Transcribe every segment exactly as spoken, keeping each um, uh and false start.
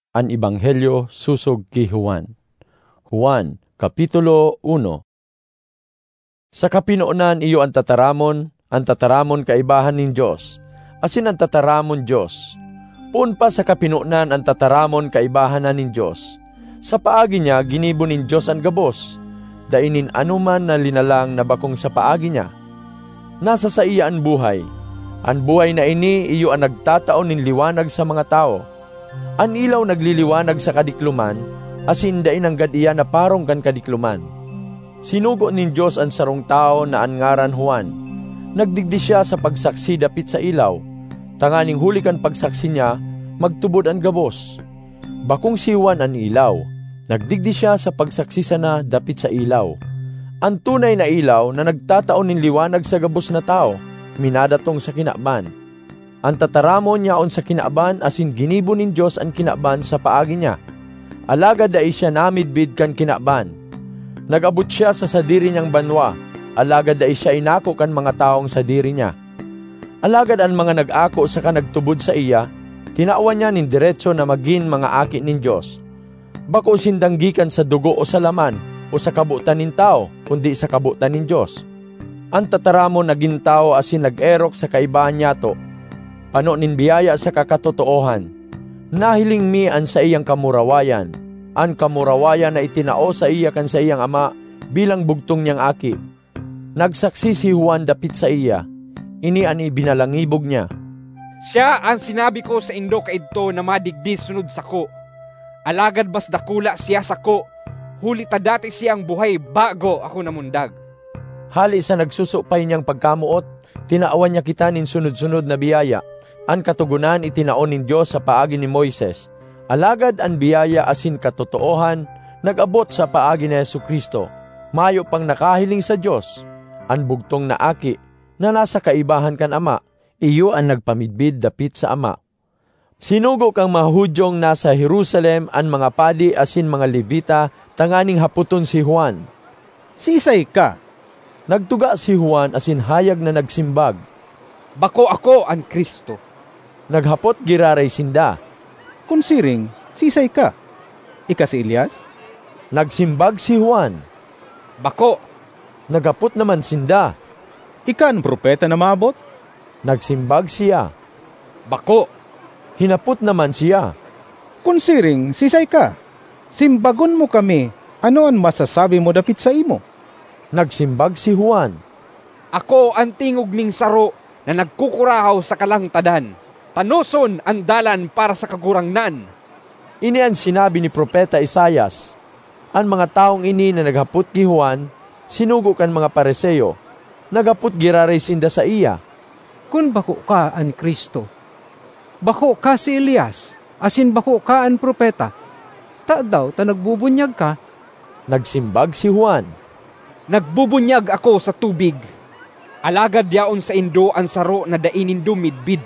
An Ebanghelyo susog ki Juan. Juan, Kapitulo one. Sa kapinuunan iyo ang tataramon, ang tataramon kaibahan nin Diyos, asin ang tataramon Diyos. Puun pa sa kapinuunan ang tataramon kaibahan na nin Diyos. Sa paagi niya ginibo nin Diyos ang gabos, dainin anuman na linalang na bakong sa paagi niya. Nasa sa iya ang buhay. Ang buhay na ini iyo ang nagtataon nin liwanag sa mga tao. Ang ilaw nagliliwanag sa kadikluman, asin dain ang gadiya na parong kan kadikluman. Sinugo nin Diyos ang sarong tao na ang ngaran Juan. Nagdigdi siya sa pagsaksi dapit sa ilaw. Tanganing huli kan pagsaksi niya, magtubod ang gabos. Bakong si Juan ang ilaw. Nagdigdi siya sa pagsaksi sana dapit sa ilaw. Ang tunay na ilaw na nagtataon nin liwanag sa gabos na tao, minadatong sa kinaban. Ang tataramon niya on sa kinaban asin ginibo nin Diyos ang kinaban sa paagi niya. Alagad dai siya namidbid kan kinaban. Nagabot siya sa sadiri niyang banwa, alagad dai siya inako kan mga taong sadiri niya. Alagad ang mga nag-ako sa kanagtubod sa iya, tinaawan niya nin diretso na maging mga aki nin Diyos. Bako sindanggikan sa dugo o sa laman o sa kabutan nin tao, kundi sa kabutan nin Diyos. Ang tataramon naging tao asin nag-erok sa kaibahan niya to. Pano nin biyaya sa kakatotoohan. Nahiling mi an sa iyang kamurawayan. An kamurawayan na itinao sa iya kan sa iyang ama bilang bugtong niyang aki. Nagsaksi si Juan dapit sa iya. Ini an ibinalangibog niya. Siya ang sinabi ko sa indo kaidto na madigdi sunod sako. Alagad bas dakula siya sako. Huli ta dati siyang buhay bago ako namundag. Hali sa nagsusupay niyang pagkamuot, tinaawan niya kita nin sunod-sunod na biyaya. Ang katugunan itinaon nin Diyos sa paagi ni Moises. Alagad ang biyaya asin katotoohan, nag-abot sa paagi ni Jesucristo. Mayo pang nakahiling sa Diyos. Ang bugtong na aki, na nasa kaibahan kan ama, iyo ang nagpamidbid dapit sa ama. Sinugo kang mga Hudyong nasa Jerusalem ang mga padi asin mga Levita, tanganing haputon si Juan. Sisay ka? Nagtuga si Juan asin hayag na nagsimbag. Bako ako ang Kristo. Naghapot giraray sinda. Kunsiring, sisay ka? Ika si Elias? Nagsimbag si Juan. Bako. Naghapot naman sinda. Ika ang propeta na maabot? Nagsimbag siya. Bako. Hinapot naman siya. Kunsiring, sisay ka? Simbagon mo kami, ano ang masasabi mo dapit sa imo? Nagsimbag si Juan. Ako ang tingog ming saro na nagkukurahaw sa kalangtadan. Tanoson ang dalan para sa kagurangnan. Ini ang sinabi ni Propeta Isaias. Ang mga taong ini na naghapot ki Juan, sinugo kan mga Pariseo. Naghapot giraray sinda sa iya. Kun bako ka ang Kristo, bako ka si Elias, asin bako ka ang propeta, ta daw ta nagbubunyag ka. Nagsimbag si Juan. Nagbubunyag ako sa tubig. Alagad yaon sa indo ang saro na dainin dumidbid.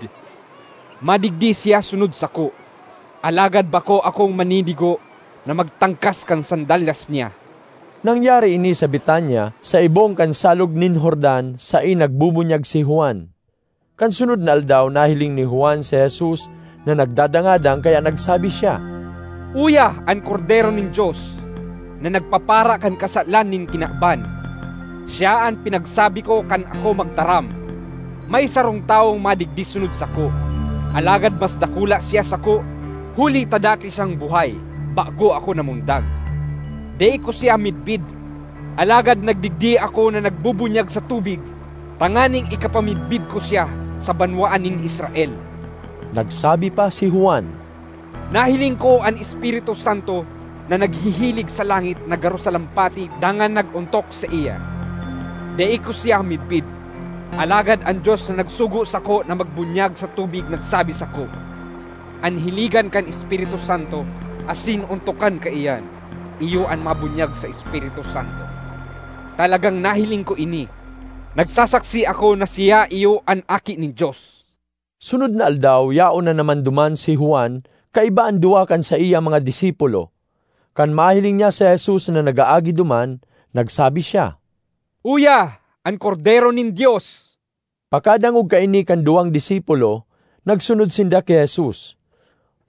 Madigdi siya sunod sako. Alagad bako akong manidigo na magtangkas kan sandalyas niya. Nangyari ini sa Betania, sa ibong kansalog nin Jordan, sa inagbubunyag si Juan. Kansunod na aldaw nahiling ni Juan si Jesus na nagdadangadang kaya nagsabi siya, Uya ang kordero nin Diyos na nagpapara kan kasalan nin kinakban. Siya ang pinagsabi ko kan ako magtaram. May sarong taong madigdi sunod sako. Alagad mas dakula siya sako. Huli ta dati siyang buhay, bago ako namundag. Dei ko siya midbid. Alagad nagdigdi ako na nagbubunyag sa tubig. Tanganing ikapamidbid ko siya sa banwaan nin Israel. Nagsabi pa si Juan, Nahiling ko ang Espiritu Santo na naghihilig sa langit na garo sa lampati dangan naguntok sa iya. Dei ko siya midbid. Alagad ang Diyos na nagsugo sako na magbunyag sa tubig nagsabi sako, Anhiligan kan Espiritu Santo asin untukan ka iyan. Iyo ang mabunyag sa Espiritu Santo. Talagang nahiling ko ini. Nagsasaksi ako na siya iyo ang aki ni Diyos. Sunod na aldaw, yaon na naman duman si Juan, kaiba ang duwakan sa iya mga disipulo. Kan mahiling niya sa Jesus na nagaagi duman, nagsabi siya, Uya, ang kordero nin Diyos. Pakadangog kaini kan duwang disipulo, nagsunod sinda kay Jesus.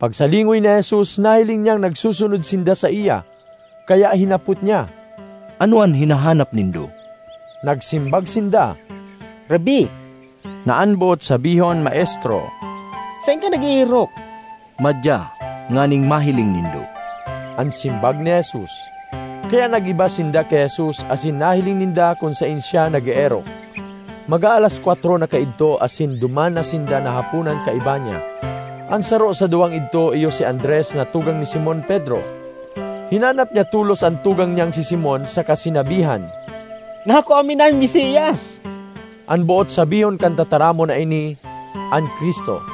Pagsalingoy ni Jesus, nahiling niyang nagsusunod sinda sa iya, kaya hinapot niya. Anuan hinahanap nindo? Nagsimbag sinda. Rabi, Naanbot sabihon, Maestro. saan ka nag-iirok? Madya, nganing mahiling nindo. Ang simbag ni Jesus. Kaya nagiba sinda kay Jesus asin nahiling ninda kung saan siya nag-eerok. Mag-aalas kwatro na kaidto asin duman na sinda na hapunan kaiba niya. Ang saro sa duwang idto iyo si Andres na tugang ni Simon Pedro. Hinanap niya tulos ang tugang niyang si Simon sa kasinabihan. Naku amin ang Mesiyas. Ang buot sabihon kan tataramo na ini, ang Kristo.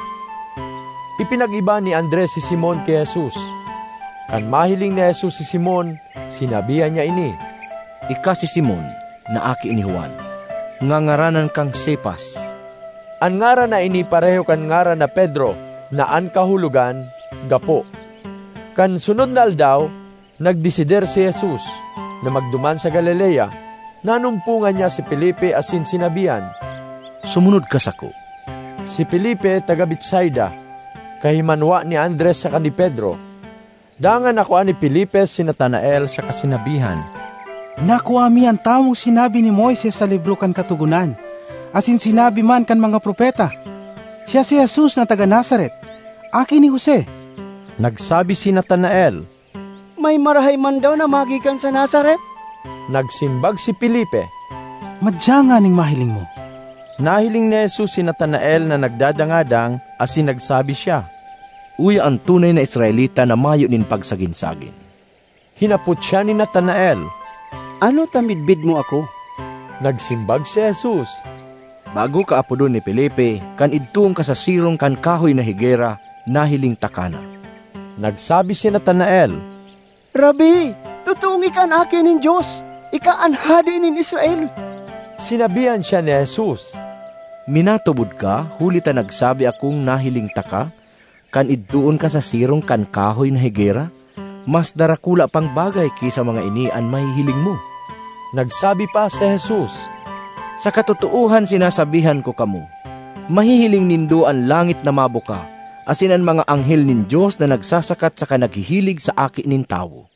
Ipinag-iba ni Andres si Simon kay Jesus. Kan mahiling ni Jesus si Simon, sinabihan niya ini. Ika si Simon, na aki ni Juan. Ngangaranan kang Cephas. Ang ngaran na ini pareho kan ngaran na Pedro, na ang kahulugan, gapo. Kan sunod na aldaw, nagdesider si Jesus na magduman sa Galilea. Nanumpungan niya si Felipe asin sinabihan. Sumunod ka sako. Si Felipe taga Betsaida, kahimanwa ni Andres sa ni Pedro. Dangan ako ani Felipe si Natanael sa kasinabihan. Nakuha mi ang tamong sinabi ni Moises sa libro kan Katugunan, asin sinabi man kan mga propeta. Siya si Jesus na taga Nazaret, aki ni Jose. Nagsabi si Natanael. May marahay man daw na magikan sa Nazaret? Nagsimbag si Felipe. Madya nga ning mahiling mo. Nahiling ni Jesus si Natanael na nagdadangadang asin nagsabi siya. Uya ang tunay na Israelita na mayo nin pagsaginsagin. Hinapot siya ni Natanael. Ano tamidbid mo ako? Nagsimbag si Jesus. Bago ka apo doon ni Felipe, kan idtuong ka sa sirong kan kahoy na higera, nahiling takana. Nagsabi si Natanael. Rabi, tutungi ka ang akin ng Diyos. Ika ang hadi nin Israel. Sinabihan siya ni Jesus. Minatubod ka, huli ta nagsabi akong nahiling taka, kan idtuon ka sa sirong kan kahoy na higera, mas darakula pang bagay kisa mga ini ang mahihiling mo. Nagsabi pa si Jesus. Sa katotohan sinasabihan ko kamo, mahihiling nindo ang langit na mabuka, asin ang mga anghel nin Diyos na nagsasakat sa kanaghihilig sa aki nin tawo.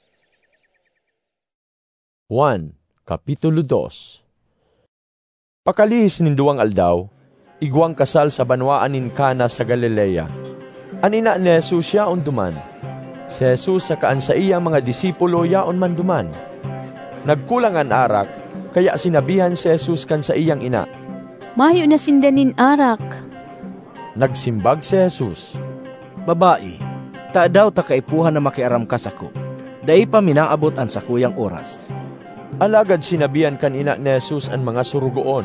Juan, Kapitulo two. Pakalihis nin duwang aldaw, igwang kasal sa banwaan nin Cana sa Galilea. Anina ni Jesus siya unduman. Si Jesus sa kaan sa iyang mga disipulo yaon man duman. Nagkulang ang arak, kaya sinabihan si Jesus kan sa iyang ina. Mayo na sindanin arak. Nagsimbag si Jesus. Babae, ta daw ta kaipuhan na makiaram ka sako. Dai pa minaabot ang sakuyang oras. Alagad sinabihan kan ina ni Jesus ang mga surugoon.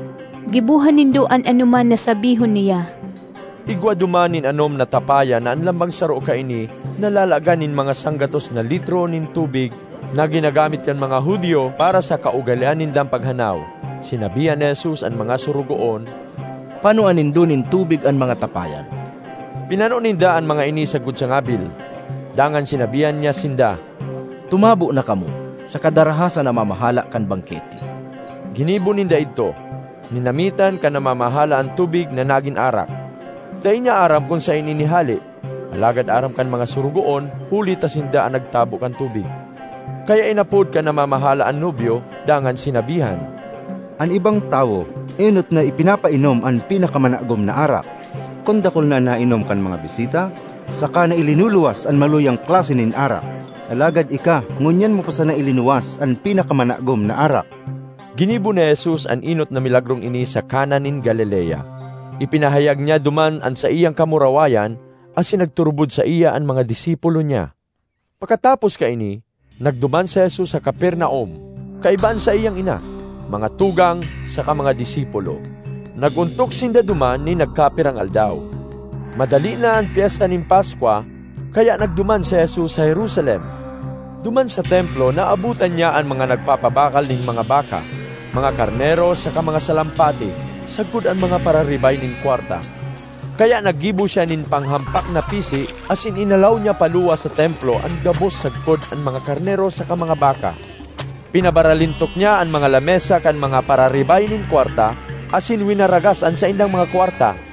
Gibuhan nindo an anuman na sabihon niya. Igwa dumanin anom na tapaya na ang lambang saro ka ini, nalalaganin mga sanggatos na litro nin tubig na ginagamit kan mga Hudyo para sa kaugalian nindang paghanaw. Sinabihan ni Jesus ang mga surugoon. Panuan nindo nin tubig ang mga tapayan? Pinano ninda ang mga ini sa gudsangabil. Dangan sinabihan niya sinda. Tumabo na kamo sa kadarahasan na mamahala kan bangketi. Ginibo ninda ito. Ninamitan ka na mamahala ang tubig na nagin arak. Dahil niya aram kung sa ininihali. Alagad aram kan mga surugoon, huli tasinda ang nagtabo kan tubig. Kaya inapod ka na mamahala ang nobyo, dangan sinabihan. Ang ibang tao, enot na ipinapainom ang pinakamanagom na arak. Kundakol na nainom kan mga bisita, saka na ilinuluwas ang maluyang klase nin arak. Alagad ika, ngunyan mo pa sana ilinuwas ang pinakamanagom na arak. Ginibo ni Jesus ang inot na milagrong ini sa Cana nin Galilea. Ipinahayag niya duman ang sa iyang kamurawayan, asin nagturbod sa iya ang mga disipulo niya. Pagkatapos ka ini, nagduman si Jesus sa Capernaum, kaibaan sa iyang ina, mga tugang sa mga disipulo. Naguntok sinda duman ni nagkapirang aldaw. Madali na ang piyesta nin Paskwa, kaya nagduman si Jesus sa Jerusalem. Duman sa templo, naabutan niya ang mga nagpapabakal ning mga baka, mga karnero sa mga salampati, sagkod ang mga pararibay ning kwarta. Kaya naggibo siya nin panghampak na pisi, asin inalaw niya paluwa sa templo ang gabos sagkod ang mga karnero sa mga baka. Pinabaralintok niya ang mga lamesa kan mga pararibay nin kwarta, asin winaragas ang sa indang mga kwarta.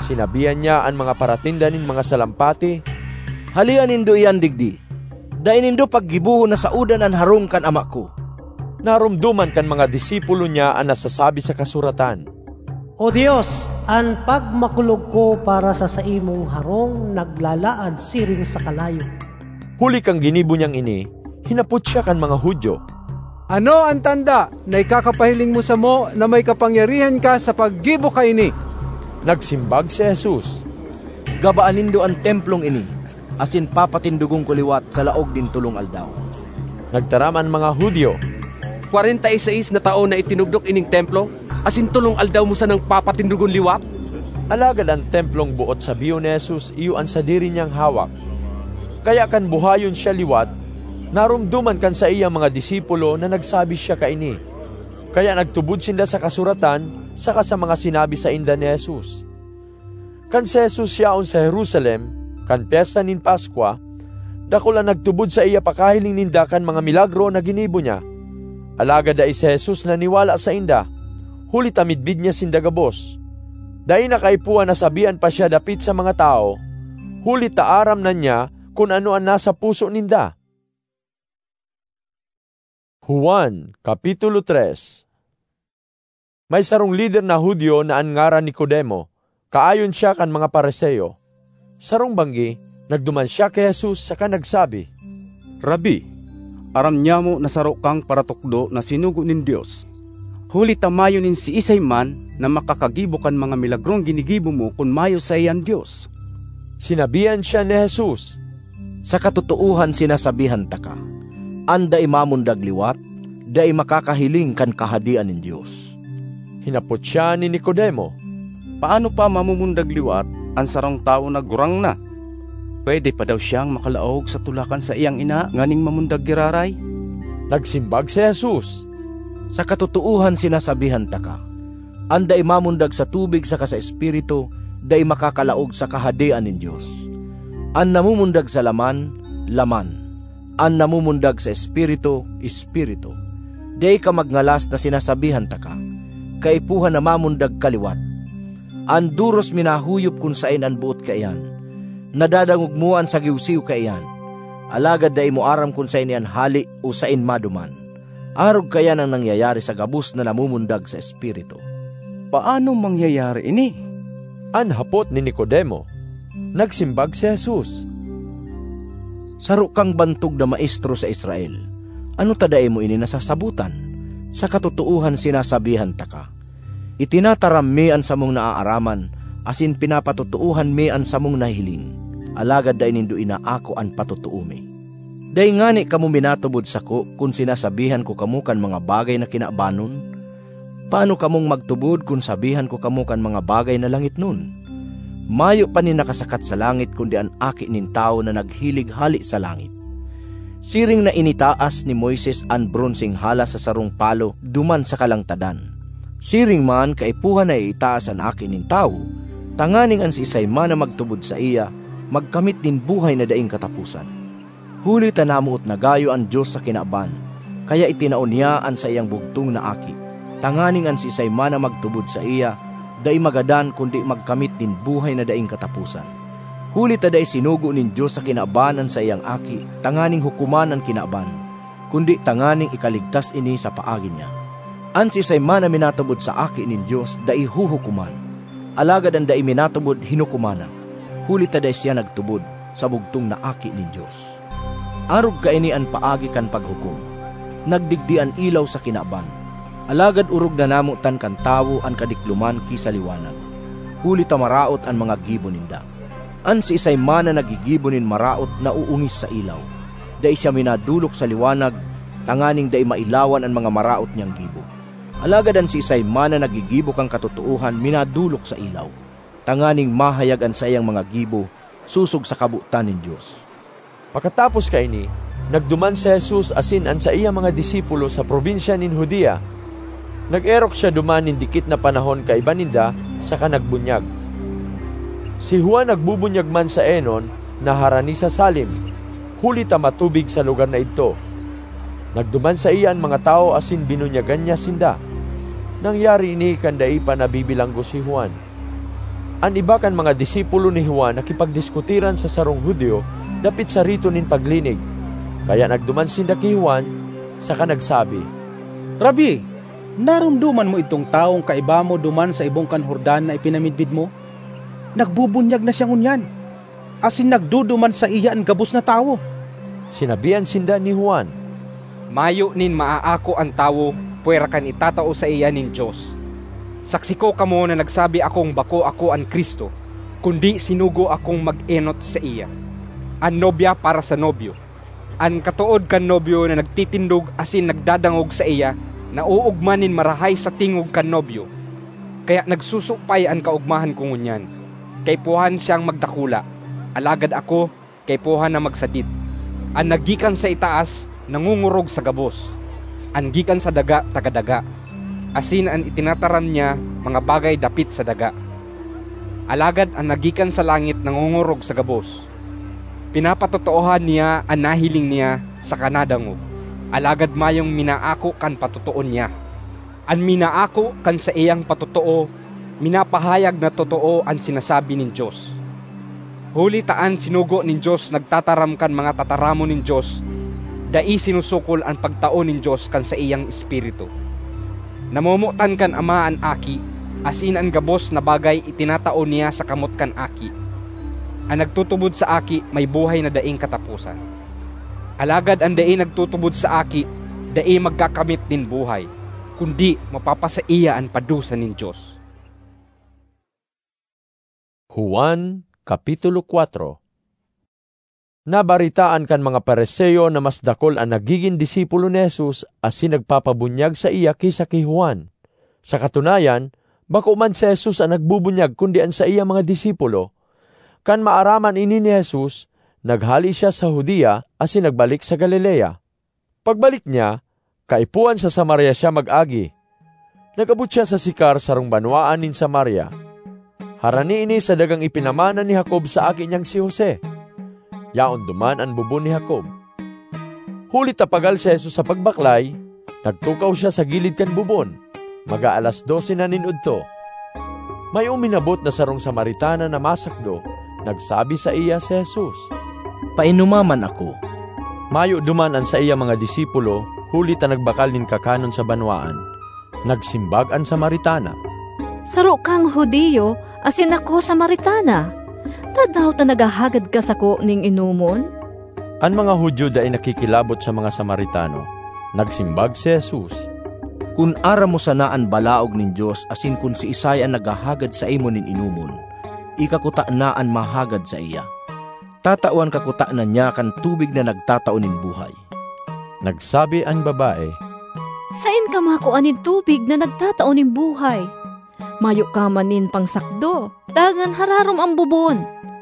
Sinabihan niya ang mga paratinda nin mga salampati, Halian nindo iyan digdi, dahil nindo paggibuho na saudan ang harong kan ama ko. Narumduman kan mga disipulo niya ang nasasabi sa kasuratan. O Diyos, ang pagmakulog ko para sa saimong harong naglalaad siring sa kalayo. Huli kang ginibo niyang ini, hinapot siya kan mga Hudyo. Ano ang tanda na ikakapahiling mo sa mo na may kapangyarihan ka sa paggibo ka ini? Nagsimbag si Jesus. Gabaan nindo ang templong ini, asin papatindugong kuliwat sa laog din tulong aldaw. Nagtaraman mga Hudyo. forty-six na taon na itinugdok ining templo, asin tulong aldaw mo sa nang papatindugon liwat? Alagad ang templong buot sa biyo ni Jesus iyuan sa diri niyang hawak. Kaya kan buhayon siya liwat, narumduman kan sa iyang mga disipulo na nagsabi siya kaini. Kaya nagtubod sinda sa kasuratan, saka sa mga sinabi sa inda ni Jesus. Kan si Jesus siyaon sa Jerusalem, kan piyesta nin Paskwa, dakula nagtubod sa iya pakahiling ninda kan mga milagro na ginibo niya. Alagad ay si Jesus na niwala sa inda, huli tamidbid niya sinda gabos. Dahil nakaipuan na sabihan pa siya dapit sa mga tao, huli taaram na niya kung ano ang nasa puso ninda. Juan, Kapitulo three. May sarong leader na Hudyo na ang ngaran Nicodemo, kaayon siya kan mga Pariseo. Sarong banggi, nagduman siya kay Jesus saka nagsabi, Rabi, aram niya mo nasaro kang paratukdo na sinugo nin Diyos. Huli tamayo nin si isay man na makakagibo kan mga milagrong ginigibo mo kung mayo sa iyan Diyos. Sinabihan siya ni Jesus, Sa katutuuhan sinasabihan ta ka, anda imamundag liwat, da makakahiling kan kahadian nin Diyos. Hinapot siya ni Nicodemo, Paano pa mamumundag liwat ang sarong tao na gurang na? Pwede pa daw siyang makalaog sa tulakan sa iyang ina nganing mamundag giraray? Nagsimbag si Jesus, Sa katutuuhan sinasabihan ta ka, anda imamundag sa tubig saka sa espiritu, da makakalaog sa kahadian nin Diyos. An namumundag sa laman, laman. An namumundag sa espiritu, espiritu. Day ka magngalas na sinasabihan ta ka, kaipuhan na mamundag kaliwat. An duros minahuyop kung sain an buot kaiyan, nadadangugmuan sa giwsiw kaiyan, alagad day mo aram kung sain yan hali o sain maduman. Arog kaya nang nangyayari sa gabus na namumundag sa espiritu. Paano mangyayari ini? Anhapot ni Nicodemo. Nagsimbag si Jesus, Saro kang bantog na maestro sa Israel, ano taday mo ini nasasabutan? Sa katutuuhan sinasabihan ta ka, itinataram mi an samong naaaraman, asin pinapatutuuhan mi an samong nahiling, alagad day nindo ina ako an patutuo mi. Day ngani kamo minatubod sako kung sinasabihan ko kamo kan mga bagay na kinaabanon? Paano kamong magtubod kung sabihan ko kamo kan mga bagay na langit nun? Mayo pa ni nakasakat sa langit kundi an aki nin tao na naghilig hali sa langit. Siring na initaas ni Moises an bronseng hala sa sarong palo duman sa kalangtadan. Siring man kaipuhan na itaas an aki nin tao, tanganing an si isay man na magtubod sa iya, magkamit din buhay na daing katapusan. Huli tanamuot na gayo ang Diyos sa kinaaban, kaya itinaon niya an sa iyang bugtong na aki. Tanganing an si isay man na magtubod sa iya, dai magadan kundi magkamit din buhay na daing katapusan. Huli ta day sinugo nin Diyos sa kinaabanan sa iyang aki, tanganing hukuman ang kinaaban, kundi tanganing ikaligtas ini sa paagi niya. An si isay man na minatubod sa aki nin Diyos, dai huhukuman. Alagad ang dai minatubod hinukumana. Huli ta day siya nagtubod sa bugtong na aki nin Diyos. Arog ka ini an paagi kan paghukom. Nagdigdian ilaw sa kinaaban. Alagad urog na namutan kan tawo an kadikluman kisa liwanag. Huli ta maraot ang mga gibo ninda. An si isay man na nagigibo nin maraot na uungis sa ilaw. Dai siya minadulok sa liwanag, tanganing dai mailawan ang mga maraot niyang gibo. Alagad an si isay man na nagigibo kang katotohan minadulok sa ilaw. Tanganing mahayag an sa iyang mga gibo, susog sa kabutan nin Diyos. Pagkatapos kaini, nagduman si Jesus asin an sa iyang mga disipulo sa probinsya nin Judea. Nag-erok siya duman nin dikit na panahon kay baninda saka nagbunyag. Si Juan nagbubunyag man sa Enon na harani sa Salim, huli ta matubig sa lugar na ito. Nagduman sa iyan mga tao asin binunyagan niya sinda. Nangyari ini kandai pa nabibilanggo si Juan. An iba kan mga disipulo ni Juan nakipagdiskutiran sa sarong Hudyo dapit sa rito nin paglinig. Kaya nagduman sinda ki Juan, saka nagsabi, Rabi, narumduman mo itong taong kaiba mo duman sa ibong kanhordan na ipinamidbid mo? Nagbubunyag na siya ngunyan, asin nagduduman sa iya ang gabos na tao. Sinabihan sinda ni Juan, Mayo nin maaako ang tawo, puwera kan itatao sa iya nin Diyos. Saksi ko kamo na nagsabi akong bako ako ang Kristo, kundi sinugo akong mag-enot sa iya. An nobya para sa nobyo. An katuod kan nobyo na nagtitindog asin nagdadangog sa iya, na uugmanin marahay sa tingog kan nobyo. Kaya nagsusupay ang kaugmahan ko ngunyan. Kay puhan siyang magdakula, alagad ako, kay puhan na magsadit. An nagikan sa itaas, nangungurog sa gabos. An gikan sa daga, tagadaga. Asin an itinataram niya, mga bagay dapit sa daga. Alagad ang nagikan sa langit, nangungurog sa gabos. Pinapatotoohan niya ang nahiling niya sa kanadango. Alagad mayong minaako kan patutuon niya. An minaako kan sa iyang patutoo, minapahayag na totoo ang sinasabi nin Diyos. Huli taan sinugo nin Diyos nagtataram kan mga tataramo nin Diyos, dai sinusukol ang pagtao nin Diyos kan sa iyang espiritu. Namumutan kan ama an aki, asin ang gabos na bagay itinatao niya sa kamot kan aki. Ang nagtutubod sa aki may buhay na daing katapusan. Alagad ang dai nagtutubod sa aki, dai magkakamit din buhay, kundi mapapasaiya ang padusa nin Diyos. Juan Kapitulo four. Nabaritaan kan mga Pariseo na mas dakol ang nagiging disipulo ni Jesus asin nagpapabunyag sa iya kaysa kay Juan. Sa katunayan, bako man si Jesus ang nagbubunyag kundi ang sa iya mga disipulo. Kan maaraman ini ni Jesus, naghali siya sa Judea asin nagbalik sa Galilea. Pagbalik niya, kaipuan sa Samaria siya mag-agi. Nagabot siya sa Sikar sarong banwaan nin Samaria. Harani ini sa dagang ipinamana ni Jacob sa akin niyang si Jose. Yaon duman ang bubon ni Jacob. Huli tapagal si Jesus sa pagbaklay, nagtukaw siya sa gilid kan bubon. Maga alas dose na ninudto. May uminabot na sarong Samaritana na masakdo, nagsabi sa iya si Jesus, Painumaman ako. Mayo duman ang sa iya mga disipulo, huli ta nagbakal nin kakanon sa banwaan. Nagsimbag ang Samaritana, Saro kang Hudiyo, asin ako Samaritana. Tadaw ta nagahagad ka sako ning inumon? Ang mga Hudyo da ay nakikilabot sa mga Samaritano. Nagsimbag si Jesus, Kung ara mo sanaan balaog nin Diyos, asin kun si Isay ang nagahagad sa imo nin inumon, ikakuta na ang mahagad sa iya. Tatawan kakuta na niya kan tubig na nagtatao nin buhay. Nagsabi ang babae, Sain ka makuanin tubig na nagtatao nin buhay? Mayo ka manin pangsakdo, dagan hararom ang bubon.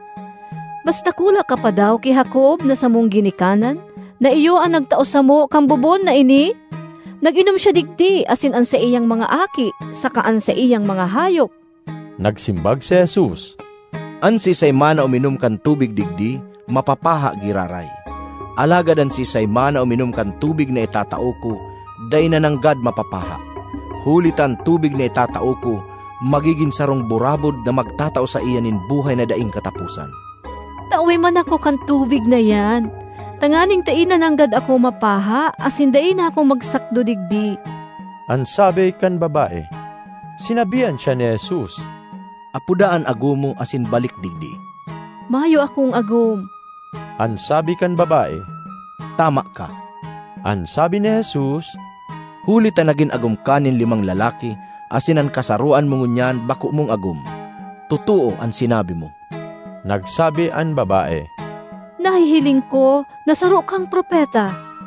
Basta kula ka pa daw kay Jacob na sa mong ginikanan, na iyo ang nagtao sa mo kang bubon na ini? Nag-inom siya digdi, asin an sa iyang mga aki, sakaan sa iyang mga hayop. Nagsimbag si Jesus, An si Saymana uminom kan tubig digdi, mapapaha giraray. Alagad an si Saymana uminom kan tubig na itatao ko, day nananggad mapapaha. Hulitan tubig na itatao ko, magiging sarong burabod na magtatao sa iyanin buhay na daing katapusan. Taoy man ako kan tubig na yan. Tanganing tainan anggad ako mapaha, asin dain ako magsakdo digdi. Ang sabi kan babae, sinabihan siya ni Jesus, Apudaan agumo asin balik digdi. Mayo akong agum. Ang sabi kan babae, Tama ka. Ang sabi ni Jesus, Huli ta naging agum kanin limang lalaki, asin ang kasaruan mo ngunyan bako mong agum. Totoo ang sinabi mo. Nagsabi ang babae, Nahihiling ko, nasaro kang propeta.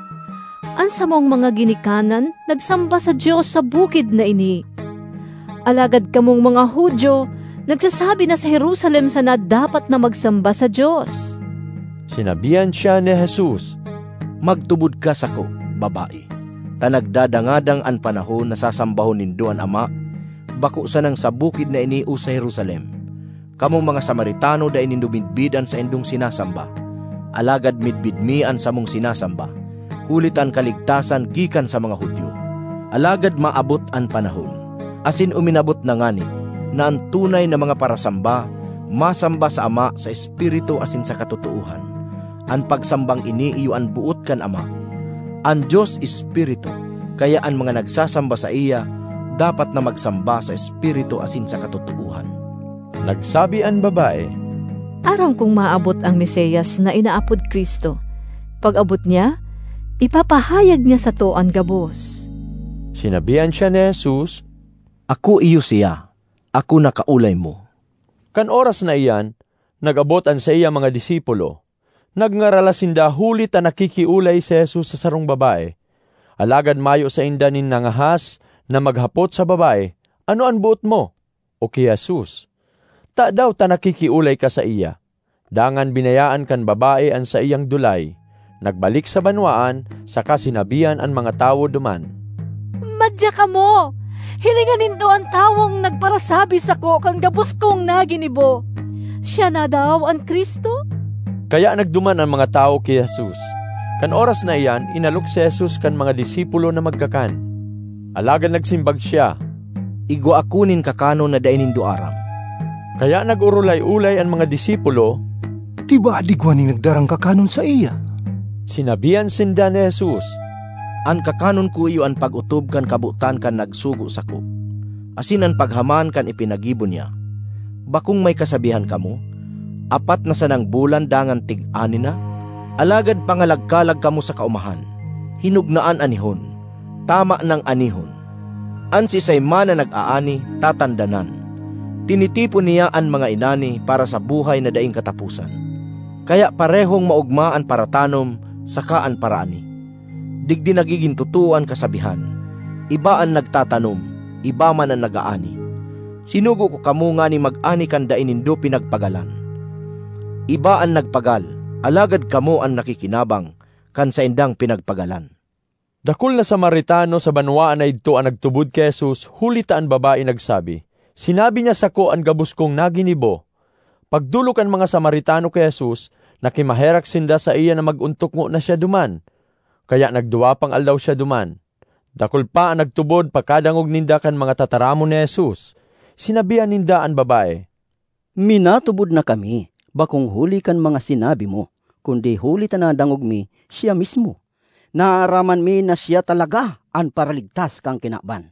An sa mong mga ginikanan, nagsamba sa Diyos sa bukid na ini. Alagad kamong mga Hudyo, nagsasabi na sa Jerusalem sana dapat na magsamba sa Diyos. Sinabihan siya ni Jesus, Magtubod ka sako, babae. Ta nagdadangadang an panahon na sasambahon nindo an Ama, bako sa nang sa bukid na ini o sa Jerusalem. Kamong mga Samaritano da inindo midbidan sa indong sinasamba. Alagad midbidmian sa mong sinasamba. Hulitan kaligtasan gikan sa mga Hudyo. Alagad maabot an panahon. Asin uminabot na ngani, na ang tunay na mga parasamba, masamba sa Ama sa Espiritu asin sa katotohan. Ang pagsambang ini iyo ang buot kan Ama. Ang Diyos Espiritu, kaya ang mga nagsasamba sa iya, dapat na magsamba sa Espiritu asin sa katotohan. Nagsabi ang babae, Aram kung maabot ang Mesiyas na inaapod Kristo. Pag-abot niya, ipapahayag niya sa to ang gabos. Sinabihan siya ni Jesus, Ako iyo siya, ako nakaulay mo. Kan oras na iyan, nag-abotan sa iya mga disipulo. Nagngaralasinda hulit na nakikiulay si Jesus sa sarong babae. Alagad mayo sa inda nin nangahas na maghapot sa babae, ano ang buot mo? O kay Jesus, ta daw ta nakikiulay ka sa iya. Dangan binayaan kan babae an sa iyang dulay. Nagbalik sa banwaan, saka sinabihan ang mga tao duman. Madya ka mo! Hilingan nindo ang tawong nagparasabi sa ko kang gabos kong naginibo. Siya na daw ang Kristo? Kaya nagduman ang mga tao kay Jesus. Kan oras na iyan, inalok si Jesus kan mga disipulo na magkakan. Alagad nagsimbag siya, Igwa akunin kakano na dainin do aram. Kaya nag-urulay-ulay ang mga disipulo, Tiba adigwa ni nagdarang kakanon sa iya. Sinabihan sinda ni Jesus, An kakanon ko iyo ang pag-utob kan kabutan kan nagsugo sa ko. Asin ang paghaman kan ipinagibo niya. Bakong may kasabihan kamo, apat na sanang bulan dangan tig-ani na, alagad pangalagkalag kamo sa kaumahan, hinugnaan anihon, tama ng anihon. An si Sayman na nag-aani, tatandanan. Tinitipon niya ang mga inani para sa buhay na daing katapusan. Kaya parehong maugmaan para tanom, sakaan para ani. Digdi nagiging tutuan kasabihan. Iba ang nagtatanom, iba man ang nag-aani. Sinugo ko kamo nga ni mag-ani kan dainindo pinagpagalan. Iba ang nagpagal, alagad kamo ang nakikinabang, kan sa indang pinagpagalan. Dakul na Samaritano sa banwaan na ito ang nagtubod kay Jesus, hulita ang babae nagsabi, Sinabi niya sa ko ang gabos kong naginibo. Pagdulok ang mga Samaritano kay Jesus, nakimaherak sinda sa iya na maguntok mo na siya duman. Kaya nagduwa pang aldaw siya duman. Dakul pa ang nagtubod pagkadangog ninda kan mga tataramon ni Jesus. Sinabihan ninda ang babae, Minatubod na kami, bakong huli kan mga sinabi mo, kundi huli ta na dangog mi, siya mismo. Naaraman mi na siya talaga ang paraligtas kang kinakban.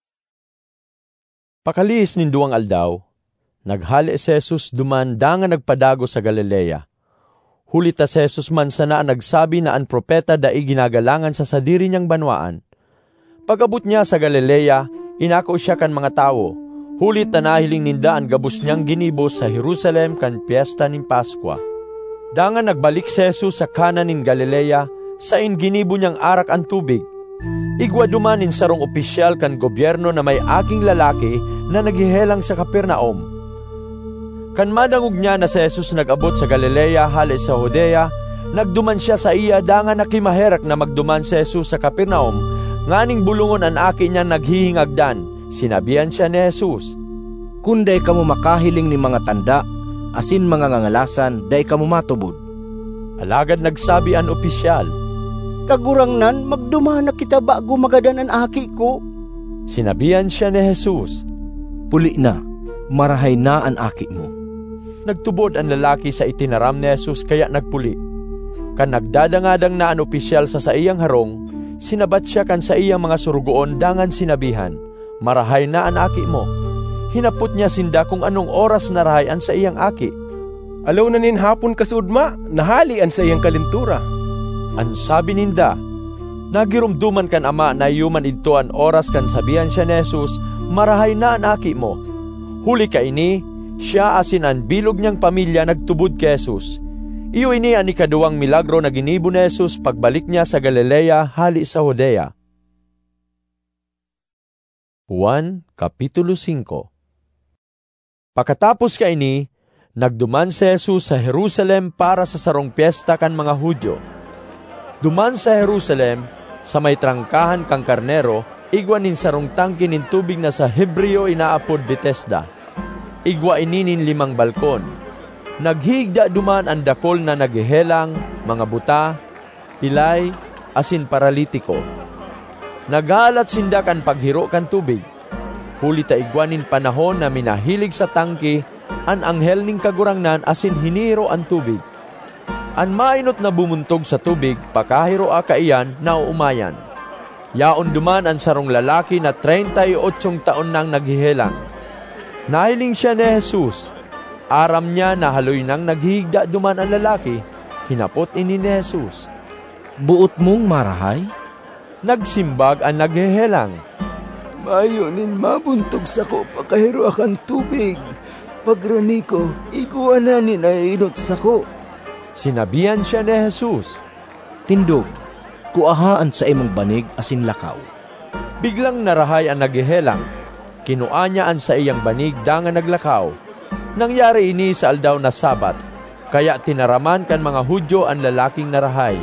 Pakaliis ninduang aldaw, naghali si Jesus duman dangan nagpadago sa Galilea. Hulita si Jesus man sana nagsabi na ang propeta dai ginagalangan sa sadiri niyang banwaan. Pag-abot niya sa Galilea, inako siya kan mga tao. Hulit na nahiling ninda ang gabos niyang ginibo sa Jerusalem kan piyesta ning Paskwa. Dangan nagbalik si Jesus sa kanan ning Galilea, sa in ginibo niyang arak ang tubig. Igwa dumanin sarong opisyal kan gobyerno na may aking lalaki na naghihelang sa Kapernaum. Kan madangog niya na si Jesus nag-abot sa Galilea hali sa Judea, nagduman siya sa iya dangan nakimaherak na magduman si Jesus sa Kapernaum, nganing bulungon ang aki niya naghihingagdan. Sinabihan siya ni Jesus, Kunday kamo makahiling ni mga tanda, asin mga ngangalasan, day kamo matubod. Alagad nagsabi ang opisyal, Kagurangnan, magdumana kita bago magadan ang aki ko. Sinabihan siya ni Jesus, Puli na, marahay na ang aki mo. Nagtubod ang lalaki sa itinaram ni Jesus kaya nagpuli. Kan nagdadangadang na ang opisyal sa sa iyang harong, sinabat siya kan sa iyang mga surugoon dangan sinabihan, Marahay na ang aki mo. Hinapot niya sinda kung anong oras narahayan sa iyang aki. Alaw na nin hapon kasudma, nahalian sa iyang kalintura. An sabi ninda, nagirumduman kan ama na yuman ito an oras kan sabihan siya ni Jesus, Marahay na ang aki mo. Huli ka ini, siya asin ang bilog niyang pamilya nagtubod kay Jesus. Iyo ini ang ikaduwang milagro na ginibo ni Jesus pagbalik niya sa Galilea hali sa Judea. Juan, Kapitulo five. Pagkatapos ka ini, nagduman si Jesus sa Jerusalem para sa sarong piyesta kan mga Hudyo. Duman sa Jerusalem, sa may trangkahan kang karnero, igwa nin sarong tangke nin tubig na sa Hebreo inaapod Bethesda. Igwa ininin limang balkon. Naghigda duman ang dakol na naghehelang, mga buta, pilay, asin paralitiko. Nagalat sinda kan paghiro kan tubig. Huli ta igwanin panahon na minahilig sa tangke, an anghel ning kagurangnan asin hiniro ang tubig. An mainot na bumuntog sa tubig, pakahiro a kaiyan na uumayan. Yaon duman ang sarong lalaki na thirty-eight taon nang naghihelang. Nahiling siya ni Jesus. Aram niya na haloy nang naghihigda duman ang lalaki. Hinapot ini ni Jesus, "Buot mong marahay?" Nagsimbag ang naghihelang, "Mayonin mabuntog sa ko, pakahiro akan tubig. Pagrani ko, iguananin ay inot sa ko." Sinabihan siya ni Jesus, "Tindog, kuahaan sa imong banig asin lakaw." Biglang narahay ang naghihelang. Kinuha niya ang sa iyang banig dangan naglakaw. Nangyari ini sa aldaw na Sabat, kaya tinaraman kan mga Hudyo ang lalaking narahay.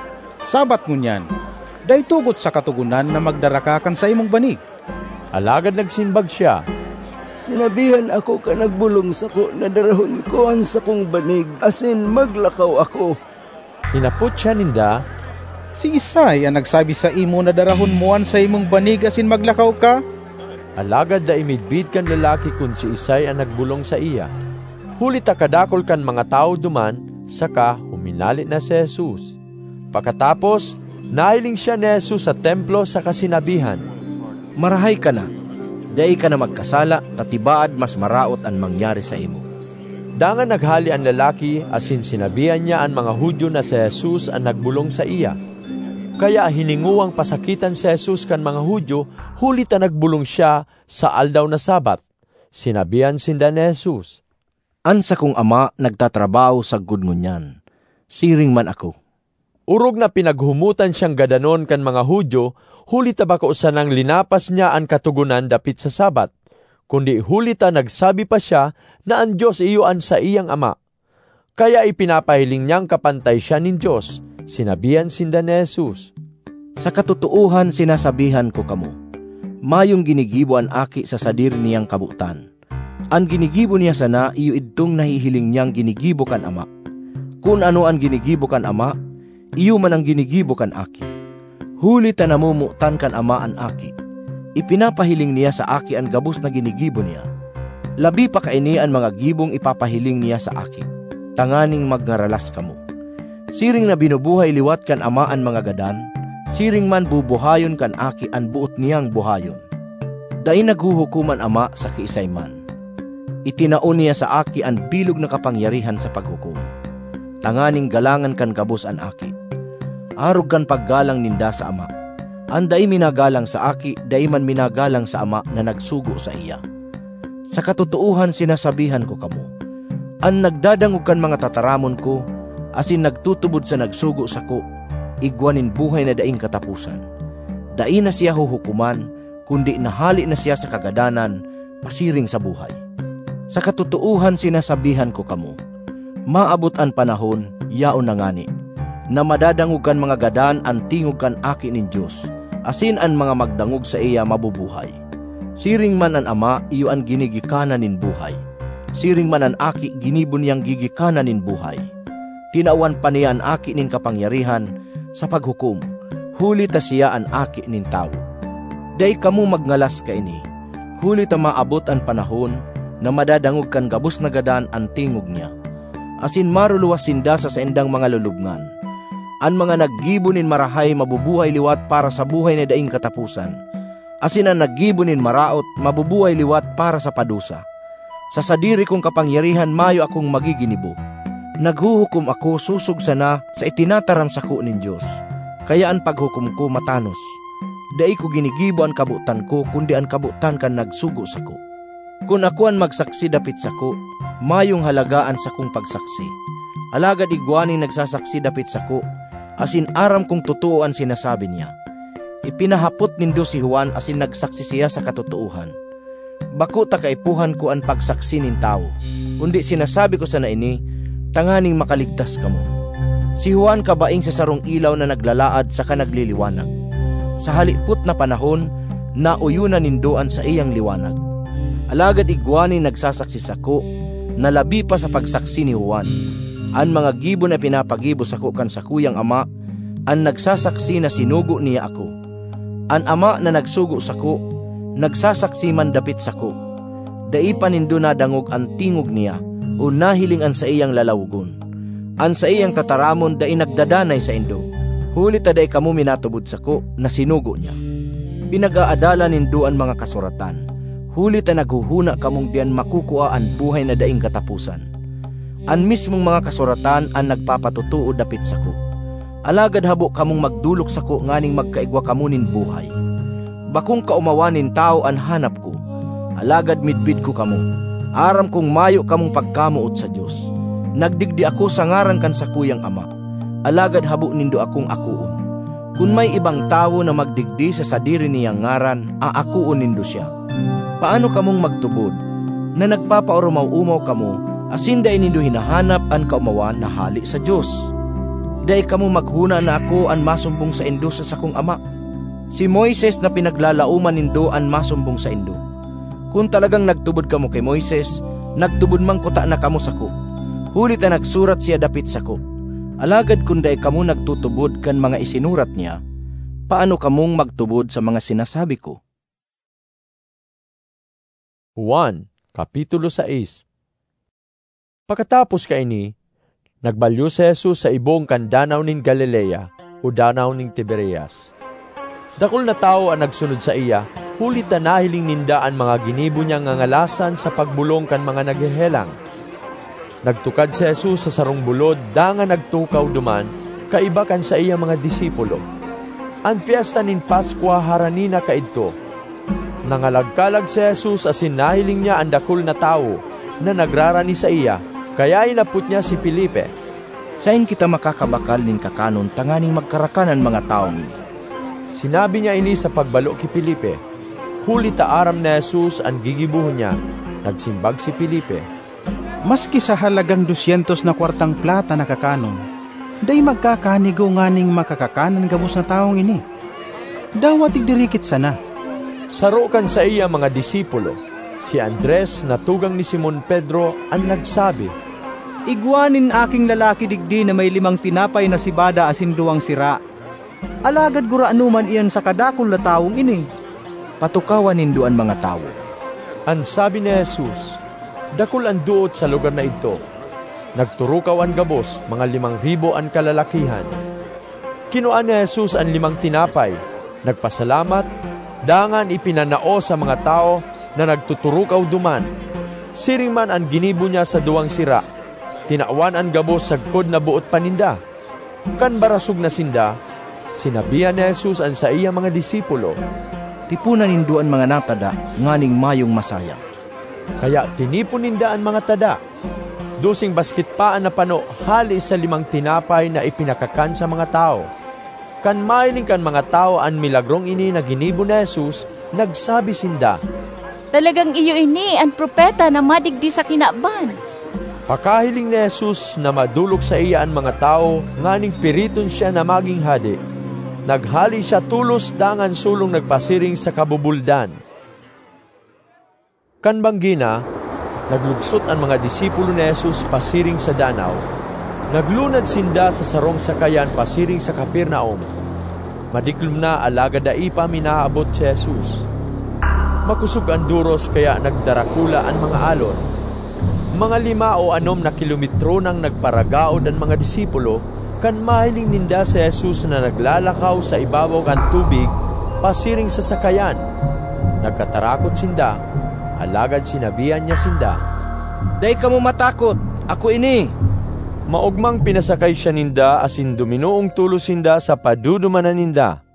"Sabat ngunyan, day tugot sa katugunan na magdarakakan sa imong banig." Alagad nagsimbag siya, "Sinabihan ako ka nagbulong sa ko na darahon ko ang sa kong banig, asin maglakaw ako." Hinapot siya ninda, "Si Isay ang nagsabi sa imo na darahon moan sa imong banig asin maglakaw ka?" Alagad da imidbid kan lalaki kun si Isay ang nagbulong sa iya. Huli ta kadakol kan mga tao duman, saka huminalit na si Jesus. Pagkatapos, nahiling siya ni Jesus sa templo sa kasinabihan, "Marahay ka na, dai ka na magkasala, tatibaad mas maraot ang mangyari sa imo." Dangan naghali ang lalaki, asin sinabihan niya ang mga Hudyo na si Jesus ang nagbulong sa iya. Kaya hininguang pasakitan si Jesus kan mga Hudyo, huli ta nagbulong siya sa aldaw na Sabat. Sinabihan sinda ni Jesus, "Ansa kong ama nagtatrabaho sa gudngunyan, siring man ako." Urog na pinaghumutan siyang gadanon kan mga Hudyo, huli ta baka usanang linapas niya ang katugunan dapit sa Sabat, kundi huli ta nagsabi pa siya na ang Diyos iyuan sa iyang ama. Kaya ipinapahiling niyang kapantay siya nin Diyos. Sinabihan sinda ni Jesus, "Sa katutuuhan sinasabihan ko kamo, mayong ginigibo ang aki sa sadir niyang kabutan. Ang ginigibo niya sana iyo idtong nahihiling niyang ginigibo kan ama. Kung ano ang ginigibo kan ama, iyo man ang ginigibo kan aki. Huli ta namumutan kan ama ang aki. Ipinapahiling niya sa aki ang gabos na ginigibo niya. Labi pa kaini ang mga gibong ipapahiling niya sa aki. Tanganing magnaralas kamo. Siring na binubuhay liwat kan ama ang mga gadan, siring man bubuhayon kan aki ang buot niyang buhayon. Dai naghuhukuman ama sa kiisay man. Itinaon niya sa aki ang bilog na kapangyarihan sa paghukom. Tanganing galangan kan gabos ang aki. Arog kan paggalang ninda sa ama. Anday minagalang sa aki, dai man minagalang sa ama na nagsugo sa iya. Sa katutuuhan sinasabihan ko kamo, ang nagdadangog kan mga tataramon ko, asin nagtutubod sa nagsugo sa ko, igwanin buhay na daing katapusan. Dai na siya huhukuman, kundi nahali na siya sa kagadanan, pasiring sa buhay. Sa katutuuhan sinasabihan ko kamo, maabot ang panahon, yaon na ngani, na madadangog kan mga gadan ang tingog kan aki nin Diyos, asin ang mga magdangog sa iya mabubuhay. Siring man ang ama, iyo ang ginigikanan nin buhay. Siring man ang aki, ginibon niyang gigikanan nin buhay. Tinawan pa niya ang aki nin kapangyarihan sa paghukom, huli ta siya ang aki nin tao. Day kamu magngalas ka ini, huli ta maabot ang panahon na madadangog kan gabos na gadan ang tingog niya. Asin maruluwas sinda sa saindang mga lulubngan. Ang mga naggibunin marahay mabubuhay liwat para sa buhay na daing katapusan. Asin ang naggibunin maraot mabubuhay liwat para sa padusa. Sa sadiri kong kapangyarihan mayo akong magiginibo. Naghuhukom ako susog sana sa itinataram sa ko nin Diyos. Kaya ang paghukom ko matanos. Dai ko ginigibo ang kabutan ko, kundi ang kabutan kan nagsugo sa ko. Kung ako ang magsaksi dapit sa ko, mayong halagaan sa kong pagsaksi. Alagad igwani nagsasaksi dapit sa ko, asin aram kong totoo ang sinasabi niya. Ipinahapot nindo si Juan asin nagsaksi siya sa katotohan. Bako ta kaipuhan ko ang pagsaksi nin tao, kundi sinasabi ko sana ini, tanganing makaligtas kamo. Si Juan kabaing sa sarong ilaw na naglalaad sa kanagliliwanag. Sa halipot na panahon, nauyunan nindoan sa iyang liwanag. Alagad igwani nagsasaksi sa ko, na labi pa sa pagsaksi ni Juan. Ang mga gibo na pinapagibo sa ko kan sa kuyang ama, ang nagsasaksi na sinugo niya ako. Ang ama na nagsugo sa ko, nagsasaksiman dapit sako. Dai pa nindo nadangog ang tingog niya, o nahiling an sa iyang lalawgon. An sa iyang tataramon dai nagdadanay sa indo. Huli ta dai kamo minatubod sako na sinugo niya. Pinag-aadala nindo ang mga kasuratan. Huli ta naghuhuna kamong diyan makukua ang buhay na daing katapusan. An mismong mga kasuratan ang nagpapatutuo dapit sako. Alagad habo kamong magdulok sako nganing magkaigwa kamunin buhay. Bakong kaumawanin tao ang hanap ko. Alagad midbid ko kamo. Aram kong mayo kamong pagkamuot sa Diyos. Nagdigdi ako sa ngaran kan sa kuyang ama. Alagad habo nindo akong akuon. Kung may ibang tao na magdigdi sa sadiri niyang ngaran, aakuon nindo siya. Paano kamong magtubod na nagpapaurumaw-umaw kamo, asin dai nindo hinahanap ang kaumawan na hali sa Diyos? Dai kamo maghuna na ako ang masumbong sa indo sa sakong ama. Si Moises na pinaglalauman nindo ang masumbong sa indo. Kung talagang nagtubod kamo kay Moises, nagtubod mang kuta na kamo sako. Huli ta nagsurat siya dapit sako. Alagad kung dai kamo nagtutubod kan mga isinurat niya, paano kamong magtubod sa mga sinasabi ko? Juan, Kapitulo sais. Pagkatapos kaini, nagbalyo si Jesus sa ibong kan danaw ning Galilea o danaw ning Tiberias. Dakol na tao ang nagsunod sa iya, huli ta nahiling ninda ang mga ginibo niyang ngangalasan sa pagbulong kan mga naghehelang. Nagtukad si Jesus sa sarong bulod, danga nagtukaw duman, kaiba kan sa iya mga disipulo. Ang piyesta nin Paskwa haranina kaidto. Nangalagkalag si Jesus asin nahiling niya ang dakol na tao na nagrarani sa iya, kaya inapot niya si Felipe. Sain kita makakabakal nin kakanon tanganing magkarakanan mga taong ini? Sinabi niya ini sa pagbalo ki Felipe. Huli ta aram na Jesus ang gigibuhon niya. Nagsimbag si Felipe. Maski sa halagang dosyentos na kwartang plata na kakanon, day magkakanigo nganing makakakanan gabos na taong ini. Dawat igdirikit sana. Sarukan sa iya mga disipulo. Si Andres na tugang ni Simon Pedro ang nagsabi, Igwanin aking lalaki digdi na may limang tinapay na sibada asin duwang sira. Alagad gura anuman iyan sa kadakol na taong ini. Patukawan nindo ang mga tao. Ang sabi ni Jesus, dakol ang duot sa lugar na ito. Nagturukaw ang gabos, mga limang ribo ang kalalakihan. Kinuan ni Jesus ang limang tinapay. Nagpasalamat, dangan ipinanao sa mga tao na nagtuturukaw duman. Siring man ang ginibo niya sa duwang sira. Tinawan ang gabos sagkod na buot paninda. Kan barasog na sinda, sinabihan ni Jesus ang sa iya mga disipulo, tipunan nindo ang mga natada, nganing mayong masayang. Kaya tinipon ninda ang mga tada. Dusing basket pa ang napano, hali sa limang tinapay na ipinakakan sa mga tao. Kan mailing kan mga tao ang milagrong ini na ginibo ni Jesus, nagsabi sinda, talagang iyo ini ang propeta na madigdi sa kinaban. Pakahiling ni Jesus na madulok sa iya ang mga tao, nganing piriton siya na maging hadi. Naghali siya tulos dangan sulong nagpasiring sa kabubuldan. Kanbanggina, naglugsot ang mga disipulo ni Jesus pasiring sa danaw. Naglunad sinda sa sarong sakayan pasiring sa Kapernaum. Madiklum na alaga dai pa minaabot si Jesus. Makusog ang duros kaya nagdarakula ang mga alon. Mga lima o anom na kilometro nang nagparagaod ang mga disipulo, kan mahiling ninda si Jesus na naglalakaw sa ibabaw kan tubig, pasiring sa sakayan. Nagkatarakot sinda, alagad sinabihan niya sinda, day kamo matakot, ako ini. Maugmang pinasakay siya ninda asin duminuong tulo sinda sa padudumanan ninda.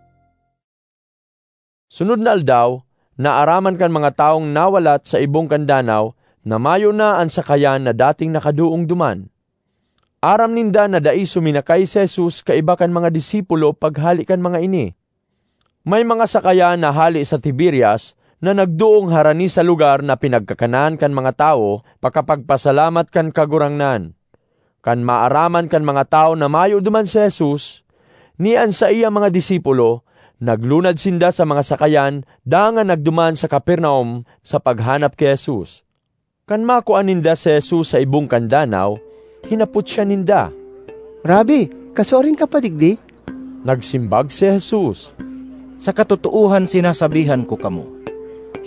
Sunod na aldaw, naaraman kan mga taong nawalat sa ibong kandanaw, na mayo na ang sakayan na dating nakaduong duman. Aram ninda na dai suminakay si Jesus kaiba kan mga disipulo paghali kan mga ini. May mga sakayan na hali sa Tiberias na nagduong harani sa lugar na pinagkakanan kan mga tao pakapagpasalamat kan kagurangnan. Kan maaraman kan mga tao na mayo duman si Jesus, nian sa iya mga disipulo, naglunad sinda sa mga sakayan dangan nagduman sa Kapernaum sa paghanap kay Jesus. Kan makuan ninda si Jesus sa ibong kandanaw, hinapot siya ninda. Rabi, kasorin ka pa digdi? Nagsimbag si Jesus. Sa katotohan sinasabihan ko kamo,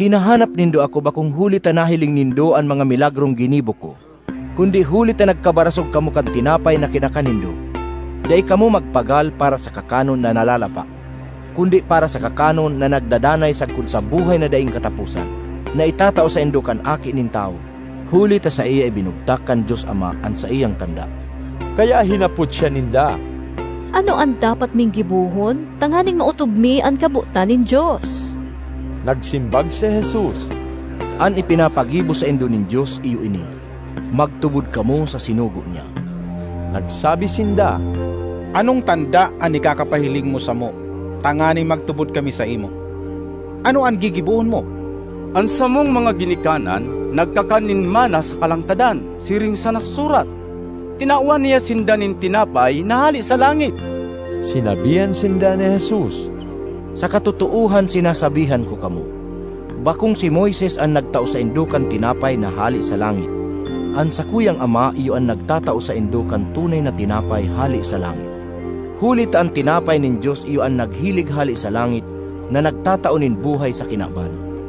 Hinahanap nindo ako bakong huli ta nahiling nindo ang mga milagrong ginibo ko, kundi huli ta nagkabarasog kamo kan tinapay na kinakanindo. Dai kamo magpagal para sa kakanon na nalalapa, kundi para sa kakanon na nagdadanay sagkod sa buhay na daing katapusan, na itatao sa indukan aki nin tao. Huli ta sa iya ibinugtak kan Diyos Ama an sa iyang tanda. Kaya hinapot siya ninda. Ano ang dapat ming gibuhon? Tanghaning mautubmi ang kabutan nin Diyos. Nagsimbag si Jesus. An ipinapagibo sa indo nin Diyos iyo ini, magtubod kamo sa sinugo niya. Nagsabi sinda, anong tanda ang ikakapahiling mo sa mo? Tanganing magtubod kami sa imo. Ano ang gigibuhon mo? Ang samong mga ginikanan, nagkakanin mana sa kalangtadan, siring sa nasusurat. Tinauan niya sinda nin tinapay na hali sa langit. Sinabihan sinda ni Jesus, sa katutuuhan sinasabihan ko kamo, bakong si Moises ang nagtao sa indukan tinapay na hali sa langit, ang sakuyang Ama iyo ang nagtatao sa indukan tunay na tinapay hali sa langit. Hulit ang tinapay nin Diyos iyo ang naghilig hali sa langit, na nagtatao nin buhay sa kinaban.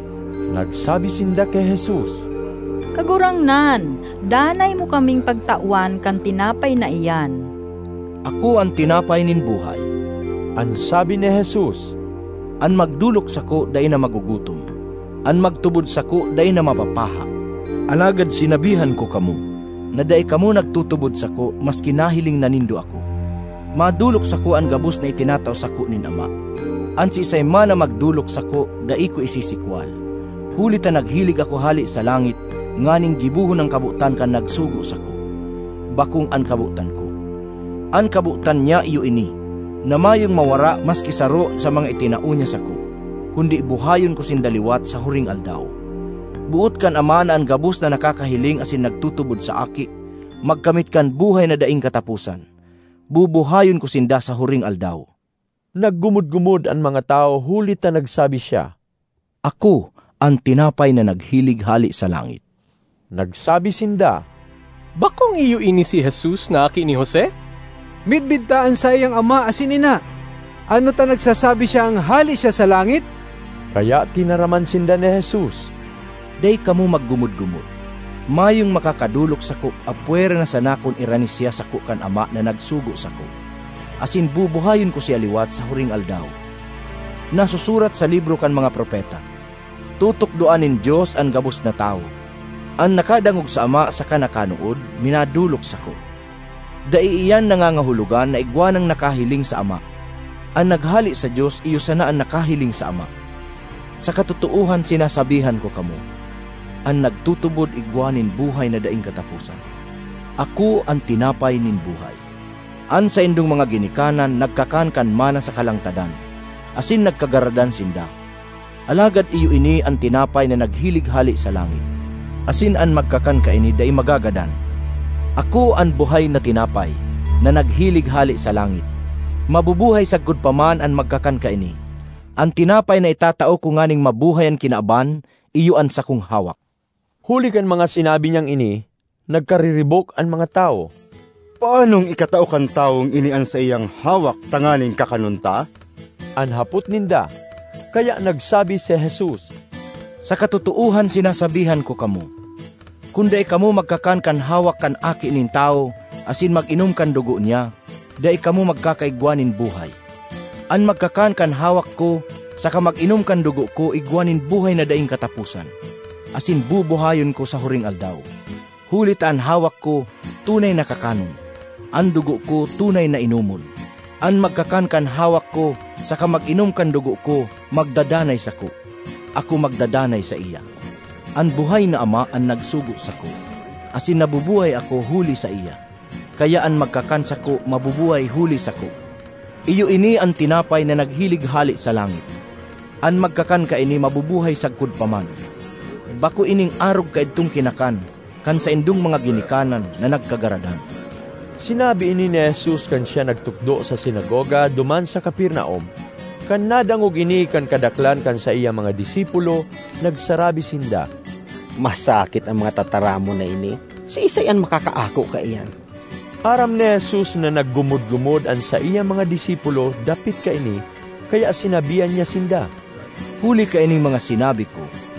Nagsabi sinda kay Jesus, Kagurangnan, danay mo kaming pagtauan kan tinapay na iyan. Ako ang tinapay nin buhay. Ang sabi ni Jesus, an magdulok sako day na magugutom, an magtubod sako day na mapapaha. Alagad sinabihan ko kamo, na day kamo nagtutubod sako maski nahiling nanindo ako. Madulok sako ang gabos na itinataw sako nin Ama. An si isay man na magdulok sako, dai ko isisikwal. Huli ta naghilig ako hali sa langit, nganing gibuhon ang kabutan kan nagsugo sako. Bakong an kabutan ko. An kabutan niya iyo ini, na mayong mawara maski saro sa mga itinaunya sako, kundi buhayon ko sindaliwat sa huring aldaw. Buot kan Ama na ang gabos na nakakahiling asin nagtutubod sa aki, magkamit kan buhay na daing katapusan. Bubuhayon ko sinda sa huring aldaw. Naggumod-gumod ang mga tao, huli ta nagsabi siya, ako ang tinapay na naghilig hali sa langit. Nagsabi sinda, bakong iyo ini si Jesus na aki ni Jose? Midbid taan sa iyang ama asin ina. Ano ta nagsasabi siyang hali siya sa langit? Kaya tinaraman sinda ni Jesus. Day kamo maggumod-gumod. Mayong makakadulok sako, apwera na sanakon irani siya sako kan Ama na nagsugo sako. Asin bubuhayon ko siya liwat sa huring aldaw. Nasusurat sa libro kan mga propeta, tutok doanin Diyos ang gabos na tao. Ang nakadangog sa Ama sa kanakanuod, minadulok sako. Dai iyan nangangahulugan na igwanang nakahiling sa Ama. Ang naghali sa Diyos iyo sana ang nakahiling sa Ama. Sa katutuuhan sinasabihan ko kamo, ang nagtutubod igwanin buhay na daing katapusan. Ako ang tinapay nin buhay. An sa indong mga ginikanan nagkakankan mana sa kalangtadan, asin nagkagaradan sinda. Alagad iyo ini ang tinapay na naghilig hali sa langit, asin an magkakan kaini day magagadan. Ako ang buhay na tinapay na naghilig hali sa langit. Mabubuhay sagkod paman ang magkakan kaini. Ang tinapay na itatao ko nganing mabuhay ang kinaaban, iyo ang sakong hawak. Huli kan mga sinabi niyang ini, nagkariribok ang mga tao. Paanong ikatao kan taong ini ang sa iyang hawak tanganing kakanunta? Anhapot ninda, kaya nagsabi si Jesus, sa katutuuhan sinasabihan ko kamo, kundi kamo magkakankan hawak kan aki nin tao, asin mag-inom kan dugo niya, dai kamo magkakaigwanin buhay. An magkakankan hawak ko, saka mag-inom kan dugo ko, igwanin buhay na daing katapusan. Asin bubuhayon ko sa huring aldaw. Hulit ang hawak ko, tunay na kakanon. Ang dugo ko, tunay na inumon. Ang magkakankan hawak ko, saka mag-inom kan dugo ko, magdadanay sa ko. Ako magdadanay sa iya. Ang buhay na Ama ang nagsugo sa ko. Asin nabubuhay ako huli sa iya. Kaya ang magkakansa ko, mabubuhay huli sa ko. Iyo ini ang tinapay na naghilig hali sa langit. Ang magkakan ka ini mabubuhay sagkod paman. Bako ining arog ka itong kinakan, kan sa indong mga ginikanan na nagkagaradan. Sinabi ini ni Jesus kan siya nagtukdo sa sinagoga duman sa Kapernaum. Kan nadangog ini kan kadaklan kan sa iya mga disipulo, nagsarabi sinda, masakit ang mga tataramo na ini, si isayan makakaako ka iyan. Aram ni Jesus na naggumod-gumod ang sa iya mga disipulo, dapit ka ini, kaya sinabihan niya sinda, huli ka ining mga sinabi ko,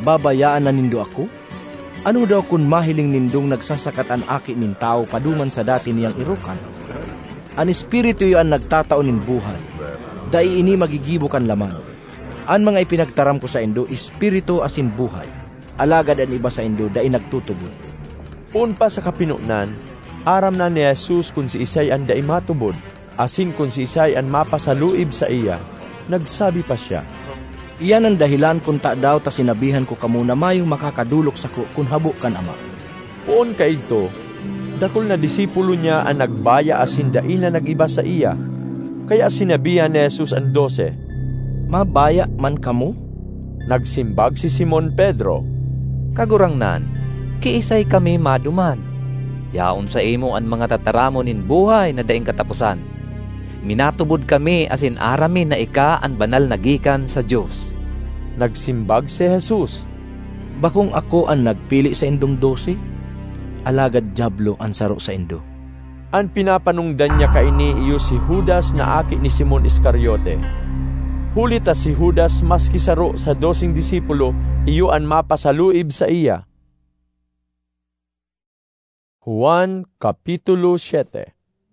Babayaan na nindo ako? Ano daw kung mahiling nindong nagsasakat an aki nin tao paduman sa dati niyang irukan? An espiritu yu an nagtataon nin buhay, dai ini magigibo kan laman. An mga ipinagtaram ko sa indo, espiritu asin buhay. Alagad an iba sa indo, dai nagtutubod. Un pa sa kapinunan, aram na ni Jesus kung si Isay ang dai matubod, asin kung si Isay ang mapasaluib sa iya. Nagsabi pa siya, iyan ang dahilan kung ta daw ta sinabihan ko kamo na mayong makakadulok sa ko kung habo kan ama. Poon ka ito, dakol na disipulo niya ang nagbaya asin dai na nagiba sa iya. Kaya sinabihan ni Jesus ang dose, mabaya man kamo? Nagsimbag si Simon Pedro, kagurangnan, kiisay kami maduman. Yaon sa imo ang mga tataramon nin buhay na daing katapusan. Minatubod kami asin aramin na ika ang banal na gikan sa Diyos. Nagsimbag si Jesus, bakong ako ang nagpili sa indong dose? Alagad Diablo ang saro sa indo. Ang pinapanungdan niya kaini iyo si Judas na aki ni Simon Iscariote. Hulita si Judas maski saro sa dosing disipulo, iyo ang mapasaluib sa iya. Juan Kapitulo siete.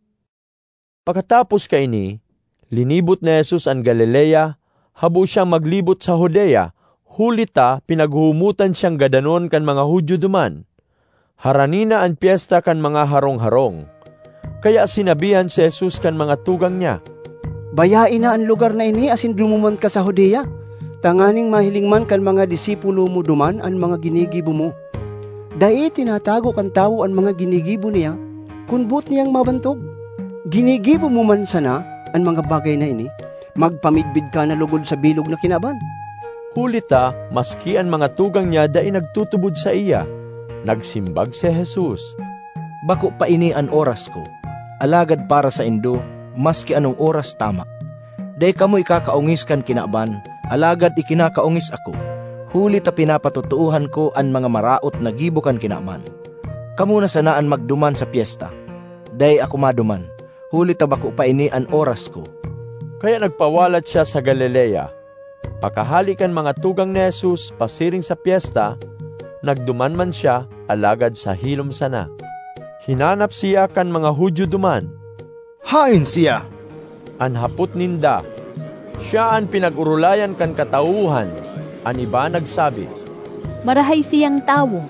Pagkatapos kaini, linibot ni Jesus ang Galilea, habo siyang maglibot sa Judea, hulita pinaghumutan siyang gadanon kan mga Hudyo duman. Haranina ang piyesta kan mga harong-harong. Kaya sinabihan si Jesus kan mga tugang niya, bayain na ang lugar na ini asin dumuman ka sa Judea. Tanganing mahiling man kan mga disipulo mo duman ang mga ginigibo mo. Dai tinatago kan tao ang mga ginigibo niya, kung buot niyang mabantog. Ginigibo mo man sana ang mga bagay na ini, magpamidbid ka na lugod sa bilog na kinaban. Hulita, maski ang mga tugang niya dai nagtutubod sa iya. Nagsimbag si Jesus, bako pa ini ang oras ko, alagad para sa indo, maski anong oras tama. Dai kamo ikakaungis kan kinaban, alagad ikinakaungis ako. Huli ta pinapatutuuhan ko ang mga maraot na gibukan kinaman. Kamu na sanaan magduman sa piyesta. Day ako maduman. Huli ta bako pa ini ang oras ko. Kaya nagpawalat siya sa Galilea. Pakahalikan mga tugang ni Jesus pasiring sa piyesta, nagduman man siya alagad sa hilom sana. Hinanap siya kan mga Hudyo duman. Hain siya! Anhapot ninda. Siya ang pinag-urulayan kan katauhan. An iba nagsabi, marahay siyang tawo.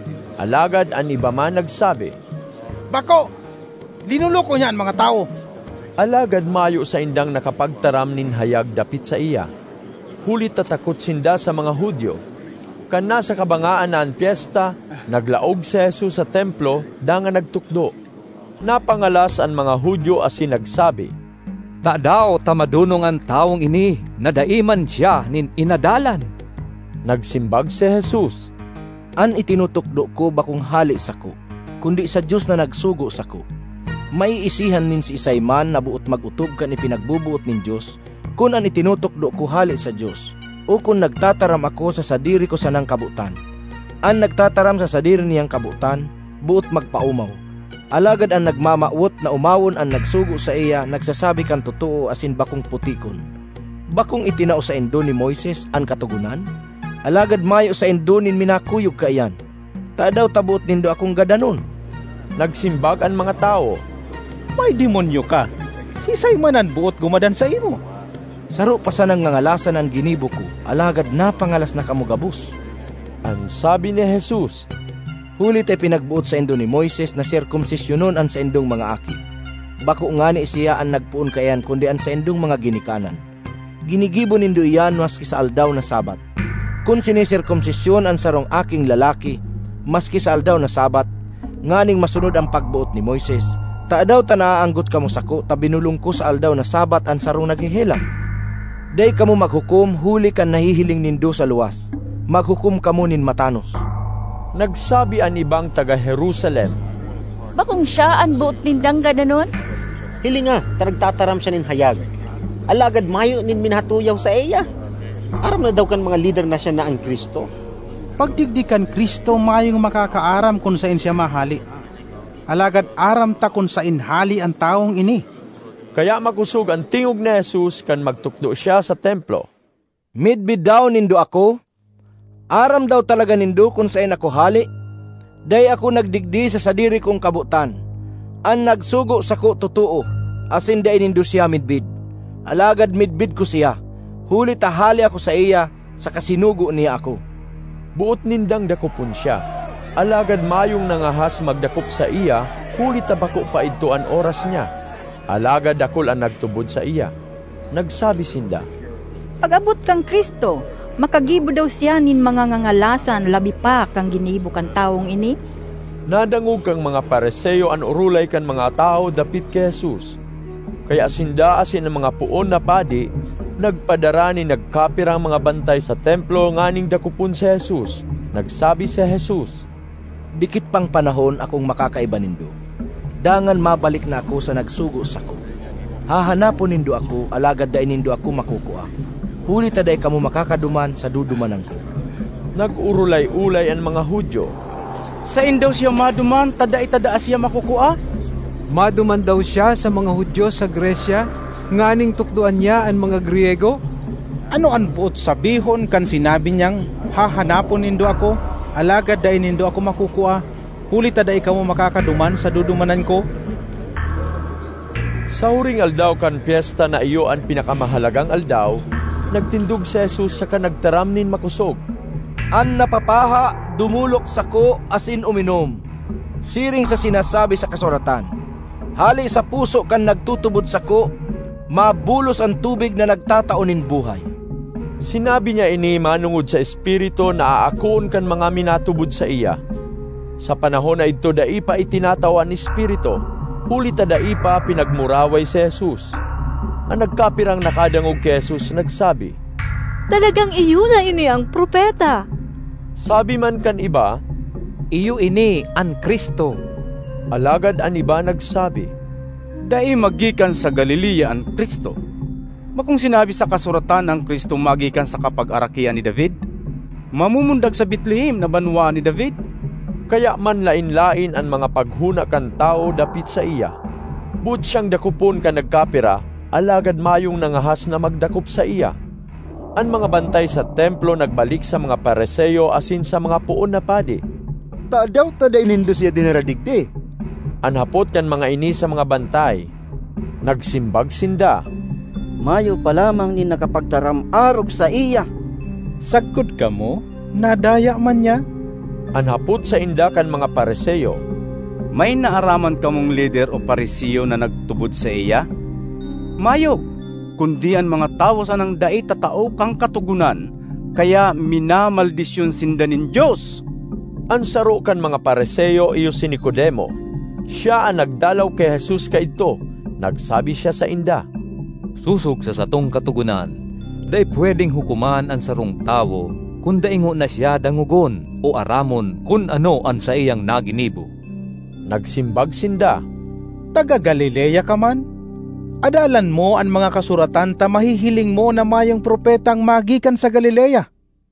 Alagad an iba man nagsabi, bako, linuloko niya ang mga tao. Alagad mayo sa indang nakapagtaram nin hayag dapit sa iya. Hulit tatakot sinda sa mga Hudyo. Kan nasa kabangaan na ang piyesta, naglaog si Jesus sa templo, danga nagtukdo. Napangalas ang mga Hudyo asin nagsabi, ta daw tamadunong ang taong ini, nadaiman siya nin inadalan. Nagsimbag si Jesus, an itinutukdo ko bakong hali sa ko, kundi sa Diyos na nagsugo sa ko. May isihan nin si Isay man na buot magutob kan ipinagbubuot nin Diyos, kung an itinutukdo ko hali sa Diyos, o kung nagtataram ako sa sadiri ko sa nang kabutan. An nagtataram sa sadiri niyang kabutan, buot magpaumaw. Alagad ang nagmamawot na umawon ang nagsugo sa iya, nagsasabi kan totoo asin bakong putikon. Bakong itinao sa indo ni Moises ang katugunan? Alagad mayo sa indo nin minakuyog ka iyan. Ta daw tabot nindo akong gadanon. Nagsimbag ang mga tao, may demonyo ka. Si Simon buot gumadan sa imo. Saro pa sa nang ngangalasan ang ginibo ko, alagad napangalas na kamugabos. Ang sabi ni Jesus, hulit ay pinagbuot sa indo ni Moises na sirkumsisyonon ang sa indong mga aki. Bako nga ni siya ang nagpuon kayan kundi ang sa indong mga ginikanan. Ginigibo nindo iyan maski sa aldaw na sabat. Kung sinisirkumsisyon ang sarong aking lalaki, maski sa aldaw na sabat, nganing masunod ang pagbuot ni Moises, ta daw ta naaanggot kamo sako, ta binulong ko sa aldaw na sabat ang sarong naghihilang. Day kamo maghukom, huli kan nahihiling nindo sa luwas. Maghukom kamo nin matanos. Nagsabi ang ibang taga Jerusalem, bakong siya ang buot nindang gananon? Hilinga, taragtataram siya nin hayag. Alagad mayo nin minhatuyaw sa iya. Aram na daw kan mga lider na siya na ang Kristo. Pagdigdikan Kristo mayong makakaaram kung saan siya mahali. Alagad aram ta kung saan hali ang taong ini. Kaya makusog ang tingog ni Jesus kan magtukdo siya sa templo. Midbid daw nindo ako? Aram daw talaga nindo kung saan ako hali. Day ako nagdigdi sa sadiri kong kabutan. Ang nagsugo sa ko totoo, asin day nindo siya midbid. Alagad midbid ko siya. Huli tahali ako sa iya, sa kasinugo niya ako. Buot nindang dakopon siya. Alagad mayong nangahas magdakop sa iya, huli tabako pa ito ang oras niya. Alagad dakol ang nagtubod sa iya. Nagsabi sinda, Pag-abot kang Kristo, makagibo daw siya nin mga ngangalasan labi pa kang ginibo kan taong ini. Nadangog kang mga Pariseo an urulay kan mga tao dapit kay Jesus. Kaya sinda asin ang mga puon na padi, nagpadara ni nagkapirang mga bantay sa templo nganing dakupon si Jesus. Nagsabi si Jesus, Dikit pang panahon akong makakaiba nindo. Dangan mabalik na ako sa nagsugo sa ko. Hahanapon nindo ako, alagad dain nindo ako makukuha. Huli taday kamo makakaduman sa dudumanan ko. Nag-urulay-ulay ang mga Hudyo. Sa indaw siya maduman, taday tada siya makukuha? Maduman daw siya sa mga Hudyo sa Gresya, nganing tukduan niya ang mga Griego? Ano ang buot sabihon kan sinabi niyang, hahanapon nindo ako, alagad dain nindo ako makukuha. Huli taday kamo makakaduman sa dudumanan ko. Sa huring aldaw kan piyesta na iyo ang pinakamahalagang aldaw, nagtindog si Jesus sa kanagtaram nin makusog. An napapaha, dumulok sa ko asin uminom. Siring sa sinasabi sa kasuratan, hali sa puso kan nagtutubod sa ko, mabulos ang tubig na nagtataonin buhay. Sinabi niya ini manungod sa espiritu na aakuon kan mga minatubod sa iya. Sa panahon na ito daipa itinatawa ni espiritu, huli ta daipa pinagmuraway si Jesus. Ang nagkapirang nakadangog kay Jesus nagsabi, Talagang iyo na ini ang propeta. Sabi man kan iba, Iyo ini ang Kristo. Alagad an iba nagsabi, Dai magikan sa Galilea ang Kristo. Makung sinabi sa kasuratan ang Kristo magikan sa kapag-arakian ni David, mamumundag sa Bethlehem na banwa ni David. Kaya man lain-lain ang mga paghuna kan tao dapit sa iya. But siyang dakupon ka nagkapira, alagad mayong nangahas na magdakop sa iya. Ang mga bantay sa templo nagbalik sa mga Pariseo asin sa mga puon na padi. Tadaw taday nindo siya dinaradigdi. Anhapot kan mga ini sa mga bantay. Nagsimbag sinda, Mayo pa lamang ni nakapagtaram arog sa iya. Sagkod ka mo, nadaya man niya. Anhapot sa inda kan mga Pariseo, May naaraman kamong leader o Pariseo na nagtubod sa iya? Mayo, kundi ang mga tao sa nang dai tatao kang katugunan, kaya minamaldisyon sinda nin Diyos. Ang saro kan mga Pariseo iyo si Nicodemo. Siya ang nagdalaw kay Jesus kaidto. Nagsabi siya sa inda, Susog sa satong katugunan, dai pwedeng hukuman ang sarong tao kung daingo na siya dangugon o aramon kung ano ang sa iyang naginibo. Nagsimbag sinda, Taga Galilea ka man? Adalan mo ang mga kasuratan ta mahihiling mo na mayong propetang magikan sa Galilea.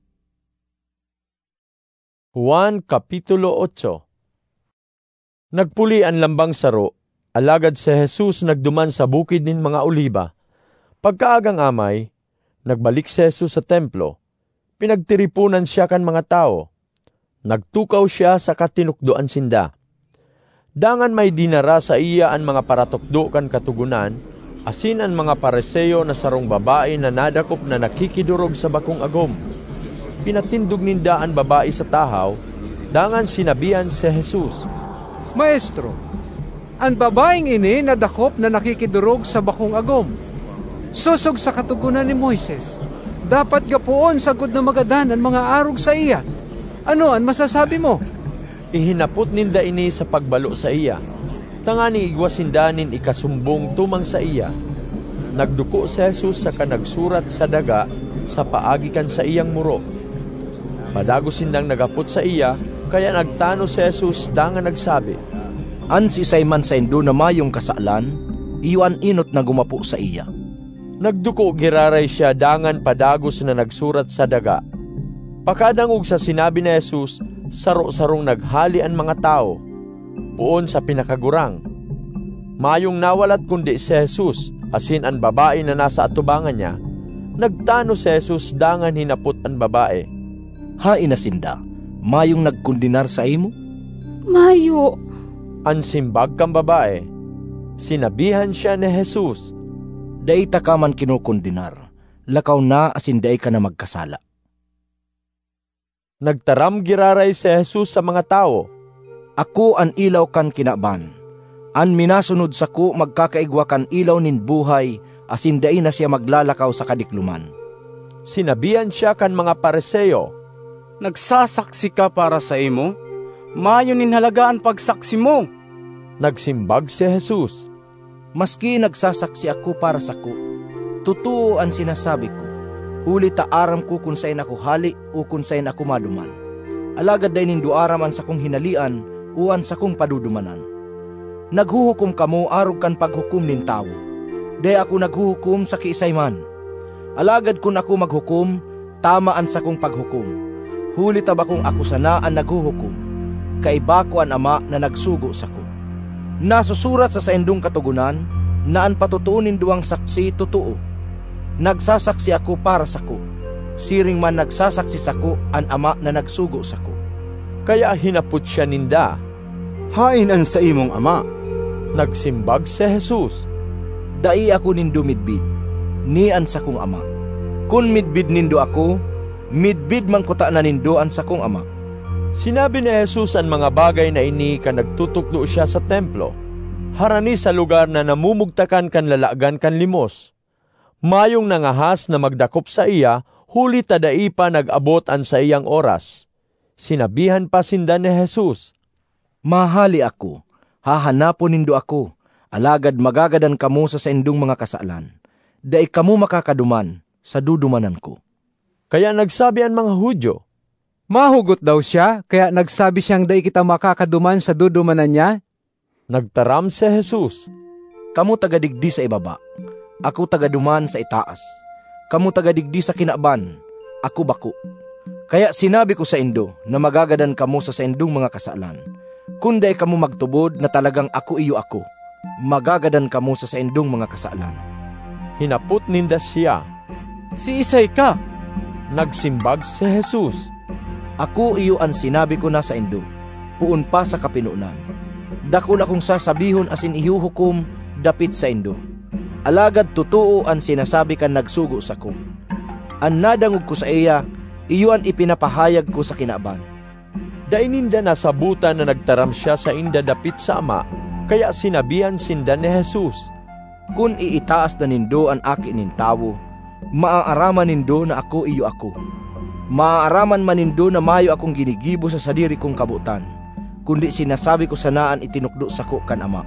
Juan Kapitulo eight. Nagpuli ang lambang saro, alagad si Jesus nagduman sa bukid nin mga oliba. Pagkaagang amay, nagbalik si Jesus sa templo. Pinagtiripunan siya kan mga tao. Nagtukaw siya sa katinukdoan sinda. Dangan may dinara sa iya ang mga paratukdo kan katugunan, asin ang mga Pariseo na sarong babae na nadakop na nakikidurog sa bakong agom. Pinatindog ninda ang babae sa tahaw, dangan sinabihan si Jesus, Maestro, ang babaeng ini nadakop na nakikidurog sa bakong agom. Susog sa katugunan ni Moises, dapat gapuon sagod na magadan ang mga arog sa iya. Ano ang masasabi mo? Ihinapot ninda ini sa pagbalo sa iya. Tangani igwasindanin ikasumbong tumang sa iya. Nagduko si Jesus sa kanagsurat sa daga sa paagikan sa iyang muro. Padagos sindang nagapot sa iya, kaya nagtano si Jesus dangan nagsabi, An si Simon sa indo na mayong kasalan, iwan inot na gumapo sa iya. Nagduko giraray siya dangan padagos na nagsurat sa daga. Pakadangog sa sinabi ni Jesus, saro-sarong naghali ang mga tao, puon sa pinakagurang. Mayong nawalat kundi si Jesus, asin ang babae na nasa atubangan niya. Nagtano si Jesus dangan hinapot ang babae, Hain na sinda, mayong nagkundinar sa imo? Mayo. Ansimbag kang babae. Sinabihan siya ni Jesus, Dai ta ka man kinukundinar, lakaw na asin dai ka na magkasala. Nagtaram giraray si Jesus sa mga tao, Ako an ilaw kan kinaban. An minasunod sa ko magkakaigwa kan ilaw nin buhay, asin dai na siya maglalakaw sa kadikluman. Sinabihan siya kan mga Pariseo, Nagsasaksi ka para sa imo? Mayo nin halagaan pagsaksi mo. Nagsimbag si Jesus, Maski nagsasaksi ako para sa ko, totoo ang sinasabi ko. Huli ta aram ko kung sain ako hali o kung sain ako maduman. Alagad day nindo aram an sa kong hinalian o an sa kong padudumanan. Naghuhukom kamo arog kan paghukom nin tao. Day ako naghuhukom sa kiisay man. Alagad kung ako maghukom, tama an sa kong paghukom. Huli ta ba kung ako sana ang naghuhukom? Kaiba ko an ama na nagsugo sa ko. Nasusurat sa saindong katugunan na ang patutuunin duwang saksi totoo. Nagsasaksi ako para sa ko. Siring man nagsasaksi sa ko ang ama na nagsugo sa ko. Kaya hinapot siya ninda, Hain an sa imong ama. Nagsimbag si Jesus, Dai ako nindo midbid, ni an sa kong ama. Kung midbid nindo ako, midbid man kuta na nindo an sa kong ama. Sinabi ni Jesus ang mga bagay na ini ka nagtutuklo siya sa templo. Harani sa lugar na namumugtakan kan lalagan kan limos. Mayong nangahas na magdakop sa iya, huli tadai pa nag-abot an sa iyang oras. Sinabihan pa sinda ni Jesus, Mahali ako, hahanapon nindo ako, alagad magagadan kamo sa saindong mga kasalan. Dai kamo makakaduman sa dudumanan ko. Kaya nagsabi ang mga Hudyo, Mahugot daw siya, kaya nagsabi siyang dai kita makakaduman sa dudumanan niya? Nagtaram si Jesus, Kamu tagadigdi sa ibaba, ako tagaduman sa itaas. Kamu tagadigdi sa kinaban, ako bako. Kaya sinabi ko sa indo na magagadan kamo sa saindong mga kasalan. Kung dai kamo magtubod na talagang ako iyo ako, magagadan kamo sa saindong mga kasalan. Hinapot ninda siya, Si Isay ka? Nagsimbag si Jesus, Ako iyo ang sinabi ko na sa indo, puon pa sa kapinunan. Dakol akong sasabihon asin ihuhukom dapit sa indo. Alagad totoo ang sinasabi kan nagsugo sa ko. Ang nadangog ko sa iya, iyo ang ipinapahayag ko sa kinaban. Daininda nasabutan na nagtaram siya sa inda dapit sa ama, kaya sinabihan sinda ni Jesus, Kung iitaas na nindo ang aki nin tawo, maaaraman nindo na ako iyo ako. Maaaraman man nindo na mayo akong ginigibo sa sadiri kong kabutan, kundi sinasabi ko sanaan itinukdo sa ko kan ama.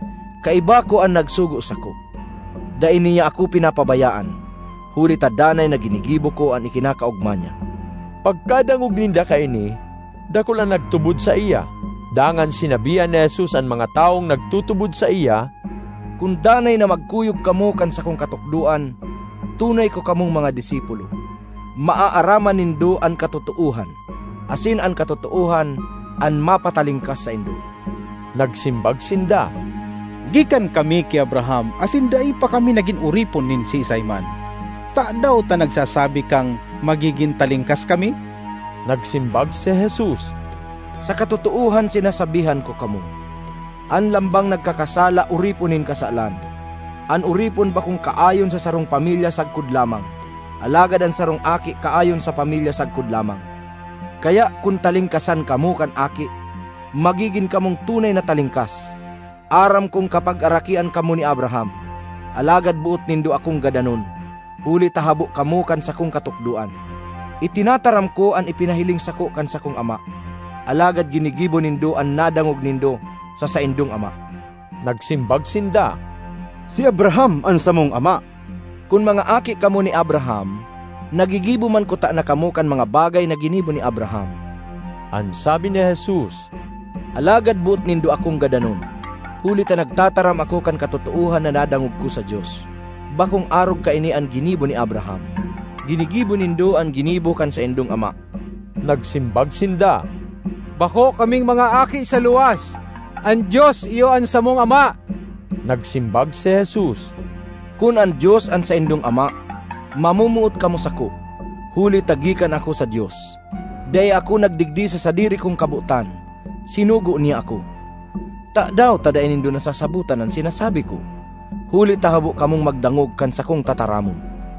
Kaiba ko ang nagsugo sa ko. Dai niya ako pinapabayaan, huli tadanay na ginigibo ko ang ikinakaugma niya. Pagkadangog ninda kaini, dakol ang nagtubod sa iya. Dangan sinabihan ni Jesus ang mga taong nagtutubod sa iya, Kung danay na magkuyog kamo kan sa kong katukduan, tunay ko kamong mga disipulo. Maaaraman nindo ang katotuuhan, asin ang katotuuhan ang mapatalingkas sa indo. Nagsimbag sinda, Gikan kami ki Abraham, asin dai pa kami naging uripon nin si Isayman. Ta daw ta nagsasabi kang magiging talingkas kami? Nagsimbag si Jesus, Sa katotuuhan sinasabihan ko kamo, an lambang nagkakasala uriponin kasalan. An uripon ba kung kaayon sa sarong pamilya sagkod lamang, alagad ang sarong aki kaayon sa pamilya sagkod lamang. Kaya kung talingkasan kamo kan aki, magiging kamong tunay na talingkas. Aram kong kapag arakian kamo ni Abraham, alagad buot nindo akong gadanon, huli tahabo kamo kan sa kong katukduan. Itinataram ko ang ipinahiling sako kan sa kong ama, alagad ginigibo nindo ang nadangog nindo sa saindong ama. Nagsimbag sinda, Si Abraham ang samong ama. Kung mga aki kamo ni Abraham, nagigibo man ko ta na kamo kan mga bagay na ginibo ni Abraham. Ang sabi ni Jesus, Alagad buot nindo akong gadanon, huli ta nagtataram ako kan katotuuhan na nadangog ko sa Dios. Bakong arog ka ini ang ginibo ni Abraham, ginigibo nindo ang ginibo kan sa indong ama. Nagsimbag sinda, Bako kaming mga aki sa luwas, ang Diyos iyo ang samong ama. Nagsimbag si Jesus, Kung ang Diyos ang sa indong ama, mamumuot kamo sa ko, huli tagikan ako sa Diyos. Day ako nagdigdi sa sadiri kong kabutan. Sinugo niya ako. Ta daw tadain nindo nasasabutan ang sinasabi ko. Huli tahabo kamong magdangog kan sa kong tataramon.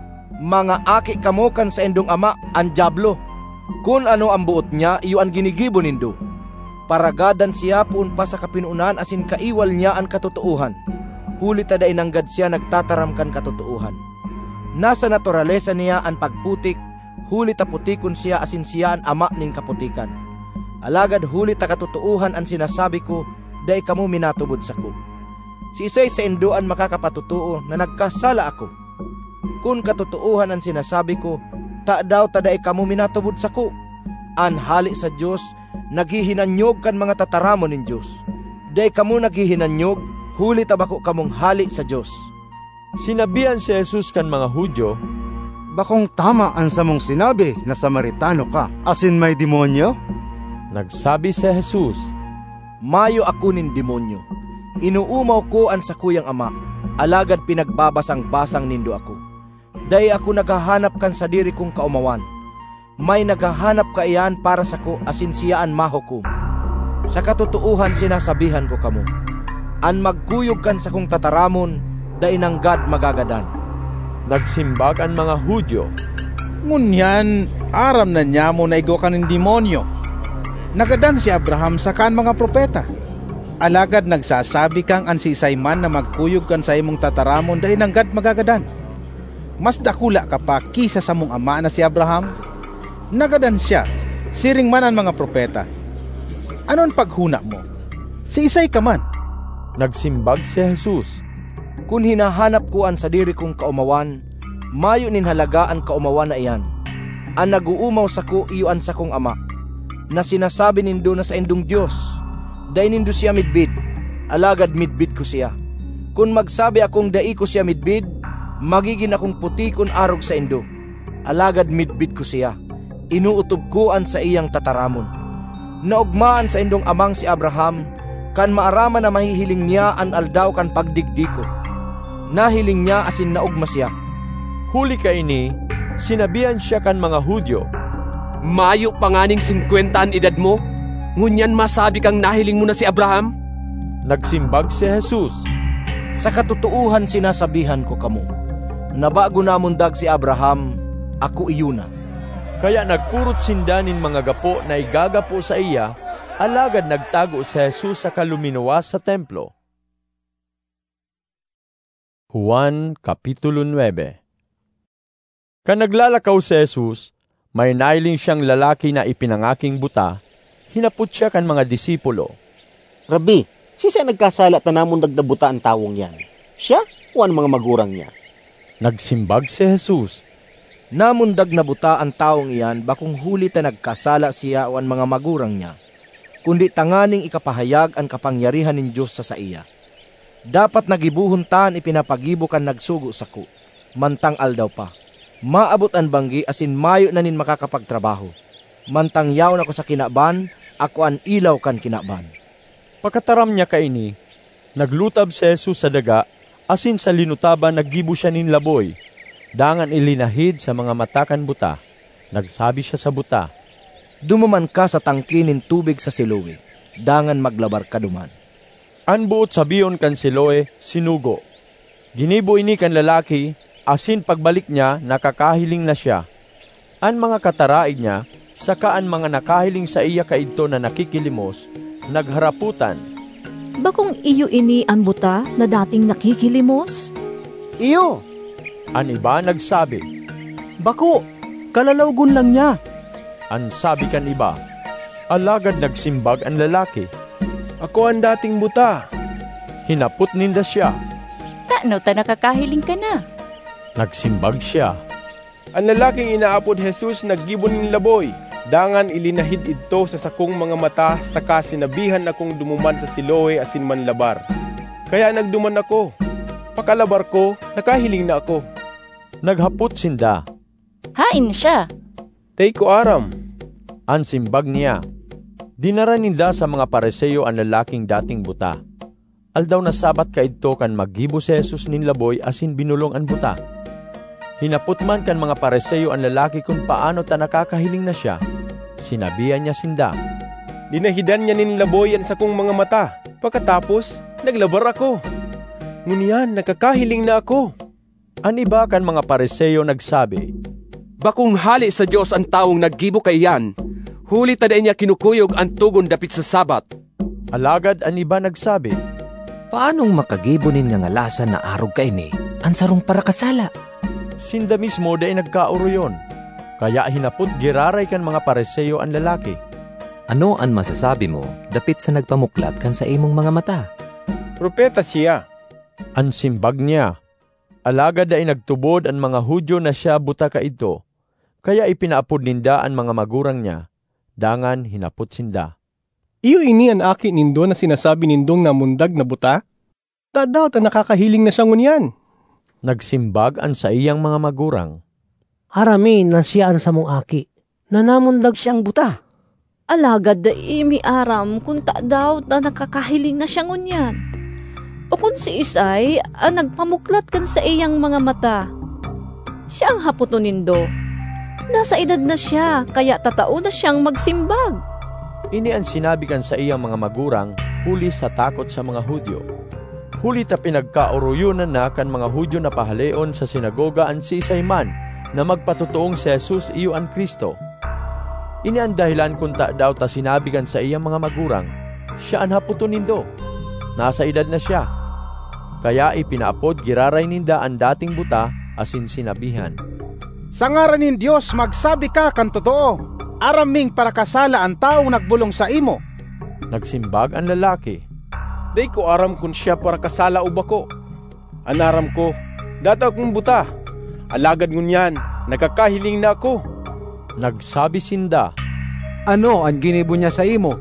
Mga aki kamo kan sa endong ama ang diablo. Kung ano ang buot niya, iyo ang ginigibo nindo. Paragadan siya puun pa sa kapinunan asin kaiwal niya ang katotohan. Huli tadain nanggad siya nagtataram kan katotohan. Nasa naturalesa niya ang pagputik, huli ta putikon siya asin siya ang ama ning kaputikan. Alagad huli ta katotohan ang sinasabi ko, day kamo minatubod sa ko. Si isay sa endoan makakapatutuo na nagkasala ako. Kung katotohan ang sinasabi ko, ta daw taday kamo minatubod sa ko. An hali sa Diyos, naghihinanyog kan mga tataramon nin Diyos. Day kamo naghihinanyog, huli tabako kamong hali sa Diyos. Sinabihan si Jesus kan mga Hudyo, bakong tama ang samong sinabi na Samaritano ka, asin may demonyo? Nagsabi si Jesus, mayo ako nin demonyo. Inuumaw ko ang sakuyang ama, alagad pinagbabasang-basang nindo ako. Day ako naghahanap kan sa diri kong kaumawan. May naghahanap ka iyan para sa ko asin siyaan mahukom. Sa katotohan sinasabihan ko kamo, an magkuyog kan sa kong tataramon, day nanggad magagadan. Nagsimbag ang mga Hudyo, ngunyan, aram na niya mo na igo ka ng demonyo. Nagadan si Abraham sa kan mga propeta. Alagad nagsasabi kang ansisay man na magkuyog kan sa imong tataramon, day nanggad magagadan. Mas dakula ka pa kisa sa mong ama na si Abraham. Nagadan siya, siring man ang mga propeta. Anon paghuna mo? Si isay ka man. Nagsimbag si Jesus, kung hinahanap ko ang sadiri kong kaumawan, mayo nin halaga ang kaumawan na iyan. Ang naguumaw sa ko iyo an sa kong ama, na sinasabi nindo na sa endong Diyos. Day nindo siya midbid, alagad midbid ko siya. Kung magsabi akong dai ko siya midbid, magiging akong putikon arog sa endo. Alagad midbid ko siya, inuutob ko an sa iyang tataramon. Naugmaan sa endong amang si Abraham, kan maarama na mahihiling niya an aldaw kan pagdigdi ko. Nahiling niya asin naugma siya. Huli ka ini, sinabihan siya kan mga Hudyo, mayo panganing singkwenta an edad mo, ngunyan masabi kang nahiling mo na si Abraham? Nagsimbag si Jesus, sa katotohan sinasabihan ko kamo, nabago namundag si Abraham, ako iyuna. Kaya nagpurot sindanin mga gapo na igagapo sa iya, alagad nagtago si Jesus sa kaluminawas sa templo. Juan Kapitulo nine. Kan naglalakaw si Jesus, may nailing siyang lalaki na ipinangaking buta, hinapot siya kan mga disipulo. Rabbi, si siya nagkasala tanamon nagdabuta ang tawong yan? Siya o ang mga magurang niya? Nagsimbag si Jesus, namundag na buta ang taong iyan bakong huli ta nagkasala siya o ang mga magurang niya, kundi tanganing ikapahayag ang kapangyarihan ng Diyos sa sa iya. Dapat nagibuhon taan ipinapagibo kan nagsugo sa ko, mantang aldaw pa. Maabot ang banggi asin mayo na nin makakapagtrabaho. Mantang yaw na ko sa kinaban, ako an ilaw kan kinaban. Pagkataram niya kaini, naglutab si Jesus sa daga, asin sa linutaban naggibo siya nin laboy. Dangan ilinahid sa mga matakan buta. Nagsabi siya sa buta, dumaman ka sa tangkinin tubig sa Siloe, dangan maglabar ka duman. An buot sabiyon kan Siloe, sinugo. Ginibo ini kan lalaki, asin pagbalik niya, nakakahiling na siya. An mga kataraig niya, saka an mga nakahiling sa iya kaidto na nakikilimos, nagharaputan. Bakong iyo ini ang buta na dating nakikilimos? Iyo! An iba nagsabi, bako, kalalawgon lang niya. An sabi kan iba, alagad nagsimbag ang lalaki. Ako ang dating buta. Hinapot ninda siya. Tano ta nakakahiling ka na? Nagsimbag siya. Ang lalaking inaapod Jesus naggibon ng laboy. Dangan ilinahid ito sa sakong mga mata, saka sinabihan akong dumuman sa Siloe asin manlabar. Kaya nagduman ako. Pakalabar ko, nakahiling na ako. Naghapot sinda. Hain siya. Tay ko aram. Ang simbag niya. Dinara ninda sa mga Pariseo ang lalaking dating buta. Aldaw na sabat kaidto kan maggibo si Jesus nin laboy asin binulong ang buta. Hinapot man kan mga Pariseo ang lalaki kung paano ta nakakahiling na siya. Sinabihan niya sinda, Linahidan niya nin laboy ang sakong mga mata. Pagkatapos, naglabar ako. Ngunyan, nakakahiling na ako. Ang iba kan mga Pariseo nagsabi, Bakong hali sa Diyos ang taong naggibo kay iyan, huli taday niya kinukuyog ang tugon dapit sa Sabat. Alagad ang iba nagsabi, Paanong makagibonin nga ngalasan na arog kay ni, ang sarong para kasala? Sinda mismo day nagkauro yon. Kaya hinapot giraray kan mga Pariseo ang lalaki. Ano ang masasabi mo dapit sa nagpamuklat kan sa imong mga mata? Propeta siya. Ang simbag niya. Alagad ay nagtubod ang mga Hudyo na siya buta ka ito. Kaya ipinaapod ninda ang mga magurang niya. Dangan hinapot sinda. Iyo ini ang aki nindo na sinasabi nindong namundag na buta? Tadaw ta nakakahiling na siya ngunyan. Nagsimbag ang sa iyang mga magurang. Arami na siya ang samong aki. Nanamundag siyang buta. Alagad da imi aram kung ta daw ta nakakahiling na siya ngunyan. O kung si Isay ang nagpamuklat kan sa iyang mga mata. Siya ang haputo nindo. Nasa edad na siya, kaya tatao na siyang magsimbag. Ini ang sinabi kan sa iyang mga magurang, huli sa takot sa mga Hudyo. Huli ta pinagkauruyunan na kan mga Hudyo na pahaleon sa sinagoga ang si Isay man, na magpatutuong si Jesus iyo ang Kristo. Ini ang dahilan kung ta daw ta sinabi kan sa iyang mga magurang, siya ang haputo nindo. Nasa edad na siya. Kaya ipinaapod giraray ninda ang dating buta asin sinabihan. Sa ngaran nin Diyos magsabi ka kan totoo. Araming para kasala ang taong nagbulong sa imo. Nagsimbag ang lalaki. Day ko aram kung siya para kasala o bako. Anaram ko, data akong buta. Alagad ngunyan, nakakahiling na ako. Nagsabi sinda. Ano ang ginibo niya sa imo?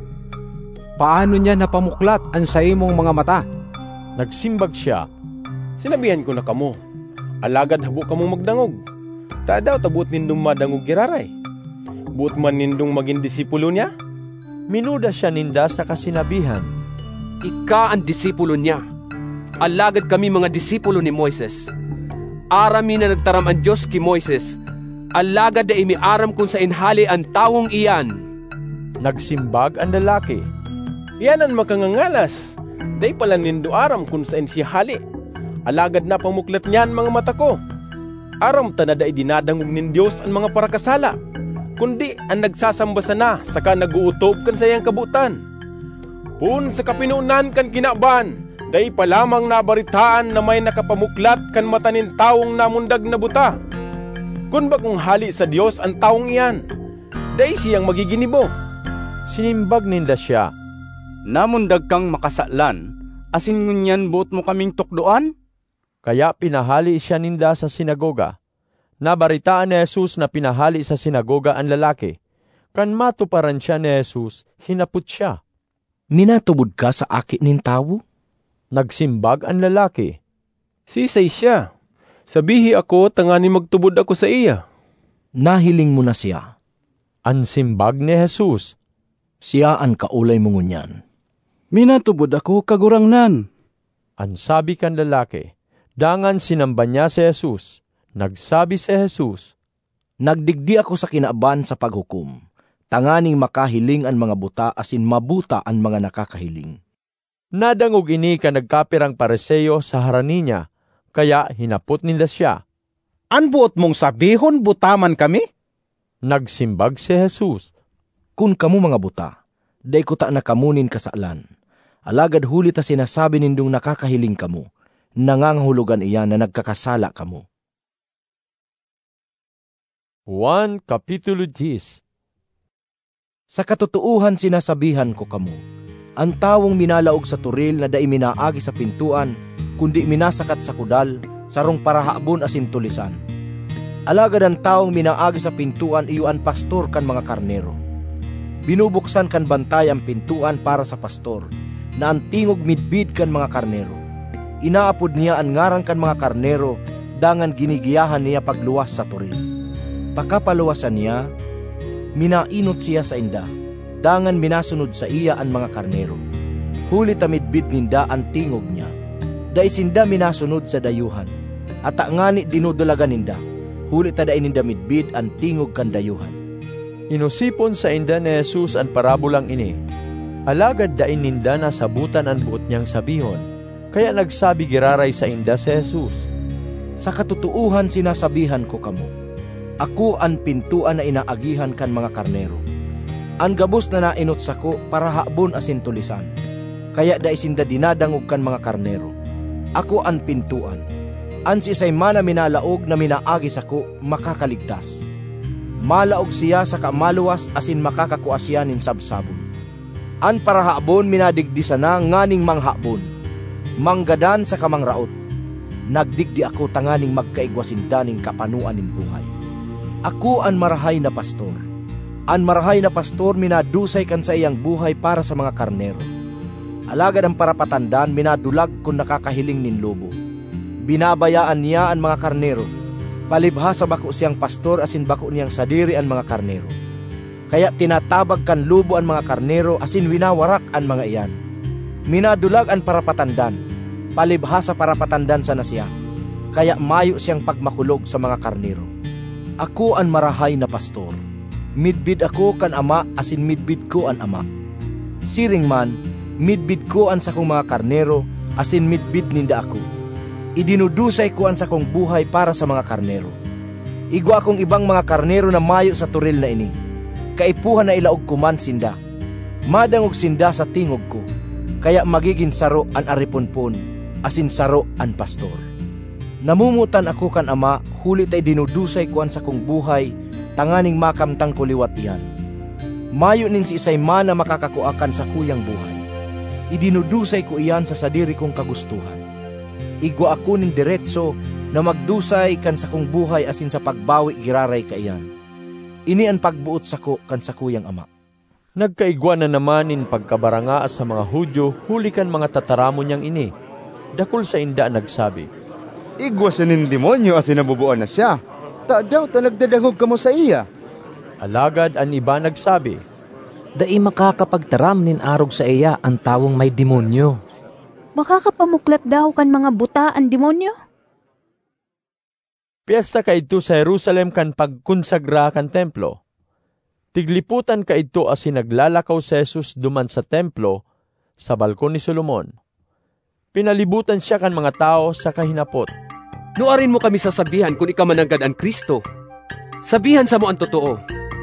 Paano niya napamuklat ang sa imong mga mata? Nagsimbag siya. Sinabihan ko na kamo, alagad habo kamong magdangog. Tadaw tabut nindong madangog giraray. Buot man nindong maging disipulo niya? Minuda siya ninda sa kasinabihan. Ika ang disipulo niya. Alagad kami mga disipulo ni Moises. Arami na nagtaram ang Diyos ki Moises. Alagad na imiaram kung sa inhali ang tawong iyan. Nagsimbag ang lalaki. Yan ang makangangalas. Day pala nindo aram kung saan siya hali. Alagad na pamuklat niyan mga mata ko. Aram ta na da idinadangog nin Diyos ang mga parakasala. Kundi ang nagsasamba sana saka naguutob kan sayang kabutan. Pun sa kapinunan kan kinaban, day pa lamang nabaritaan na may nakapamuklat kan matanin taong namundag na buta. Kun ba kung hali sa Diyos ang taong iyan, day siyang magiginibo. Sinimbag ninda siya. Namundag kang makasaklan, asin ngunyan buot mo kaming tukdoan? Kaya pinahali siya ninda sa sinagoga. Nabaritaan ni Jesus na pinahali sa sinagoga ang lalaki. Kan matuparan siya ni Jesus, hinapot siya. Minatubod ka sa aki nin tawo? Nagsimbag ang lalaki. Sisay siya. Sabihi ako, tangani magtubod ako sa iya. Nahiling mo na siya. Ang simbag ni Jesus. Siya ang kaulay mo ngunyan. Minatubod ako kagurangnan. Ang sabi kan lalaki. Dangan sinamba niya si Jesus. Nagsabi si Jesus, Nagdigdi ako sa kinaaban sa paghukom. Tanganing makahiling ang mga buta asin mabuta ang mga nakakahiling. Nadangog ini ka nagkapirang Pariseo sa harani niya, kaya hinapot nila siya. An buot mong sabihon butaman kami? Nagsimbag si Jesus, Kun kamu mga buta, day ko ta nakamunin kasaalan. Alagad huli ta sinasabi nindong nakakahiling kamu, nangangahulugan iyan na nagkakasala kamu. Juan Kapitulo ten. Sa katotohan sinasabihan ko kamo, ang tawong minalaog sa turil na dai minaagi sa pintuan, kundi minasakat sa kudal, sarong parahabon asin tulisan. Alagad ang taong minaagi sa pintuan iyo ang pastor kan mga karnero. Binubuksan kan bantay ang pintuan para sa pastor, na ang tingog midbid kan mga karnero. Inaapod niya ang ngarang kan mga karnero, dangan ginigiyahan niya pagluwas sa turil. Pagkapaluwasan niya, minainot siya sa inda, dangan minasunod sa iya ang mga karnero. Huli tamidbid ninda ang tingog niya, dai sinda minasunod sa dayuhan, at ngani dinudulagan ninda, huli ta dai ninda midbid ang tingog kan dayuhan. Inusipon sa inda ni Jesus ang parabolang ini. Alagad dain ninda na sabutan ang buot niyang sabihon. Kaya nagsabi giraray sa inda si Jesus. Sa katutuuhan sinasabihan ko kamo, ako ang pintuan na inaagihan kan mga karnero. Ang gabos na nainot sako para habon asin tulisan. Kaya da isinda dinadangog kan mga karnero. Ako ang pintuan. An si isay mana minalaog na minaagi sako makakaligtas. Malaog siya sa kamaluwas asin makakakuasyanin sabsabon. An para habon minadigdisa na nganing manghabon. Manggadan sa kamangraot. Nagdigdi ako tanganing magkaigwasindaning kapanuan nin buhay. Ako ang marahay na pastor. Ang marahay na pastor minadusay kan sa iyang buhay para sa mga karnero. Alagad ang parapatandan minadulag kung nakakahiling nin lobo. Binabayaan niya ang mga karnero. Palibhasa bako siyang pastor asin bako niyang sadiri ang mga karnero. Kaya tinatabag kan lobo ang mga karnero asin winawarak ang mga iyan. Minadulag ang parapatandan. Palibhasa parapatandan sana siya. Kaya mayo siyang pagmakulog sa mga karnero. Ako ang marahay na pastor. Midbid ako kan ama asin midbid ko ang ama. Siring man, midbid ko ang sakong mga karnero asin midbid ninda ako. Idinudusay ko ang sakong buhay para sa mga karnero. Igwa akong ibang mga karnero na mayo sa turil na ini. Kaipuhan na ilaog kuman sinda. Madangog sinda sa tingog ko. Kaya magiging saro ang ariponpon asin saro ang pastor. Namumutan ako kan ama huli tay dinudusay ko ang sakong buhay tanganing makamtang kuliwat iyan. Mayo nin si isay mana makakakuakan sa kuyang buhay. Idinudusay ko iyan sa sadiri kong kagustuhan. Igwa ako nin diretso na magdusay kan sa kong buhay asin sa pagbawi giraray ka iyan. Ini ang pagbuot sako kan sa kuyang ama. Nagkaigwa na naman in pagkabaranga sa mga Hudyo huli kan mga tataramo niyang ini. Dakol sa inda nagsabi, igwa siya nin demonyo asin nabubuan na siya. Ta daw ta nagdadangog kamo sa iya. Alagad ang iba nagsabi, dai makakapagtaram nin arog sa iya ang tawong may demonyo. Makakapamuklat daw kan mga buta ang demonyo? Piyesta ka ito sa Jerusalem kan pagkonsagra kan templo. Tigliputan ka ito asin naglalakaw si Jesus duman sa templo sa balkon ni Solomon. Pinalibutan siya kan mga tao sa kahinapot. Nuarin mo kami sasabihan kung ikaw mananggad ang Kristo. Sabihan sa mo ang totoo.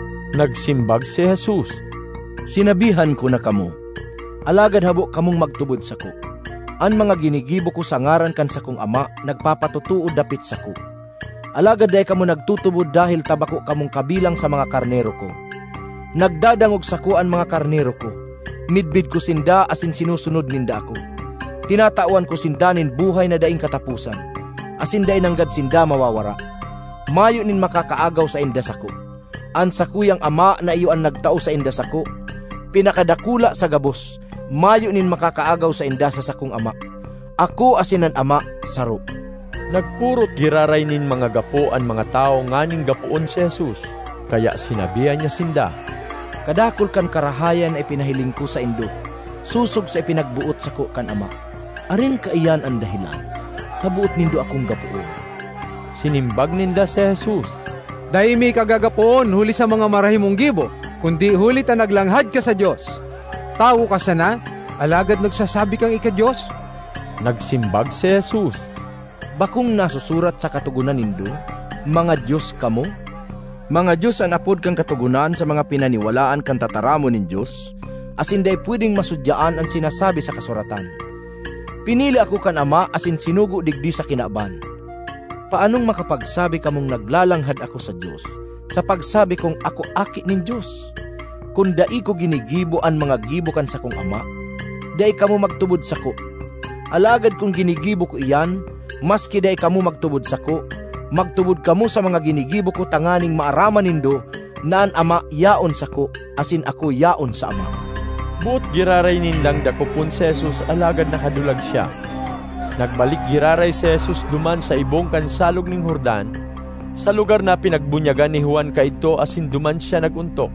Nagsimbag si Jesus. Sinabihan ko na kamo. Alagad habo kamong magtubod sako. Ang mga ginigibo ko sa ngaran kan sa kong ama, nagpapatutuod dapit sa ko. Alagad day kamo nagtutubod dahil tabako kamong kabilang sa mga karnero ko. Nagdadangog sa ko ang mga karnero ko. Midbid ko sinda asin sinusunod ninda ako. Tinatawan ko sindanin buhay na daing katapusan. Asin daing nanggad sinda mawawara. Mayo nin makakaagaw sa inda sa ko. An sa kuyang ama na iyo ang nagtao sa inda sa ko. Pinakadakula sa gabos. Mayo nin makakaagaw sa inda sa sakong ama. Ako asinan ama, saro. Nagpurot giraray nin mga gapo ang mga tao nganing gapuon si Jesus. Kaya sinabihan niya sinda, kadakol kan karahayan ay pinahiling ko sa indo. Susog sa ipinagbuot sa ko kan ama. Aring kaiyan ang dahilan. Tabuot nindo akong gapuon. Sinimbag ninda si Jesus. Daimi kagagapoon huli sa mga marahimong gibo, kundi huli ta naglanghad ka sa Diyos. Tawo ka sana, alagad nagsasabi kang ika-Diyos. Nagsimbag si Jesus. Bakong nasusurat sa katugunan nindo, mga Diyos kamo? Mga Diyos ang apod kang katugunan sa mga pinaniwalaan kang tataramo nin Diyos, asin day pwedeng masudyaan ang sinasabi sa kasuratan. Pinili ako kan ama asin sinugo digdi sa kinaban. Paanong makapagsabi kamong naglalanghad ako sa Diyos, sa pagsabi kong ako aki nin Diyos? Kung dai ko ginigibo ang mga gibo kan sa kong ama, dai kamo magtubod sa ko. Alagad kung ginigibo ko iyan, maski dai kamo magtubod sa ko, magtubod kamo sa mga ginigibo ko tanganing maaraman nindo na ang ama yaon sa ko, asin ako yaon sa ama. Buot giraray nindang dakopon si Jesus, alagad nakadulag siya. Nagbalik giraray si Jesus duman sa ibong kansalog ning Jordan, sa lugar na pinagbunyagan ni Juan kaito asin duman siya naguntok.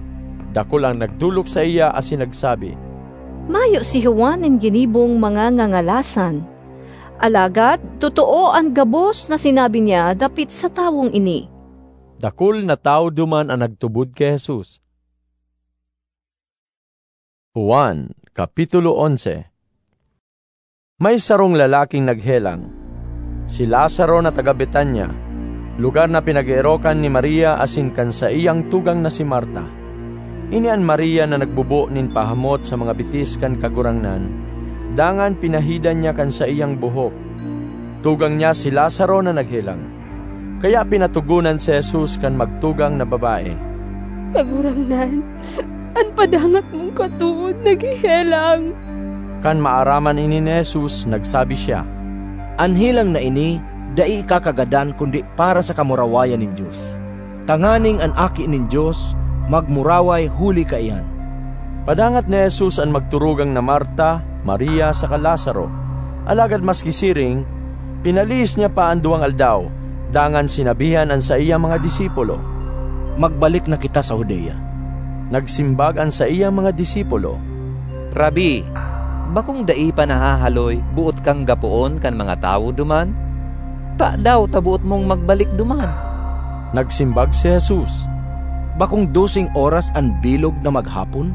Dakol ang nagdulok sa iya asin nagsabi, mayo si Juan ang ginibong mga ngangalasan. Alagad, totoo ang gabos na sinabi niya dapit sa tawong ini. Dakul na tao duman ang nagtubod kay Jesus. Juan, Kapitulo eleven. May sarong lalaking naghelang, si Lazaro na taga Betania, lugar na pinag-eerokan ni Maria asin kan sa iyang tugang na si Marta. Inian Maria na nagbubo nin pahamot sa mga bitis kan kagurangnan, dangan pinahidan niya kan sa iyang buhok. Tugang niya si Lazaro na naghelang, kaya pinatugunan si Jesus kan magtugang na babae. Kagurangnan, an padangat mong katuod naghihelang. Kan maaraman ini ni Jesus, nagsabi siya, Anhilang na ini, dai kakagadan kundi para sa kamurawayan nin Diyos. Tanganing an aki nin Diyos, magmuraway huli ka iyan. Padangat ni Jesus ang magturugang na Marta, Maria sa Lazaro. Alagad maski siring, pinalis niya pa ang duwang aldaw, dangan sinabihan ang sa iya mga disipulo, Magbalik na kita sa Judea. Nagsimbag ang sa iya mga disipulo, Rabi, bakong dai pa nahahaloy, buot kang gapuon kan mga tao duman? Ta daw tabuot mong magbalik duman. Nagsimbag si Jesus, Bakong dosing oras ang bilog na maghapon?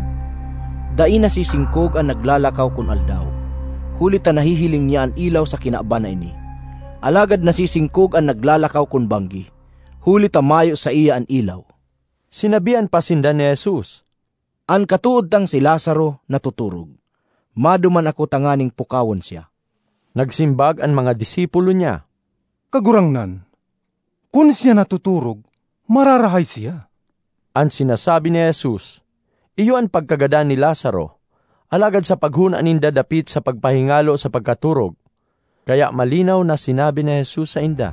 Dai nasisingkog ang naglalakaw kun aldaw. Huli ta nahihiling niya ang ilaw sa kinaaban na ini. Alagad nasisingkog ang naglalakaw kun banggi. Huli ta mayo sa iya ang ilaw. Sinabihan pa sinda ni Jesus, An katuod tang si Lazaro natuturog. Maduman ako tanganing pukawon siya. Nagsimbag ang mga disipulo niya, Kagurangnan, kung siya natuturog, mararahay siya. Ang sinasabi ni Jesus, iyo ang pagkagada ni Lazaro, alagad sa paghuna ninda dapit sa pagpahingalo sa pagkaturog. Kaya malinaw na sinabi ni Jesus sa inda,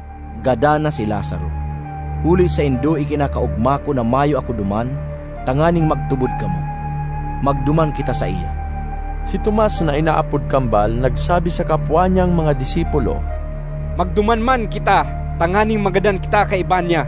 Gada na si Lazaro. Huli sa indo ikinakaugma ko na mayo ako duman, tanganing magtubod ka mo. Magduman kita sa iya. Si Tomas na inaapod kambal, nagsabi sa kapwa niyang mga disipulo, Magduman man kita, tanganing magadan kita kay Ibanya.